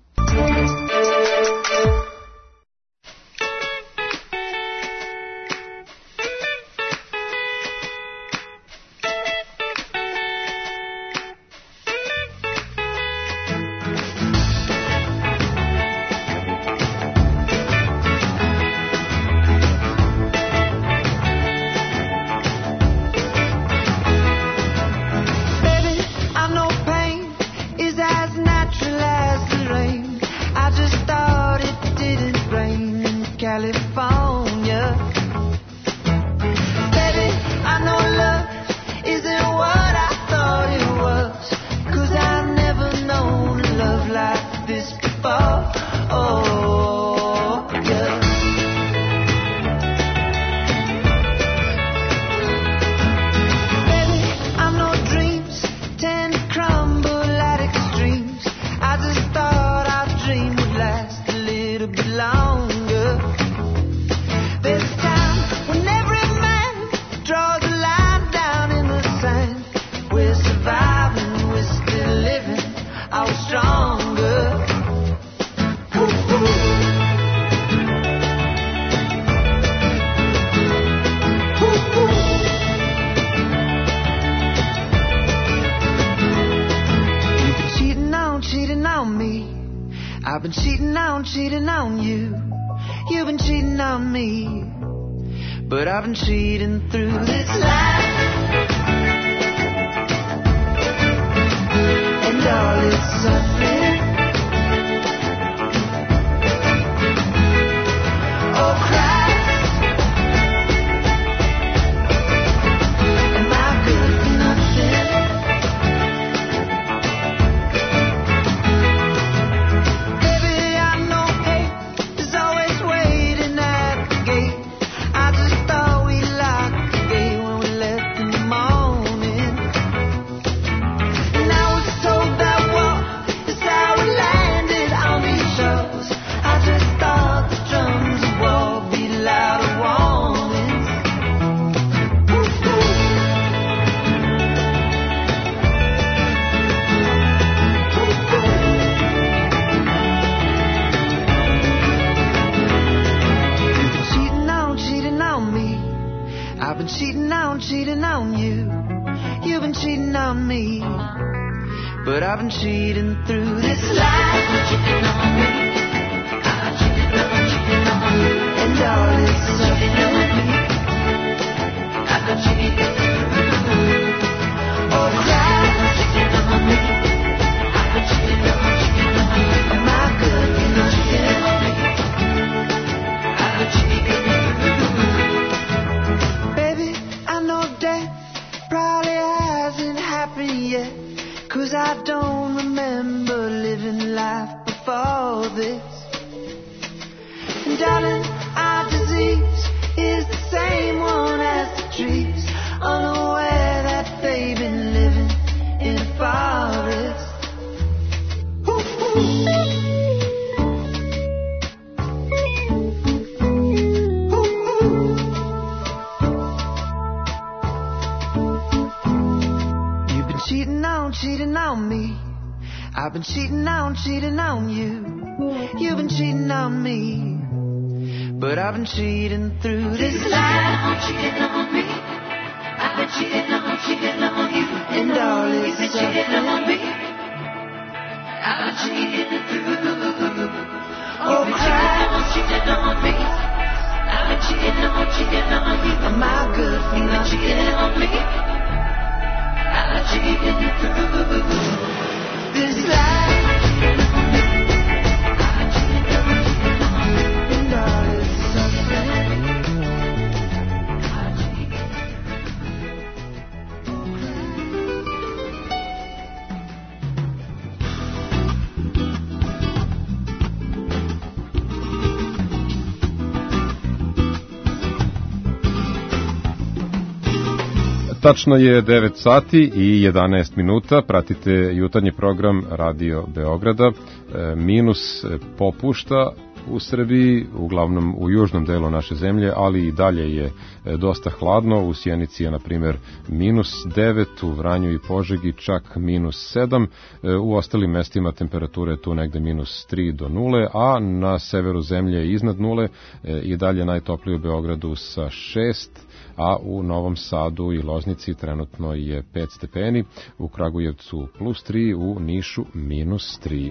Cheating on you, you've been cheating on me, but I've been cheating through this life, and all its suffering. Oh Christ, am I good for nothing? Cheating on you, you've been cheating on me, but I've been cheating through this life. Cheating on me, I've been cheating on you, and all it's suffering. I've been cheating through. Oh Christ, cheating on me, I've been cheating on you, am I good for nothing? I've been cheating through. Yet, 'cause I don't remember living life before this. And darling, our disease is the same one as the trees, unaware that they've been living in a forest. Cheating on me, I've been cheating on you, you've been cheating on me, But I've been cheating through this life. Cheating on me. I've been cheating on you. And all this you've been cheating on me. I've been cheating through. Oh, cheating on me. I've been cheating on you. My good for nothing. Cheating on me. I've been cheating through this life. Tačno je 9 sati i 11 minuta, pratite jutarnji program Radio Beograda. Minus popušta u Srbiji, uglavnom u južnom delu naše zemlje, ali i dalje je dosta hladno. U Sjenici je, na primjer, minus 9, u Vranju i Požegi čak minus 7, u ostalim mestima temperature je tu negde minus 3 do 0, a na severu zemlje je iznad 0, i dalje najtoplije u Beogradu sa 6, a u Novom Sadu i Loznici trenutno je 5 stepeni, u Kragujevcu plus 3, u Nišu minus 3.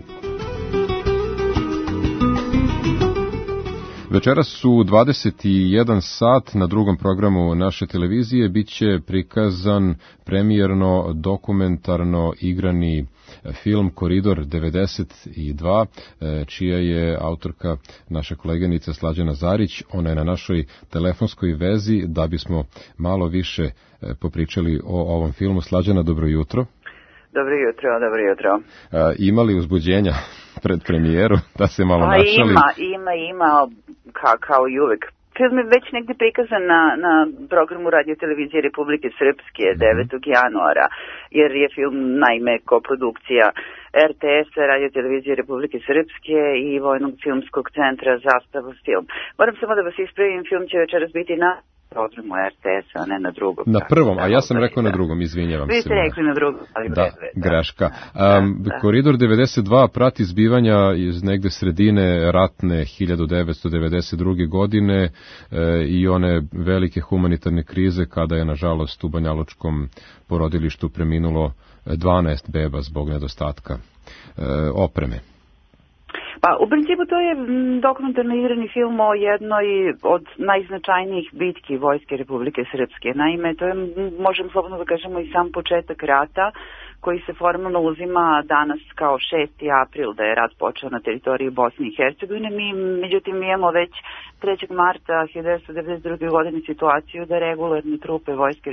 Večeras su 21 sat na drugom programu naše televizije biće prikazan premijerno dokumentarno igrani film Koridor 92, čija je autorka naša koleginica Slađana Zarić. Ona je na našoj telefonskoj vezi da bismo malo više popričali o ovom filmu. Slađana, dobro jutro. Dobro jutro. Ima li uzbuđenja pred premijeru, da se malo našali? Ima, kao i uvek. Film je već negdje prikazan na programu Radio Televizije Republike Srpske 9. januara, jer je film naime koprodukcija RTS-a, Radio Televizije Republike Srpske i Vojnog filmskog centra Zastava film. Moram samo da vas ispravim, film će večeras biti na programu RTS-a, a ne na drugom. Na prvom, a ja sam rekao na drugom, izvinjavam se. Vi ste rekli na drugom, ali da, greška. Koridor 92 prati zbivanja iz negde sredine ratne 1992. godine i one velike humanitarne krize kada je, nažalost, u banjalučkom porodilištu preminulo 12 beba zbog nedostatka opreme. Pa, u principu to je dokumentarno igrani film o jednoj od najznačajnijih bitki Vojske Republike Srpske. Naime, to je, možemo slobodno da kažemo, i sam početak rata, koji se formalno uzima danas kao 6. april, da je rat počeo na teritoriji Bosne i Hercegovine. Međutim, imamo već 3. marta 1992. godine situaciju da regularne trupe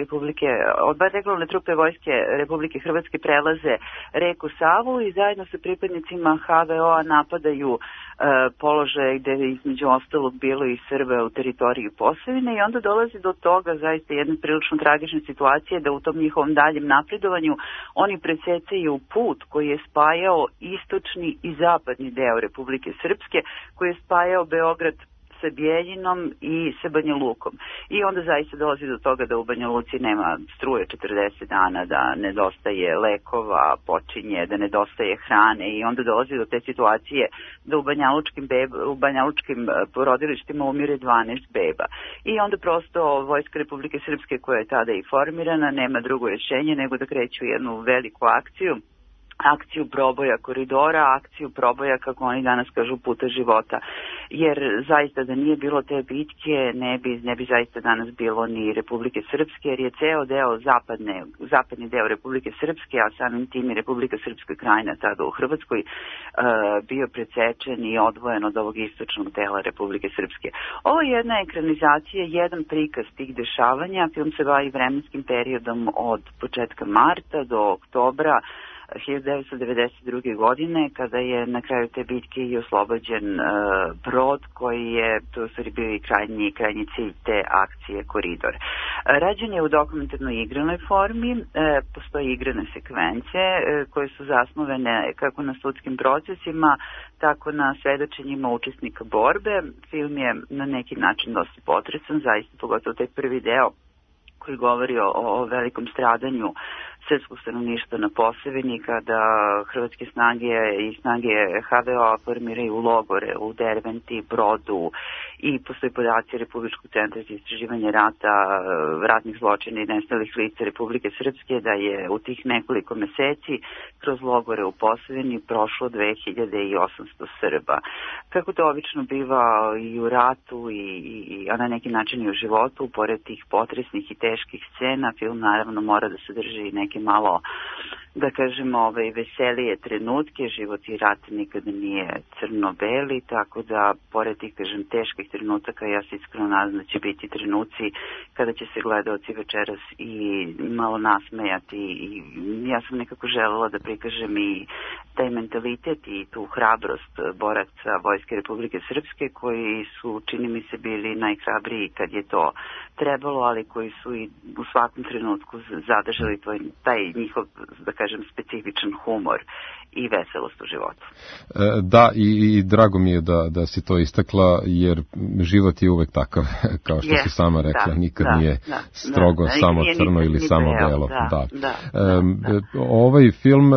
Vojske Republike Hrvatske prelaze reku Savu i zajedno sa pripadnicima HVO-a napadaju položaje gde je između ostalog bilo i Srbe u teritoriji Posavine, i onda dolazi do toga zaista jedne prilično tragične situacije da u tom njihovom daljem napredovanju oni presecaju put koji je spajao istočni i zapadni deo Republike Srpske, koji je spajao Beograd sa Bijeljinom i sa Banja Lukom. I onda zaista dolazi do toga da u Banja Luci nema struje 40 dana, da nedostaje lekova, počinje, da nedostaje hrane, i onda dolazi do te situacije da u banjalučkim porodilištima umire 12 beba. I onda prosto Vojska Republike Srpske, koja je tada i formirana, nema drugo rješenje nego da kreću jednu veliku akciju proboja koridora, akciju proboja, kako oni danas kažu, puta života. Jer zaista da nije bilo te bitke, ne bi zaista danas bilo ni Republike Srpske, jer je ceo deo zapadni deo Republike Srpske, a samim tim i Republika Srpska Krajina tada u Hrvatskoj, bio presečen i odvojen od ovog istočnog dela Republike Srpske. Ovo je jedna ekranizacija, jedan prikaz tih dešavanja. Film se bavi vremenskim periodom od početka marta do oktobra 1992. godine, kada je na kraju te bitke i oslobođen brod koji je, to su bio i krajnji cilj te akcije Koridor. Rađen je u dokumentarno igranoj formi, postoje igrane sekvence koje su zasnovane kako na sudskim procesima, tako na svedočenjima učesnika borbe. Film je na neki način dosta potresan, zaista pogotovo taj prvi deo koji govori o velikom stradanju srpskog stanovništva na Posavini, kada hrvatske snage i snage HVO formiraju logore u Derventi, Brodu i postoji podaci Republičkog centra za istraživanje rata, ratnih zločina i nestalih lica Republike Srpske, da je u tih nekoliko meseci kroz logore u Posavini prošlo 2800 Srba. Kako to obično biva i u ratu, a na neki način i u životu, pored tih potresnih i teških scena, film naravno mora da sadrži neke malo, da kažemo, veselije trenutke. Život i rat nikada nije crno-beli, tako da pored tih, kažem, teških trenutaka, ja se iskreno nadam da će biti trenuci kada će se gledaoci večeras i malo nasmejati, i ja sam nekako želela da prikažem i taj mentalitet i tu hrabrost boraca Vojske Republike Srpske, koji su, čini mi se, bili najhrabriji kad je to trebalo, ali koji su i u svakom trenutku zadržali taj njihov, da kažem, specifičan humor i veselost u životu. Da, i drago mi je da si to istakla, jer život je uvek takav, kao što si sama rekla, nikad nije strogo samo crno ili samo belo. Ovaj film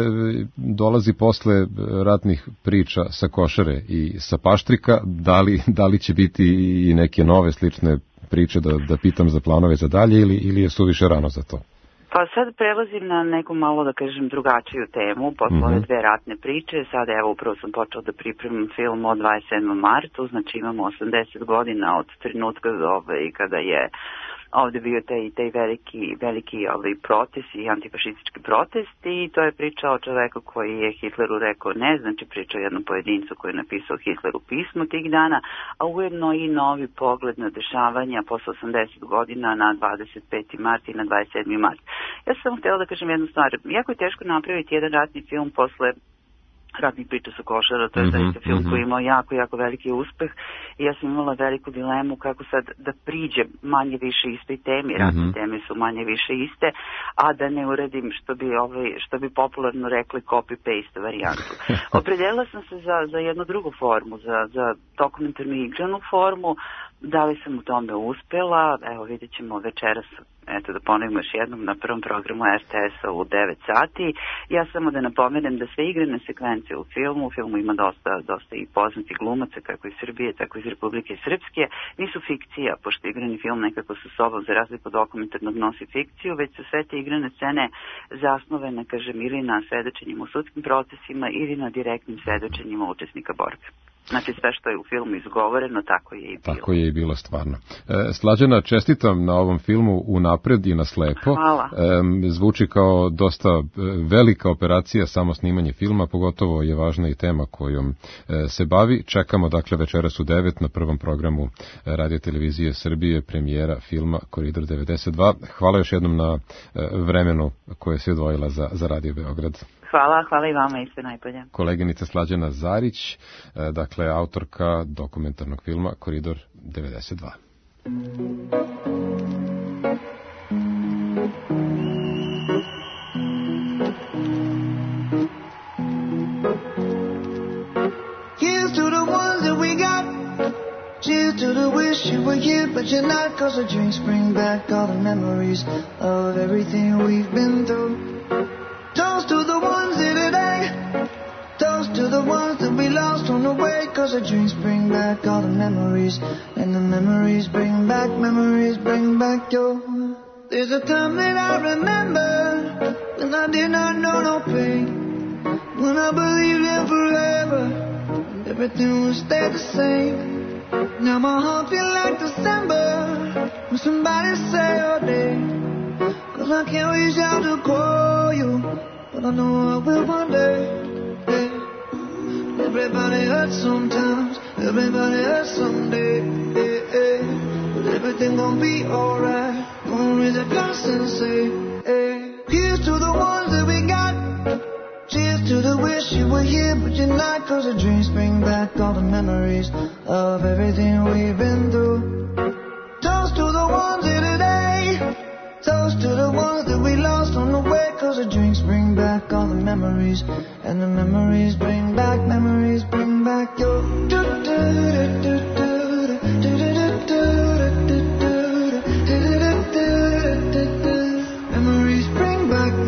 dolazi posle ratnih priča sa Košare i sa Paštrika. Da li će biti i neke nove slične priče, da pitam za planove za dalje, ili je suviše rano za to? Pa sad prelazim na neku malo, da kažem, drugačiju temu, posle ove dve ratne priče. Sad evo upravo sam počela da pripremim film o 27. martu, znači imamo 80 godina od trenutka kada je ovde bio taj veliki protest i antifašistički protest, i to je priča o čoveku koji je Hitleru rekao ne, znači priča o jednom pojedincu koji je napisao Hitleru pismo tih dana, a ujedno i novi pogled na dešavanja posle 80 godina na 25. mart i na 27. mart. Ja sam htjela da kažem jednu stvar, jako je teško napraviti jedan ratni film posle ratnih priča sa Košara, to je zaista film koji je imao jako veliki uspeh, i ja sam imala veliku dilemu kako sad da priđem manje više istoj temi, ratne teme su manje više iste, a da ne uradim što bi popularno rekli copy-paste varijantu. Opredelila sam se za jednu drugu formu, za dokumentarnu igranu formu. Da li sam u tome uspela? Evo, vidjet ćemo večeras, eto da ponovimo još jednom, na prvom programu RTS-a u 9 sati. Ja samo da napomenem da sve igrane sekvence u filmu ima dosta i poznati glumaca, kako iz Srbije, tako iz Republike Srpske, nisu fikcija, pošto igrani film nekako sa sobom, za razliku dokumentarnog, nosi fikciju, već su sve te igrane scene zasnovane, kažem, ili na svedočenjima u sudskim procesima ili na direktnim svedočenjima učesnika borbe. Znači sve što je u filmu izgovoreno, tako je i bilo. Tako je i bilo stvarno. Slađana, čestitam na ovom filmu unapred i na slepo. Hvala. Zvuči kao dosta velika operacija samo snimanje filma, pogotovo je važna i tema kojom se bavi. Čekamo dakle večeras u 9 na prvom programu Radio Televizije Srbije premijera filma Koridor 92. Hvala još jednom na vremenu koje si odvojila za Radio Beograd. Hvala i vama i sve najbolje. Koleginica Slađana Zarić, dakle autorka dokumentarnog filma Koridor 92. Here's to the ones that we got. Cheers to the wish you were here, but you're not. 'Cause the drinks bring back all the memories of everything we've been through. Toast to the ones here today. Toast to the ones that we lost on the way. 'Cause the drinks bring back all the memories. And the memories bring back your. There's a time that I remember when I did not know no pain. When I believed in forever and everything would stay the same. Now my heart feels like December when somebody say your name. 'Cause I can't reach out to call you, but I know I will one day. Hey. Everybody hurts sometimes, everybody hurts someday. Hey, hey. But everything gon' be alright. Gonna raise a glass and say, hey. Here's to the ones that we got. Cheers to the wish you were here, but you're not. 'Cause the dreams bring back all the memories of everything we've been through. Toast to the ones here today. Toast to the ones that we lost on the way. 'Cause the drinks bring back all the memories. And the memories bring back your. Memories bring back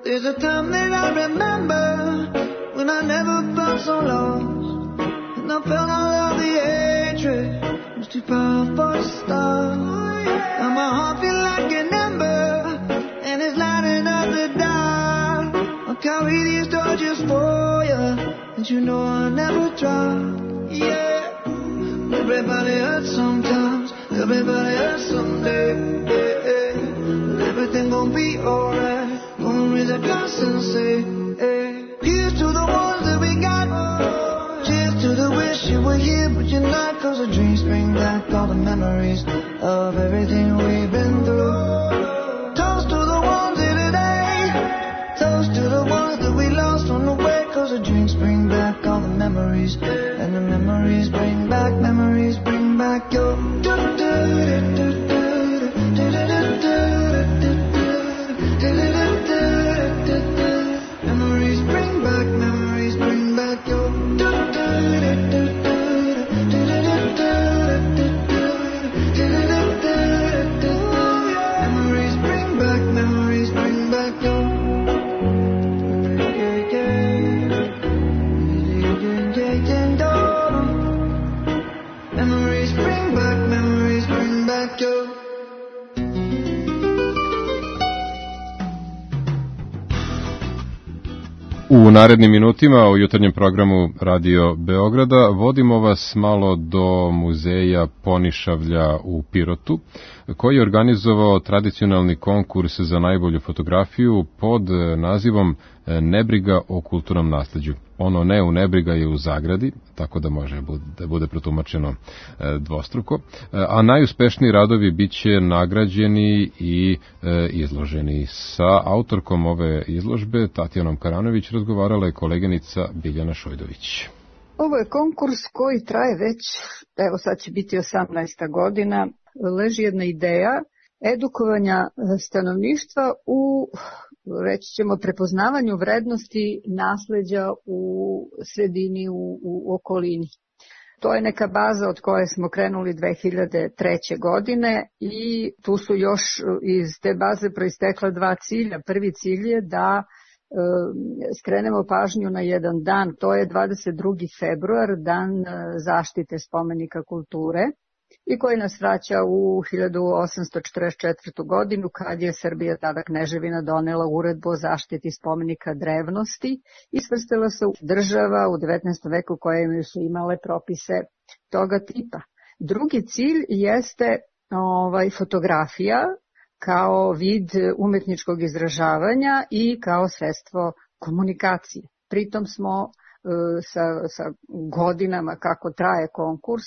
There's a time that I remember when I never felt so lost, and I felt all of the hatred was too powerful to stop. Now my heart feels like an ember, and it's lighting up the dark. I'll carry these torches for you, and you know I'll never drop. Yeah, everybody hurts sometimes, everybody hurts someday. But everything gon' be alright. Gonna raise a glass and say, hey, here's to the ones that we got. Cheers to the wish you were here, but you're not. Cause the dreams bring back all the memories of everything we've been through. Toast to the ones here today. Toast to the ones that we lost on the way. Cause the dreams bring back all the memories, and the memories bring back your memories bring back your U narednim minutima u jutarnjem programu Radio Beograda vodimo vas malo do muzeja Ponišavlja u Pirotu, koji je organizovao tradicionalni konkurs za najbolju fotografiju pod nazivom Nebriga o kulturnom nasleđu. Ono ne u nebriga je u zagradi, tako da može da bude protumačeno dvostruko, a najuspešniji radovi biće nagrađeni i izloženi. Sa autorkom ove izložbe, Tatjanom Karanović, razgovarala je koleginica Biljana Šojdović. Ovo je konkurs koji traje već, evo sad će biti 18. godina, leži jedna ideja edukovanja stanovništva u, reći ćemo, prepoznavanju vrednosti nasleđa u sredini, u okolini. To je neka baza od koje smo krenuli 2003. godine i tu su još iz te baze proistekla dva cilja. Prvi cilj je da skrenemo pažnju na jedan dan, to je 22. februar, dan zaštite spomenika kulture, i koji nas vraća u 1844. godinu, kad je Srbija, tada kneževina, donela uredbu o zaštiti spomenika drevnosti i svrstala se u država u 19. veku koje su imale propise toga tipa. Drugi cilj jeste fotografija kao vid umetničkog izražavanja i kao sredstvo komunikacije. Pritom smo sa godinama kako traje konkurs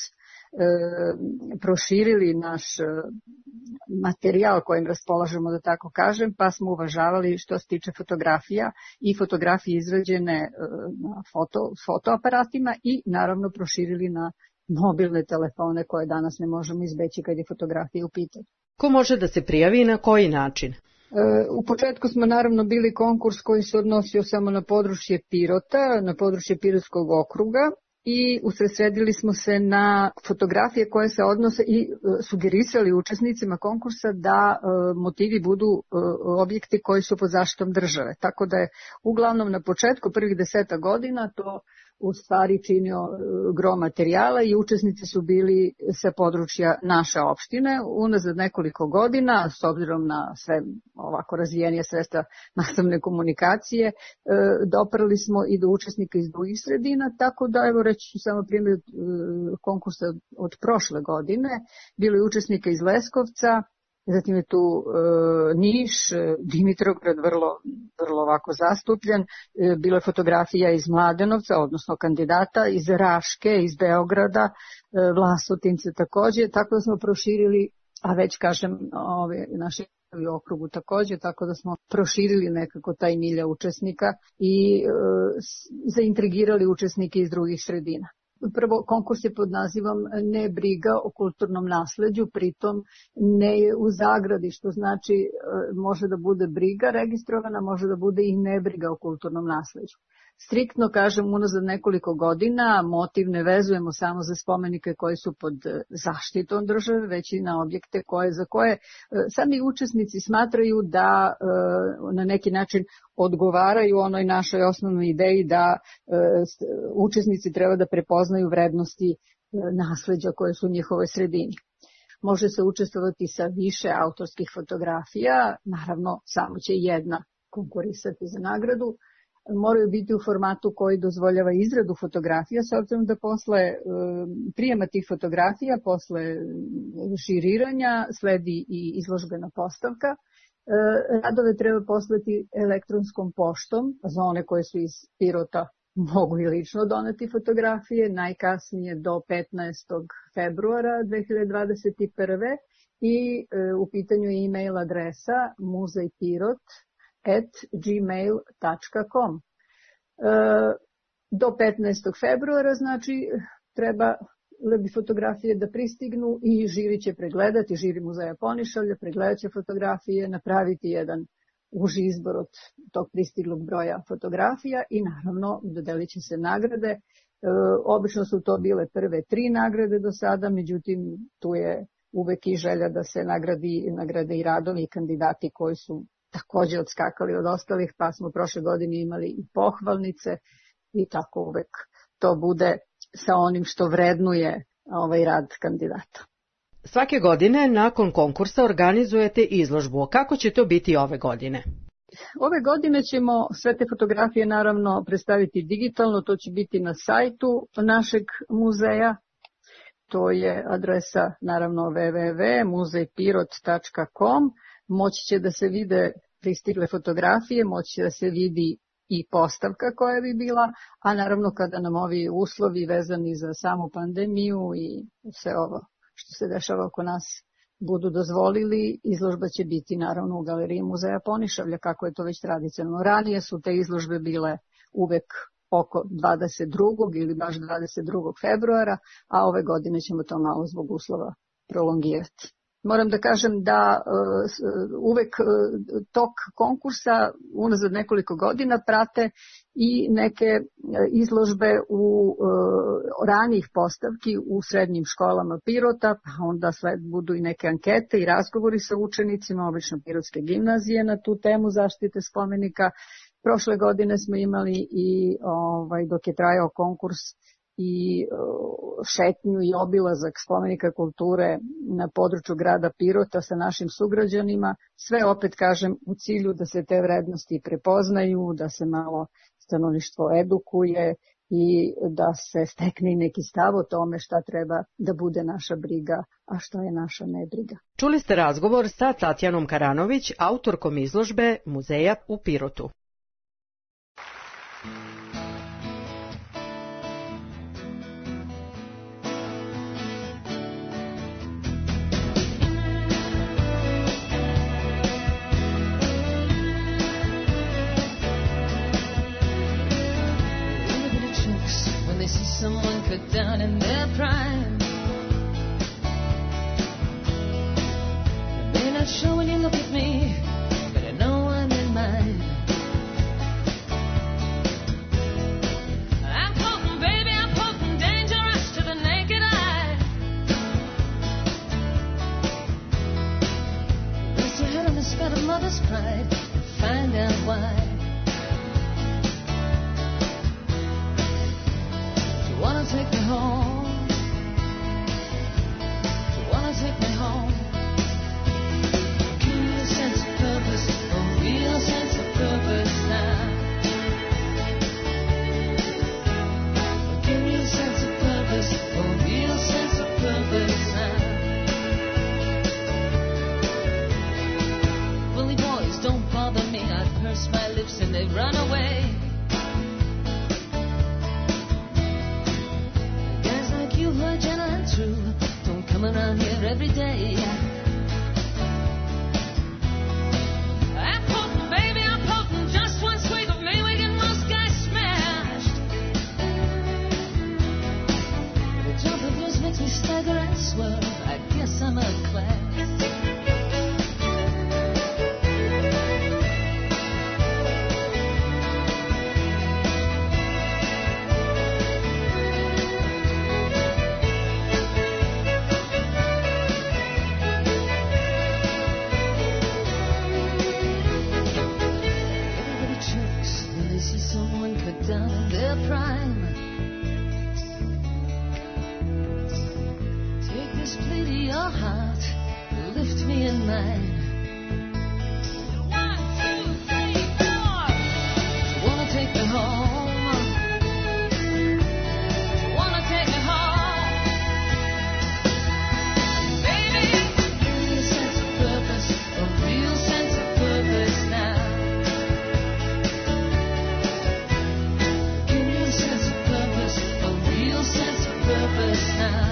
proširili naš materijal kojim raspolažemo, da tako kažem, pa smo uvažavali što se tiče fotografija i fotografije izrađene na fotoaparatima i naravno proširili na mobilne telefone koje danas ne možemo izbeći kad je fotografija u pitanju. Ko može da se prijavi i na koji način? U početku smo naravno bili konkurs koji se odnosio samo na područje Pirota, na područje Pirotskog okruga, i usredsredili smo se na fotografije koje se odnose i sugerisali učesnicima konkursa da motivi budu objekti koji su pod zaštitom države. Tako da je uglavnom na početku prvih 10 godina to u stvari činio gro materijala i učesnici su bili sa područja naše opštine. Unazad nekoliko godina, s obzirom na sve ovako razvijenije sredstva masovne komunikacije, doprali smo i do učesnika iz drugih sredina, tako da evo reći ću samo primjer konkursa od prošle godine. Bilo je učesnika iz Leskovca, zatim je tu Niš, Dimitrovgrad vrlo ovako zastupljen, bilo je fotografija iz Mladenovca, odnosno kandidata, iz Raške, iz Beograda, Vlasotince takođe, tako da smo proširili, a već kažem, ove naše okrugu takođe, tako da smo proširili nekako taj milja učesnika i zaintrigirali učesnike iz drugih sredina. Prvo, konkurs je pod nazivom Ne briga o kulturnom nasleđu, pritom ne je u zagradi, što znači može da bude briga registrovana, može da bude i nebriga o kulturnom nasleđu. striktno, kažem, unazad nekoliko godina motiv ne vezujemo samo za spomenike koji su pod zaštitom države, već i na objekte za koje sami učesnici smatraju da na neki način odgovaraju onoj našoj osnovnoj ideji da učesnici treba da prepoznaju vrednosti nasleđa koje su u njihovoj sredini. Može se učestvovati sa više autorskih fotografija, naravno samo će jedna konkurisati za nagradu. Moraju biti u formatu koji dozvoljava izradu fotografija, s obzirom da posle prijema tih fotografija, posle širiranja, sledi i izložbena postavka. Radove treba poslati elektronskom poštom, za one koje su iz Pirota mogu i lično doneti fotografije, najkasnije do 15. februara 2021. I u pitanju je e-mail adresa muzejpirot@gmail.com. Do 15. februara, znači, treba bi fotografije da pristignu i žiri će pregledati, žiri Muzeja Ponišavlja, pregledat će fotografije, napraviti jedan uži izbor od tog pristiglog broja fotografija i naravno dodelit će se nagrade. Obično su to bile prve 3 nagrade do sada, međutim tu je uvek i želja da se nagrade i radovi i kandidati koji su takođe odskakali od ostalih, pa smo prošle godine imali i pohvalnice i tako uvek to bude sa onim što vrednuje ovaj rad kandidata. Svake godine nakon konkursa organizujete izložbu. Kako će to biti ove godine? Ove godine ćemo sve te fotografije naravno predstaviti digitalno, to će biti na sajtu našeg muzeja. To je adresa naravno www.muzejpirot.com. Moći će da se vide pristigle fotografije, moći će da se vidi i postavka koja bi bila, a naravno kada nam ovi uslovi vezani za samu pandemiju i sve ovo što se dešava oko nas budu dozvolili, izložba će biti naravno u Galeriji Muzeja Ponišavlja, kako je to već tradicionalno. Ranije su te izložbe bile uvek oko 22. ili baš 22. februara, a ove godine ćemo to malo zbog uslova prolongirati. Moram da kažem da uvek tok konkursa unazad nekoliko godina prate i neke izložbe u ranijih postavki u srednjim školama Pirota, pa onda budu i neke ankete i razgovori sa učenicima, obično Pirotske gimnazije na tu temu zaštite spomenika. Prošle godine smo imali i dok je trajao konkurs i šetnju i obilazak spomenika kulture na području grada Pirota sa našim sugrađanima, sve opet kažem u cilju da se te vrednosti prepoznaju, da se malo stanovništvo edukuje i da se stekne neki stav o tome šta treba da bude naša briga, a šta je naša nebriga. Čuli ste razgovor sa Tatjanom Karanović, autorkom izložbe Muzeja u Pirotu. Someone cut down in their prime. They're not sure when you look at me, but I know I'm in mine. I'm potent, baby, I'm potent, dangerous to the naked eye. Raise your head on the spot of mother's pride and find out why. Wanna take me home? Wanna take me home? Give me a sense of purpose, a real sense of purpose now. Give me a sense of purpose, a real sense of purpose now. Bully boys don't bother me, I purse my lips and they run away. You who are gentle and true don't come around here every day. I'm potent, baby, I'm potent. Just one swig of me, we get most guys smashed. The jump of yours makes me stagger and swerve. I guess I'm a class. down in their prime. Take this plea to your heart, lift me in mine. 1, 2, 3, 4. Wanna take me home? Wanna take me home? Baby, give me a sense of purpose, a real sense of purpose now. Give me a sense of purpose, a real sense of purpose now.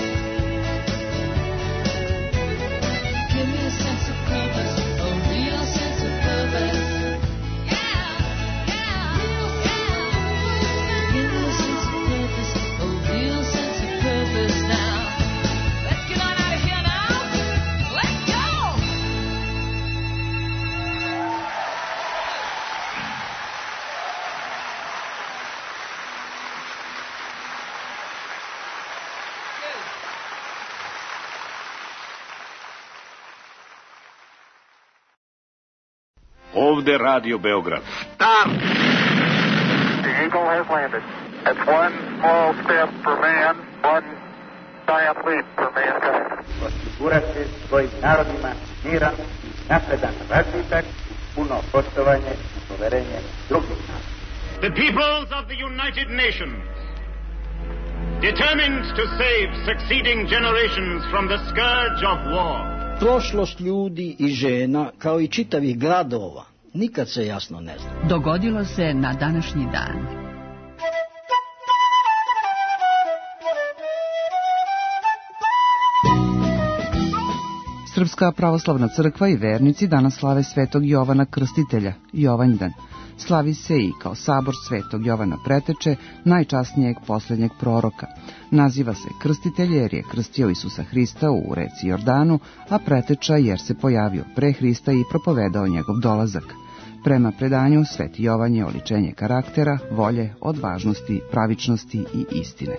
Give me a sense of purpose, a real sense of purpose. Yeah, yeah, yeah. Give me a sense of purpose, a real sense of purpose now. Let's get on out of here now. Let's go. Ovde Radio Beograd. Stop! The Eagle has landed. That's one small step for man, one giant leap for mankind. Osigurati svojim narodima miran, napredan razvitak, puno poštovanje i poverenje drugih naroda. The peoples of the United Nations, determined to save succeeding generations from the scourge of war. Prošlost ljudi i žena, kao i čitavih gradova, nikad se jasno ne zna. Dogodilo se na današnji dan. Srpska pravoslavna crkva i vernici danas slave Svetog Jovana Krstitelja, Jovanjdan. Slavi se i kao sabor Svetog Jovana Preteče, najčasnijeg posljednjeg proroka. Naziva se Krstitelj jer je krstio Isusa Hrista u reci Jordanu, a Preteča jer se pojavio pre Hrista i propovedao njegov dolazak. Prema predanju, Sveti Jovan je oličenje karaktera, volje, odvažnosti, pravičnosti i istine.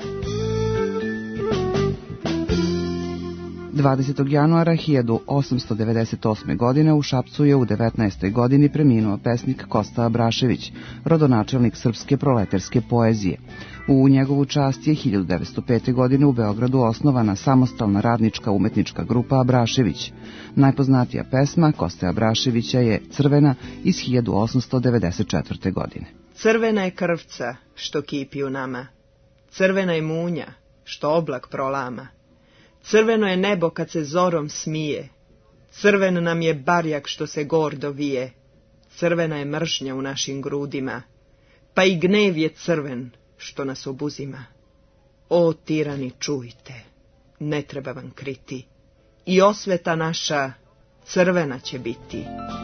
20. januara 1898. godine u Šapcu je u 19. godini preminuo pesnik Kosta Abrašević, rodonačelnik srpske proleterske poezije. U njegovu čast je 1905. godine u Beogradu osnovana samostalna radnička umetnička grupa Abrašević. Najpoznatija pesma Koste Abraševića je Crvena iz 1894. godine. Crvena je krvca što kipi u nama, crvena je munja što oblak prolama. Crveno je nebo kad se zorom smije, crven nam je barjak što se gordo vije, crvena je mržnja u našim grudima, pa i gnev je crven što nas obuzima. O tirani, čujte, ne treba vam kriti, i osveta naša crvena će biti.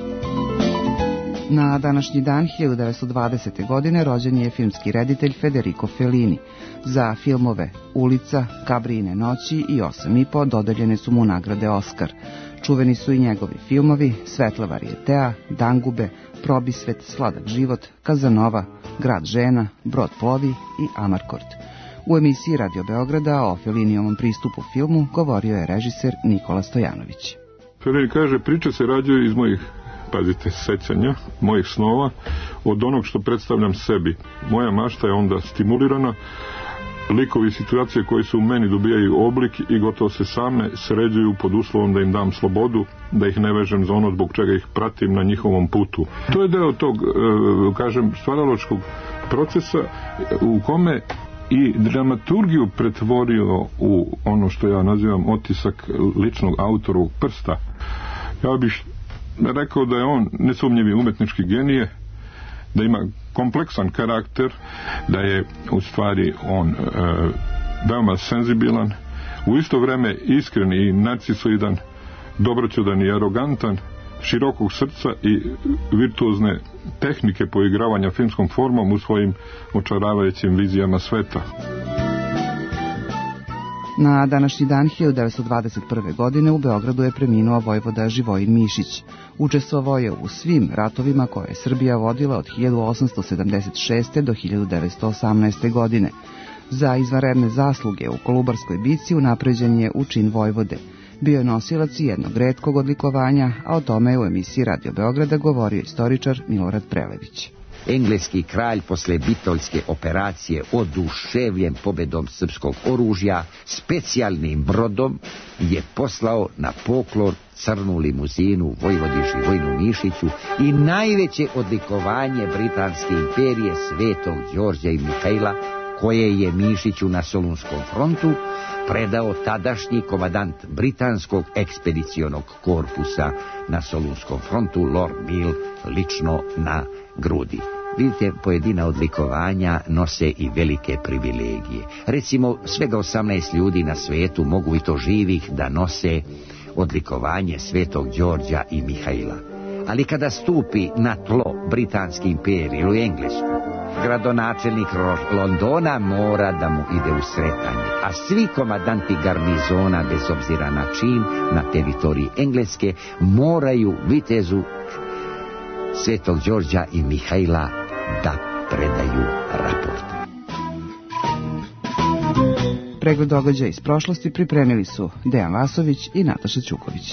Na današnji dan 1920. godine rođen je filmski reditelj Federico Fellini. Za filmove Ulica, Kabrijine noći i 8,5 dodeljene su mu nagrade Oskar. Čuveni su i njegovi filmovi Svetla varijetea, Dangube, Probisvet, Sladak život, Kazanova, Grad žena, Brod plovi i Amarkort. U emisiji Radio Beograda o Fellinijevom pristupu filmu govorio je režiser Nikola Stojanović. Fellini kaže, priče se rađaju iz mojih, pazite, sećanja, mojih snova, od onog što predstavljam sebi. Moja mašta je onda stimulirana, likovi i situacije koji se u meni dobijaju oblik i gotovo se same sređuju pod uslovom da im dam slobodu, da ih ne vežem za ono zbog čega ih pratim na njihovom putu. To je deo tog, kažem, stvaralačkog procesa u kome i dramaturgiju pretvorio u ono što ja nazivam otisak ličnog autorovog prsta. Ja bih rekao da je on nesumnjivi umetnički genije, da ima kompleksan karakter, da je u stvari on veoma senzibilan, u isto vreme iskren i narcisoidan, dobroćudan i arogantan, širokog srca i virtuozne tehnike poigravanja filmskom formom u svojim očaravajućim vizijama sveta. Na današnji dan 1921. godine u Beogradu je preminuo vojvoda Živojin Mišić. Učestvovao je u svim ratovima koje je Srbija vodila od 1876. do 1918. godine. Za izvanredne zasluge u Kolubarskoj bici unapređen je u čin vojvode. Bio je nosilac jednog retkog odlikovanja, a o tome je u emisiji Radio Beograda govorio istoričar Milorad Prelević. Engleski kralj posle bitoljske operacije oduševljen pobedom srpskog oružja specijalnim brodom je poslao na poklon crnu limuzinu Vojvodi Živojinu Mišiću i najveće odlikovanje Britanske imperije Svetog Đorđa i Mihajla, koje je Mišiću na Solunskom frontu predao tadašnji komadant britanskog ekspedicionog korpusa na Solunskom frontu, Lord Mill, lično na grudi. Vidite, pojedina odlikovanja nose i velike privilegije. Recimo, svega 18 ljudi na svetu, mogu i to živih, da nose odlikovanje Svetog Đorđa i Mihajla. Ali kada stupi na tlo Britanske imperije ili Englesku, gradonačelnik Londona mora da mu ide u sretanje, a svi komandanti garnizona, bez obzira na čin, na teritoriji Engleske, moraju vitezu Svetog Đorđa i Mihajla da predaju raport. Pregled događaja iz prošlosti pripremili su Dejan Vasović i Nataša Ćuković.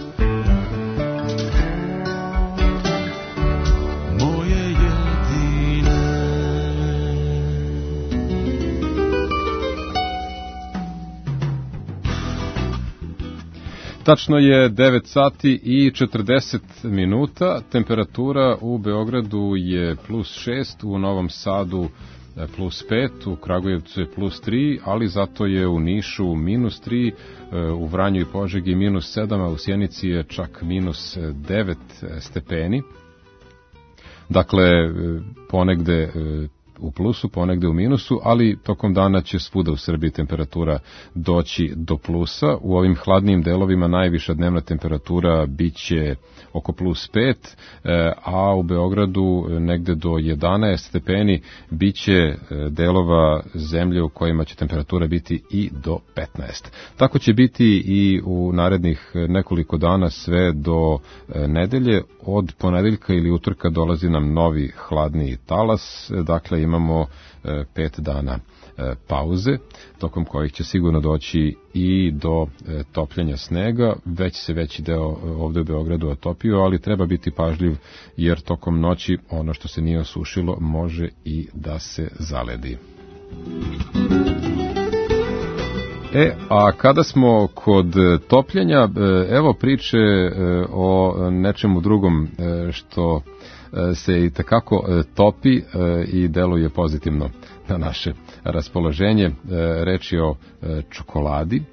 Moje jedine Tačno je 9 sati i 40 minuta, temperatura u Beogradu je plus 6, u Novom Sadu plus 5, u Kragujevcu je plus 3, ali zato je u Nišu minus 3, u Vranju i Požegi minus 7, a u Sjenici je čak minus 9 stepeni. Dakle, ponegde u plusu, ponegde u minusu, ali tokom dana će svuda u Srbiji temperatura doći do plusa. U ovim hladnijim delovima najviša dnevna temperatura biće oko plus 5, a u Beogradu negde do 11 stepeni biće delova zemlje u kojima će temperatura biti i do 15. Tako će biti i u narednih nekoliko dana sve do nedelje. Od ponedeljka ili utorka dolazi nam novi hladniji talas, dakle imamo 5 dana pauze, tokom kojih će sigurno doći i do topljenja snega. Već se veći deo ovde u Beogradu otopio, ali treba biti pažljiv jer tokom noći ono što se nije osušilo može i da se zaledi. A kada smo kod topljenja, evo priče o nečemu drugom što se i takako topi i deluje pozitivno na naše raspoloženje. Reč je o čokoladi,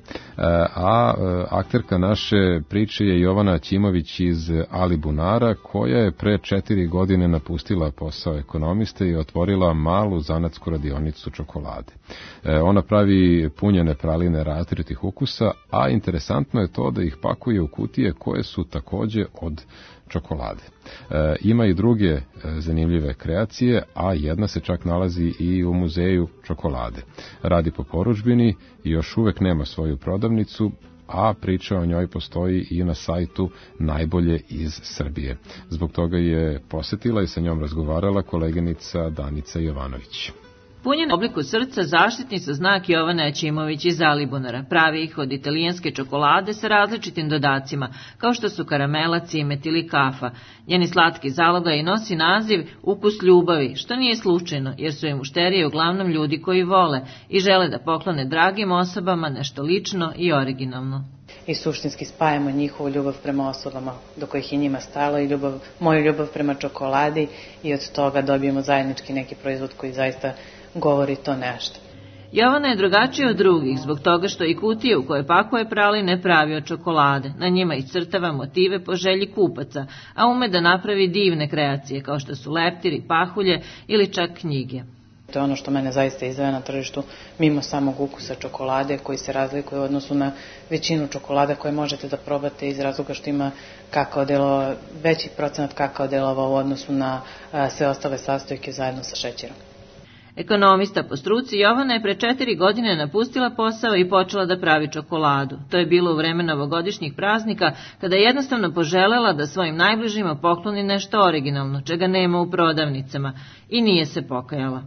a akterka naše priče je Jovana Ćimović iz Alibunara, koja je pre 4 godine napustila posao ekonomiste i otvorila malu zanatsku radionicu čokolade. Ona pravi punjene praline različitih ukusa, a interesantno je to da ih pakuje u kutije koje su takođe od čokolade. Ima i druge zanimljive kreacije, a jedna se čak nalazi i u muzeju čokolade. Radi po porudžbini i još uvek nema svoju prodavnicu, a priča o njoj postoji i na sajtu Najbolje iz Srbije. Zbog toga je posetila i sa njom razgovarala koleginica Danica Jovanović. Punjen obliku srca zaštitnica znak Jovana Ćimović iz Alibunara. Pravi ih od italijanske čokolade sa različitim dodacima, kao što su karamela, cimet ili kafa. Njeni slatki zalogaj nosi naziv Ukus ljubavi, što nije slučajno, jer su je mušterije uglavnom ljudi koji vole i žele da poklone dragim osobama nešto lično i originalno. I suštinski spajamo njihovu ljubav prema osobama do kojih je njima stalo i moju ljubav prema čokoladi i od toga dobijemo zajednički neki proizvod koji zaista govori to nešto. Jovana je drugačija od drugih zbog toga što i kutije u koje pakuje praline pravi od čokolade. Na njima iscrtava motive po želji kupaca, a ume da napravi divne kreacije kao što su leptiri, pahulje ili čak knjige. To je ono što mene zaista izdvaja na tržištu, mimo samog ukusa čokolade koji se razlikuje u odnosu na većinu čokolada koje možete da probate iz razloga što ima kakao delova, veći procenat kakao delova u odnosu na sve ostale sastojke zajedno sa šećerom. Ekonomista po struci, Jovana je pre 4 godine napustila posao i počela da pravi čokoladu. To je bilo u vreme novogodišnjih praznika, kada je jednostavno poželela da svojim najbližima pokloni nešto originalno, čega nema u prodavnicama, i nije se pokajala.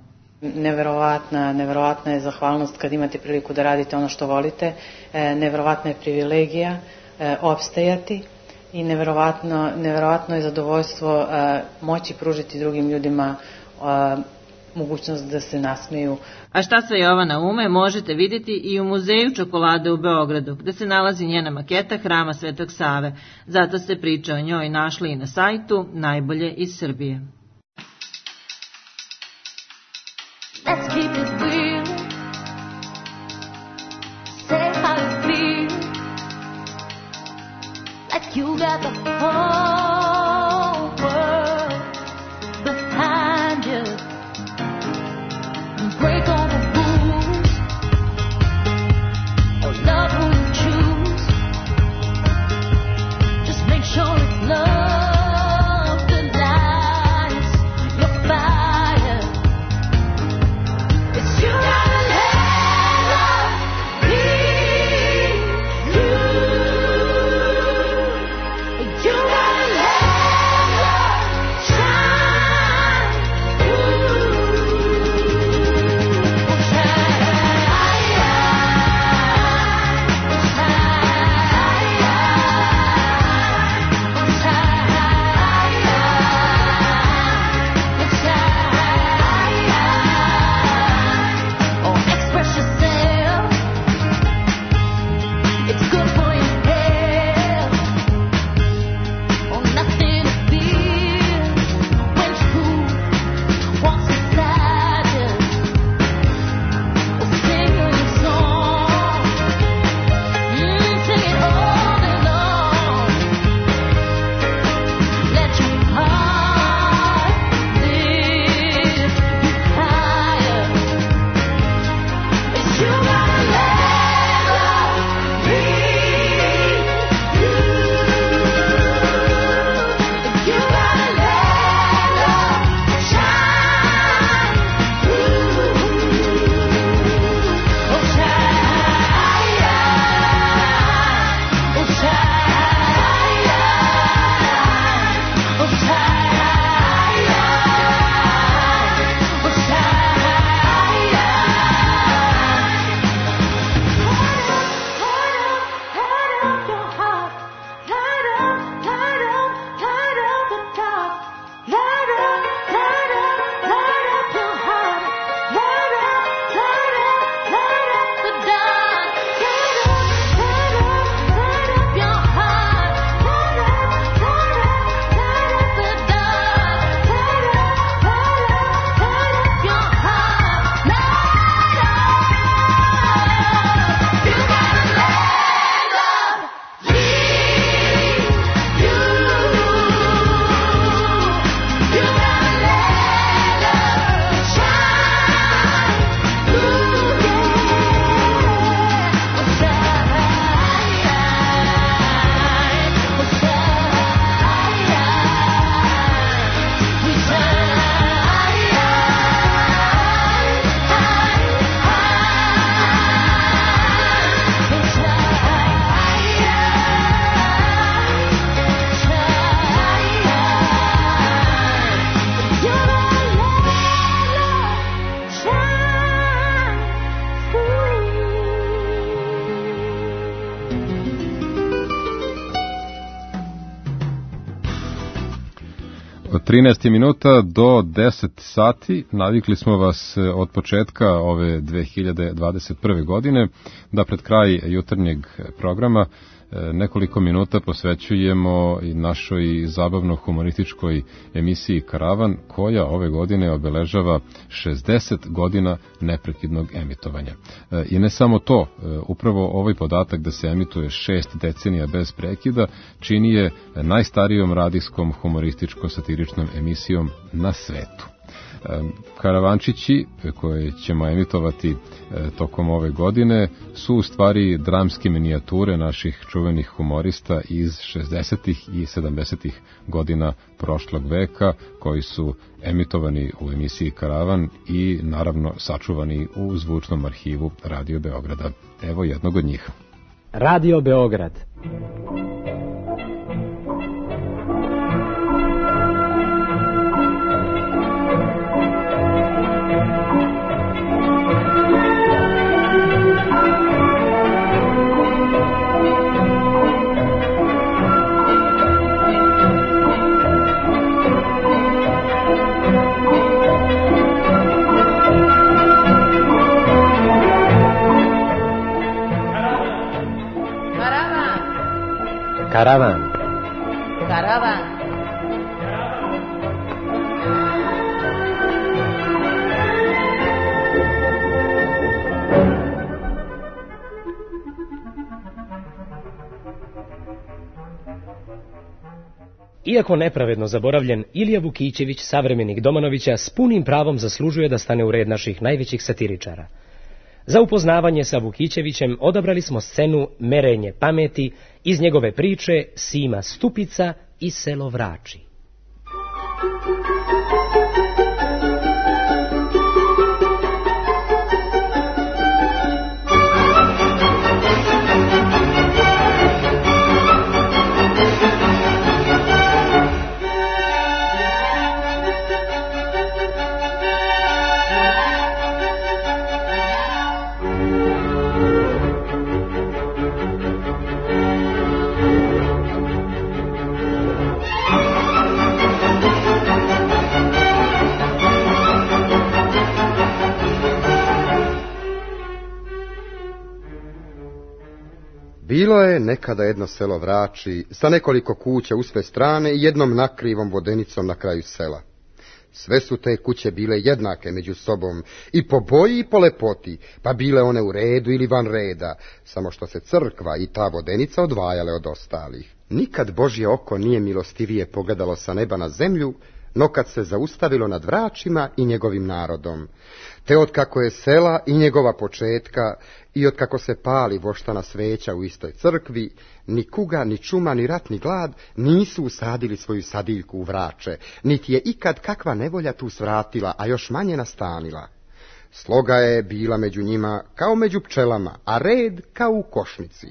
Neverovatna je zahvalnost kad imate priliku da radite ono što volite, neverovatna je privilegija opstajati i neverovatno je zadovoljstvo moći pružiti drugim ljudima mogućnost da se nasmeju. A šta sve Jovana ume možete vidjeti i u muzeju čokolade u Beogradu, gde se nalazi njena maketa Hrama Svetog Save. Zato ste priče o njoj našli i na sajtu Najbolje iz Srbije. Let's keep it real. Say how you feel. Like you got the whole world behind you. Break all the rules. Or love who you choose. Just make sure it's love that lights your fire. It's you gotta let love be you. You gotta 13 minuta do 10 sati. Navikli smo vas od početka ove 2021. godine da pred kraj jutarnjeg programa nekoliko minuta posvećujemo i našoj zabavno-humorističkoj emisiji Karavan, koja ove godine obeležava 60 godina neprekidnog emitovanja. I ne samo to, upravo ovaj podatak da se emituje 6 decenija bez prekida čini je najstarijom radijskom humorističko-satiričnom emisijom na svetu. Karavančići koje ćemo emitovati tokom ove godine su u stvari dramske minijature naših čuvenih humorista iz 60. i 70. godina prošlog veka, koji su emitovani u emisiji Karavan i naravno sačuvani u zvučnom arhivu Radio Beograda. Evo jednog od njih. Radio Beograd. Karavan. Karavan. Iako nepravedno zaboravljen, Ilija Vukićević, savremenik Domanovića, s punim pravom zaslužuje da stane u red naših najvećih satiričara. Za upoznavanje sa Vukićevićem odabrali smo scenu Merenje pameti iz njegove priče Sima Stupica i selo Vrači. Bilo je nekada jedno selo Vrači, sa nekoliko kuća u sve strane i jednom nakrivom vodenicom na kraju sela. Sve su te kuće bile jednake među sobom, i po boji i po lepoti, pa bile one u redu ili van reda, samo što se crkva i ta vodenica odvajale od ostalih. Nikad Božje oko nije milostivije pogledalo sa neba na zemlju, no kad se zaustavilo nad Vračima i njegovim narodom. Te otkako je sela i njegova početka, i otkako se pali voštana sveća u istoj crkvi, ni kuga, ni čuma, ni rat, ni glad nisu usadili svoju sadiljku u Vrače, niti je ikad kakva nevolja tu svratila, a još manje nastanila. Sloga je bila među njima kao među pčelama, a red kao u košnici.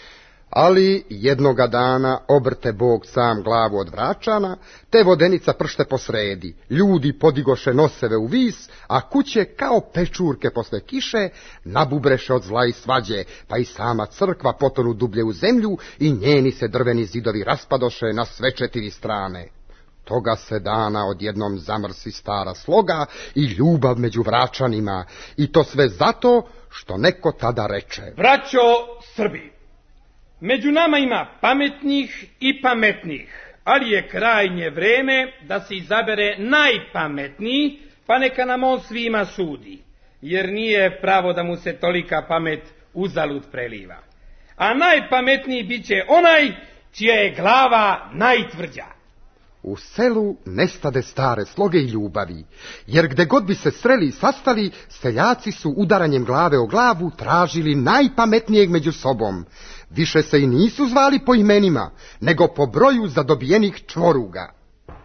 Ali jednoga dana obrte Bog sam glavu od Vračana, te vodenica pršte posredi, ljudi podigoše noseve u vis, a kuće kao pečurke posle kiše nabubreše od zla i svađe, pa i sama crkva potonu dublje u zemlju i njeni se drveni zidovi raspadoše na sve 4 strane. Toga se dana odjednom zamrsi stara sloga i ljubav među Vračanima, i to sve zato što neko tada reče: Braćo Srbi, među nama ima pametnih i pametnih, ali je krajnje vreme da se izabere najpametniji, pa neka nam on svima sudi, jer nije pravo da mu se tolika pamet uzalud preliva. A najpametniji bit će onaj čija je glava najtvrđa. U selu nestade stare sloge i ljubavi, jer gde god bi se sreli i sastali, seljaci su udaranjem glave o glavu tražili najpametnijeg među sobom. Više se i nisu zvali po imenima, nego po broju zadobijenih čvoruga.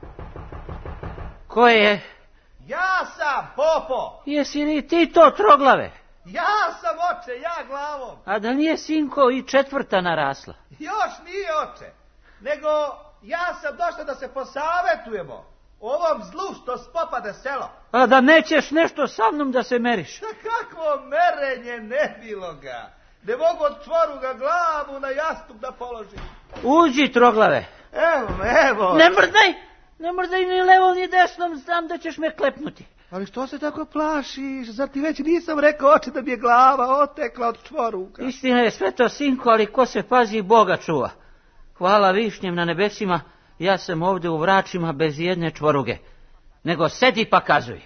Ko je? Ja sam, Popo. Jesi li ti to, Troglave? Ja sam, oče, ja glavom. A da nije sinko i 4. narasla? Još nije, oče, nego ja sam došao da se posavetujemo o ovom zlu što spopade selo. A da nećeš nešto sa mnom da se meriš? Da kakvo merenje, ne bilo ga. Ne mogu od čvoruga glavu na jastup da položim. Uđi, Troglave. Evo. Ne mrdaj! Ne možda i ni levo ni desnom, znam da ćeš me klepnuti. Ali što se tako plašiš? Zar ti već nisam rekao, oče, da mi je glava otekla od čvoruka? Istina je sve to, sinko, ali ko se pazi, Boga čuva. Hvala višnjem na nebesima, ja sam ovdje u Vračima bez jedne čvoruge. Nego sedi pa kazuj.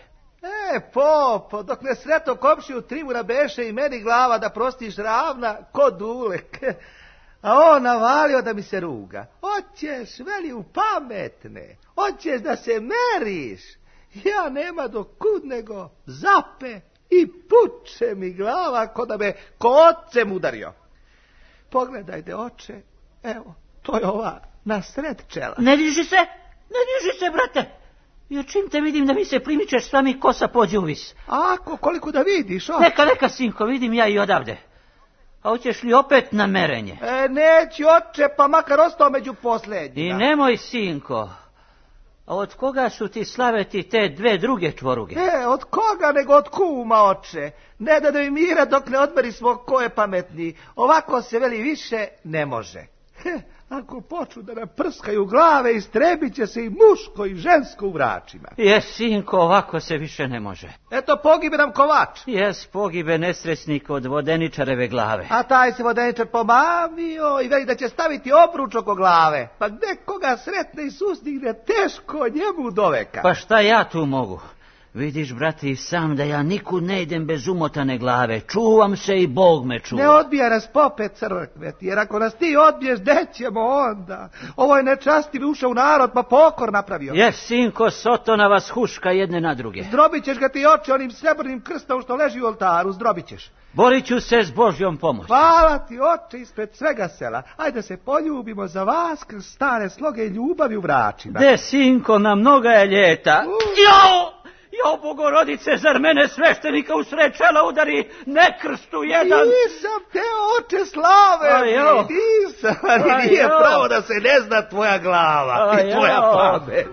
Popo, dok ne sreto komšiju Trimuna beše i meni glava da prostiš ravna ko dulek. A on navalio da mi se ruga. Hoćeš, veli, u pametne. Hoćeš da se meriš. Ja nema do kud nego zape i puče mi glava ko da me kocem udario. Pogledajte, oče, evo, to je ova nasred čela. Ne diži se, brate. Jer čim te vidim da mi se primičeš, sva mi kosa pođe u vis. Ako, koliko da vidiš, o? Neka, sinko, vidim ja i odavde. A hoćeš li opet na merenje? Neću, oče, pa makar ostao među posljednjima. I nemoj, sinko. A od koga su ti slaveti te dve druge čvoruge? Od koga nego od kuma, oče. Ne da mi mira dok ne odmeri svog ko je pametniji. Ovako se, veli, više ne može. Ako počnu da nam prskaju glave, istrebit će se i muško i žensko u Vračima. Sinko, ovako se više ne može. Eto, pogibe nam kovač. Pogibe nesrećnik od vodeničareve glave. A taj se vodeničar pomamio i veli da će staviti obruč oko glave. Pa gde koga sretne i sustigne, teško njemu doveka. Pa šta ja tu mogu? Vidiš, brate, i sam da ja nikud ne idem bez umotane glave. Čuvam se i Bog me čuva. Ne odbija nas pope crkve, jer ako nas ti odbiješ, gde ćemo onda? Ovo je nečastiv ušao u narod, pa pokor napravio. Sinko, Sotona vas huška jedne na druge. Zdrobit ćeš ga ti, oče, onim srebrnim krstom što leži u oltaru, zdrobit ćeš. Borit ću se s Božjom pomoći. Hvala ti, oče, ispred svega sela. Ajde se poljubimo za vas kroz stare sloge i ljubavi u Vračima. Sinko, na mnoga je ljeta. Jo, Bogorodice, zar mene sveštenika u sred čela udari ne krstu jedan? Nisam te, oče slave, nisam, ali nije pravo da se ne zna tvoja glava i tvoja pamet.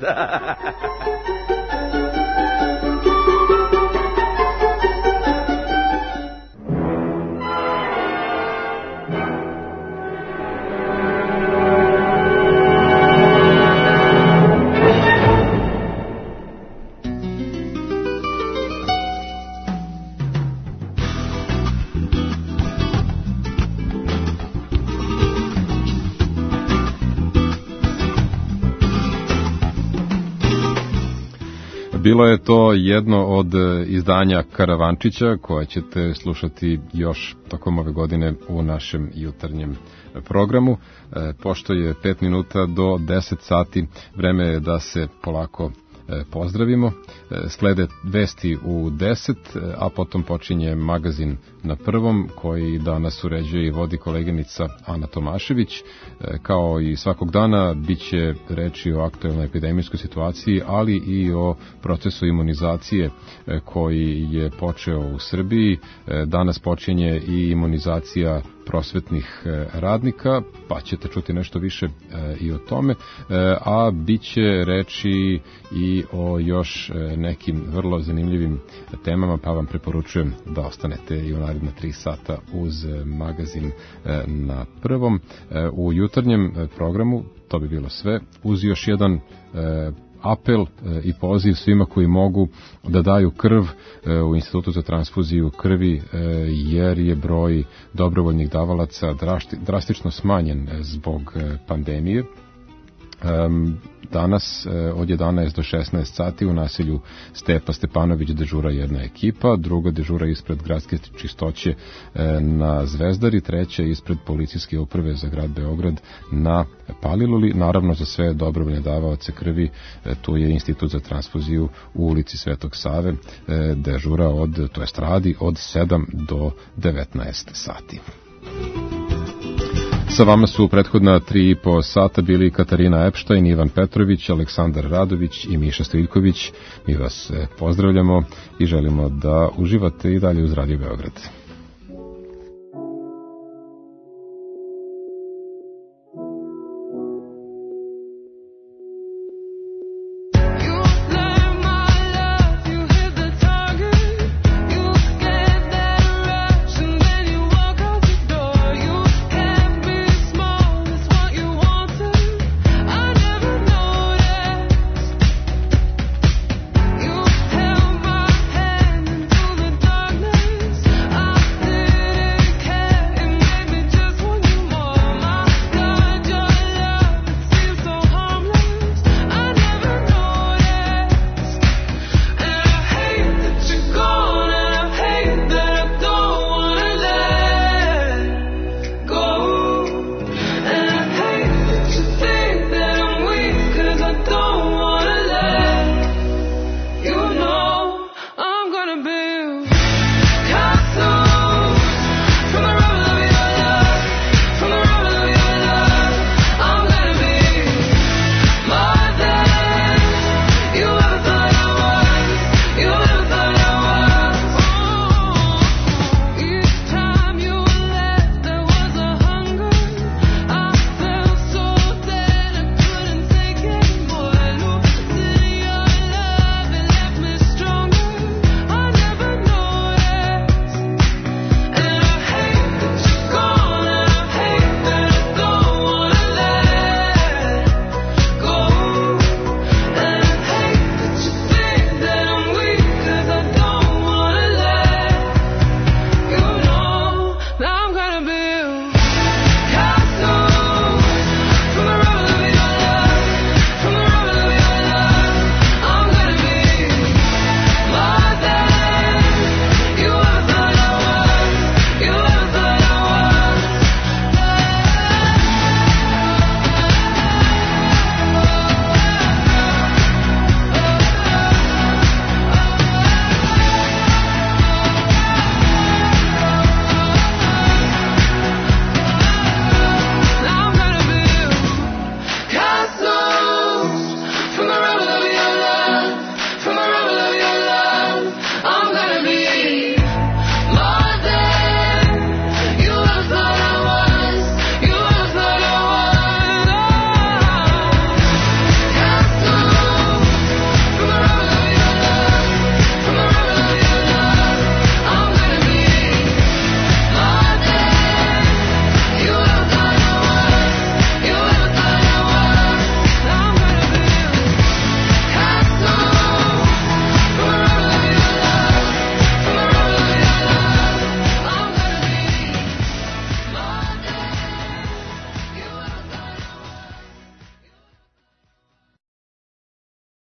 Bilo je to jedno od izdanja Karavančića koje ćete slušati još tokom ove godine u našem jutarnjem programu. Pošto je 5 minuta do 10 sati, vreme je da se polako pozdravimo. Slede vesti u 10, a potom počinje magazin na prvom, koji danas uređuje i vodi koleginica Ana Tomašević. Kao i svakog dana bit će reči o aktuelnoj epidemijskoj situaciji, ali i o procesu imunizacije koji je počeo u Srbiji. Danas počinje i imunizacija prosvetnih radnika, pa ćete čuti nešto više i o tome, a bit će reči i o još nekim vrlo zanimljivim temama, pa vam preporučujem da ostanete i u naredna 3 sata uz magazin na prvom. U jutarnjem programu, to bi bilo sve, uz još jedan apel i poziv svima koji mogu da daju krv u Institutu za transfuziju krvi, jer je broj dobrovoljnih davalaca drastično smanjen zbog pandemije. Danas od 11 do 16 sati u naselju Stepa Stepanović dežura jedna ekipa, druga dežura ispred gradske čistoće na Zvezdari, treća ispred policijske uprave za grad Beograd na Paliluli. Naravno, za sve dobrovoljne davaoce krvi tu je Institut za transfuziju u ulici Svetog Save, dežura radi od 7 do 19 sati. Sa vama su u prethodna 3,5 sata bili Katarina Epštajn, Ivan Petrović, Aleksandar Radović i Miša Stojiljković. Mi vas pozdravljamo i želimo da uživate i dalje uz Radio Beograd.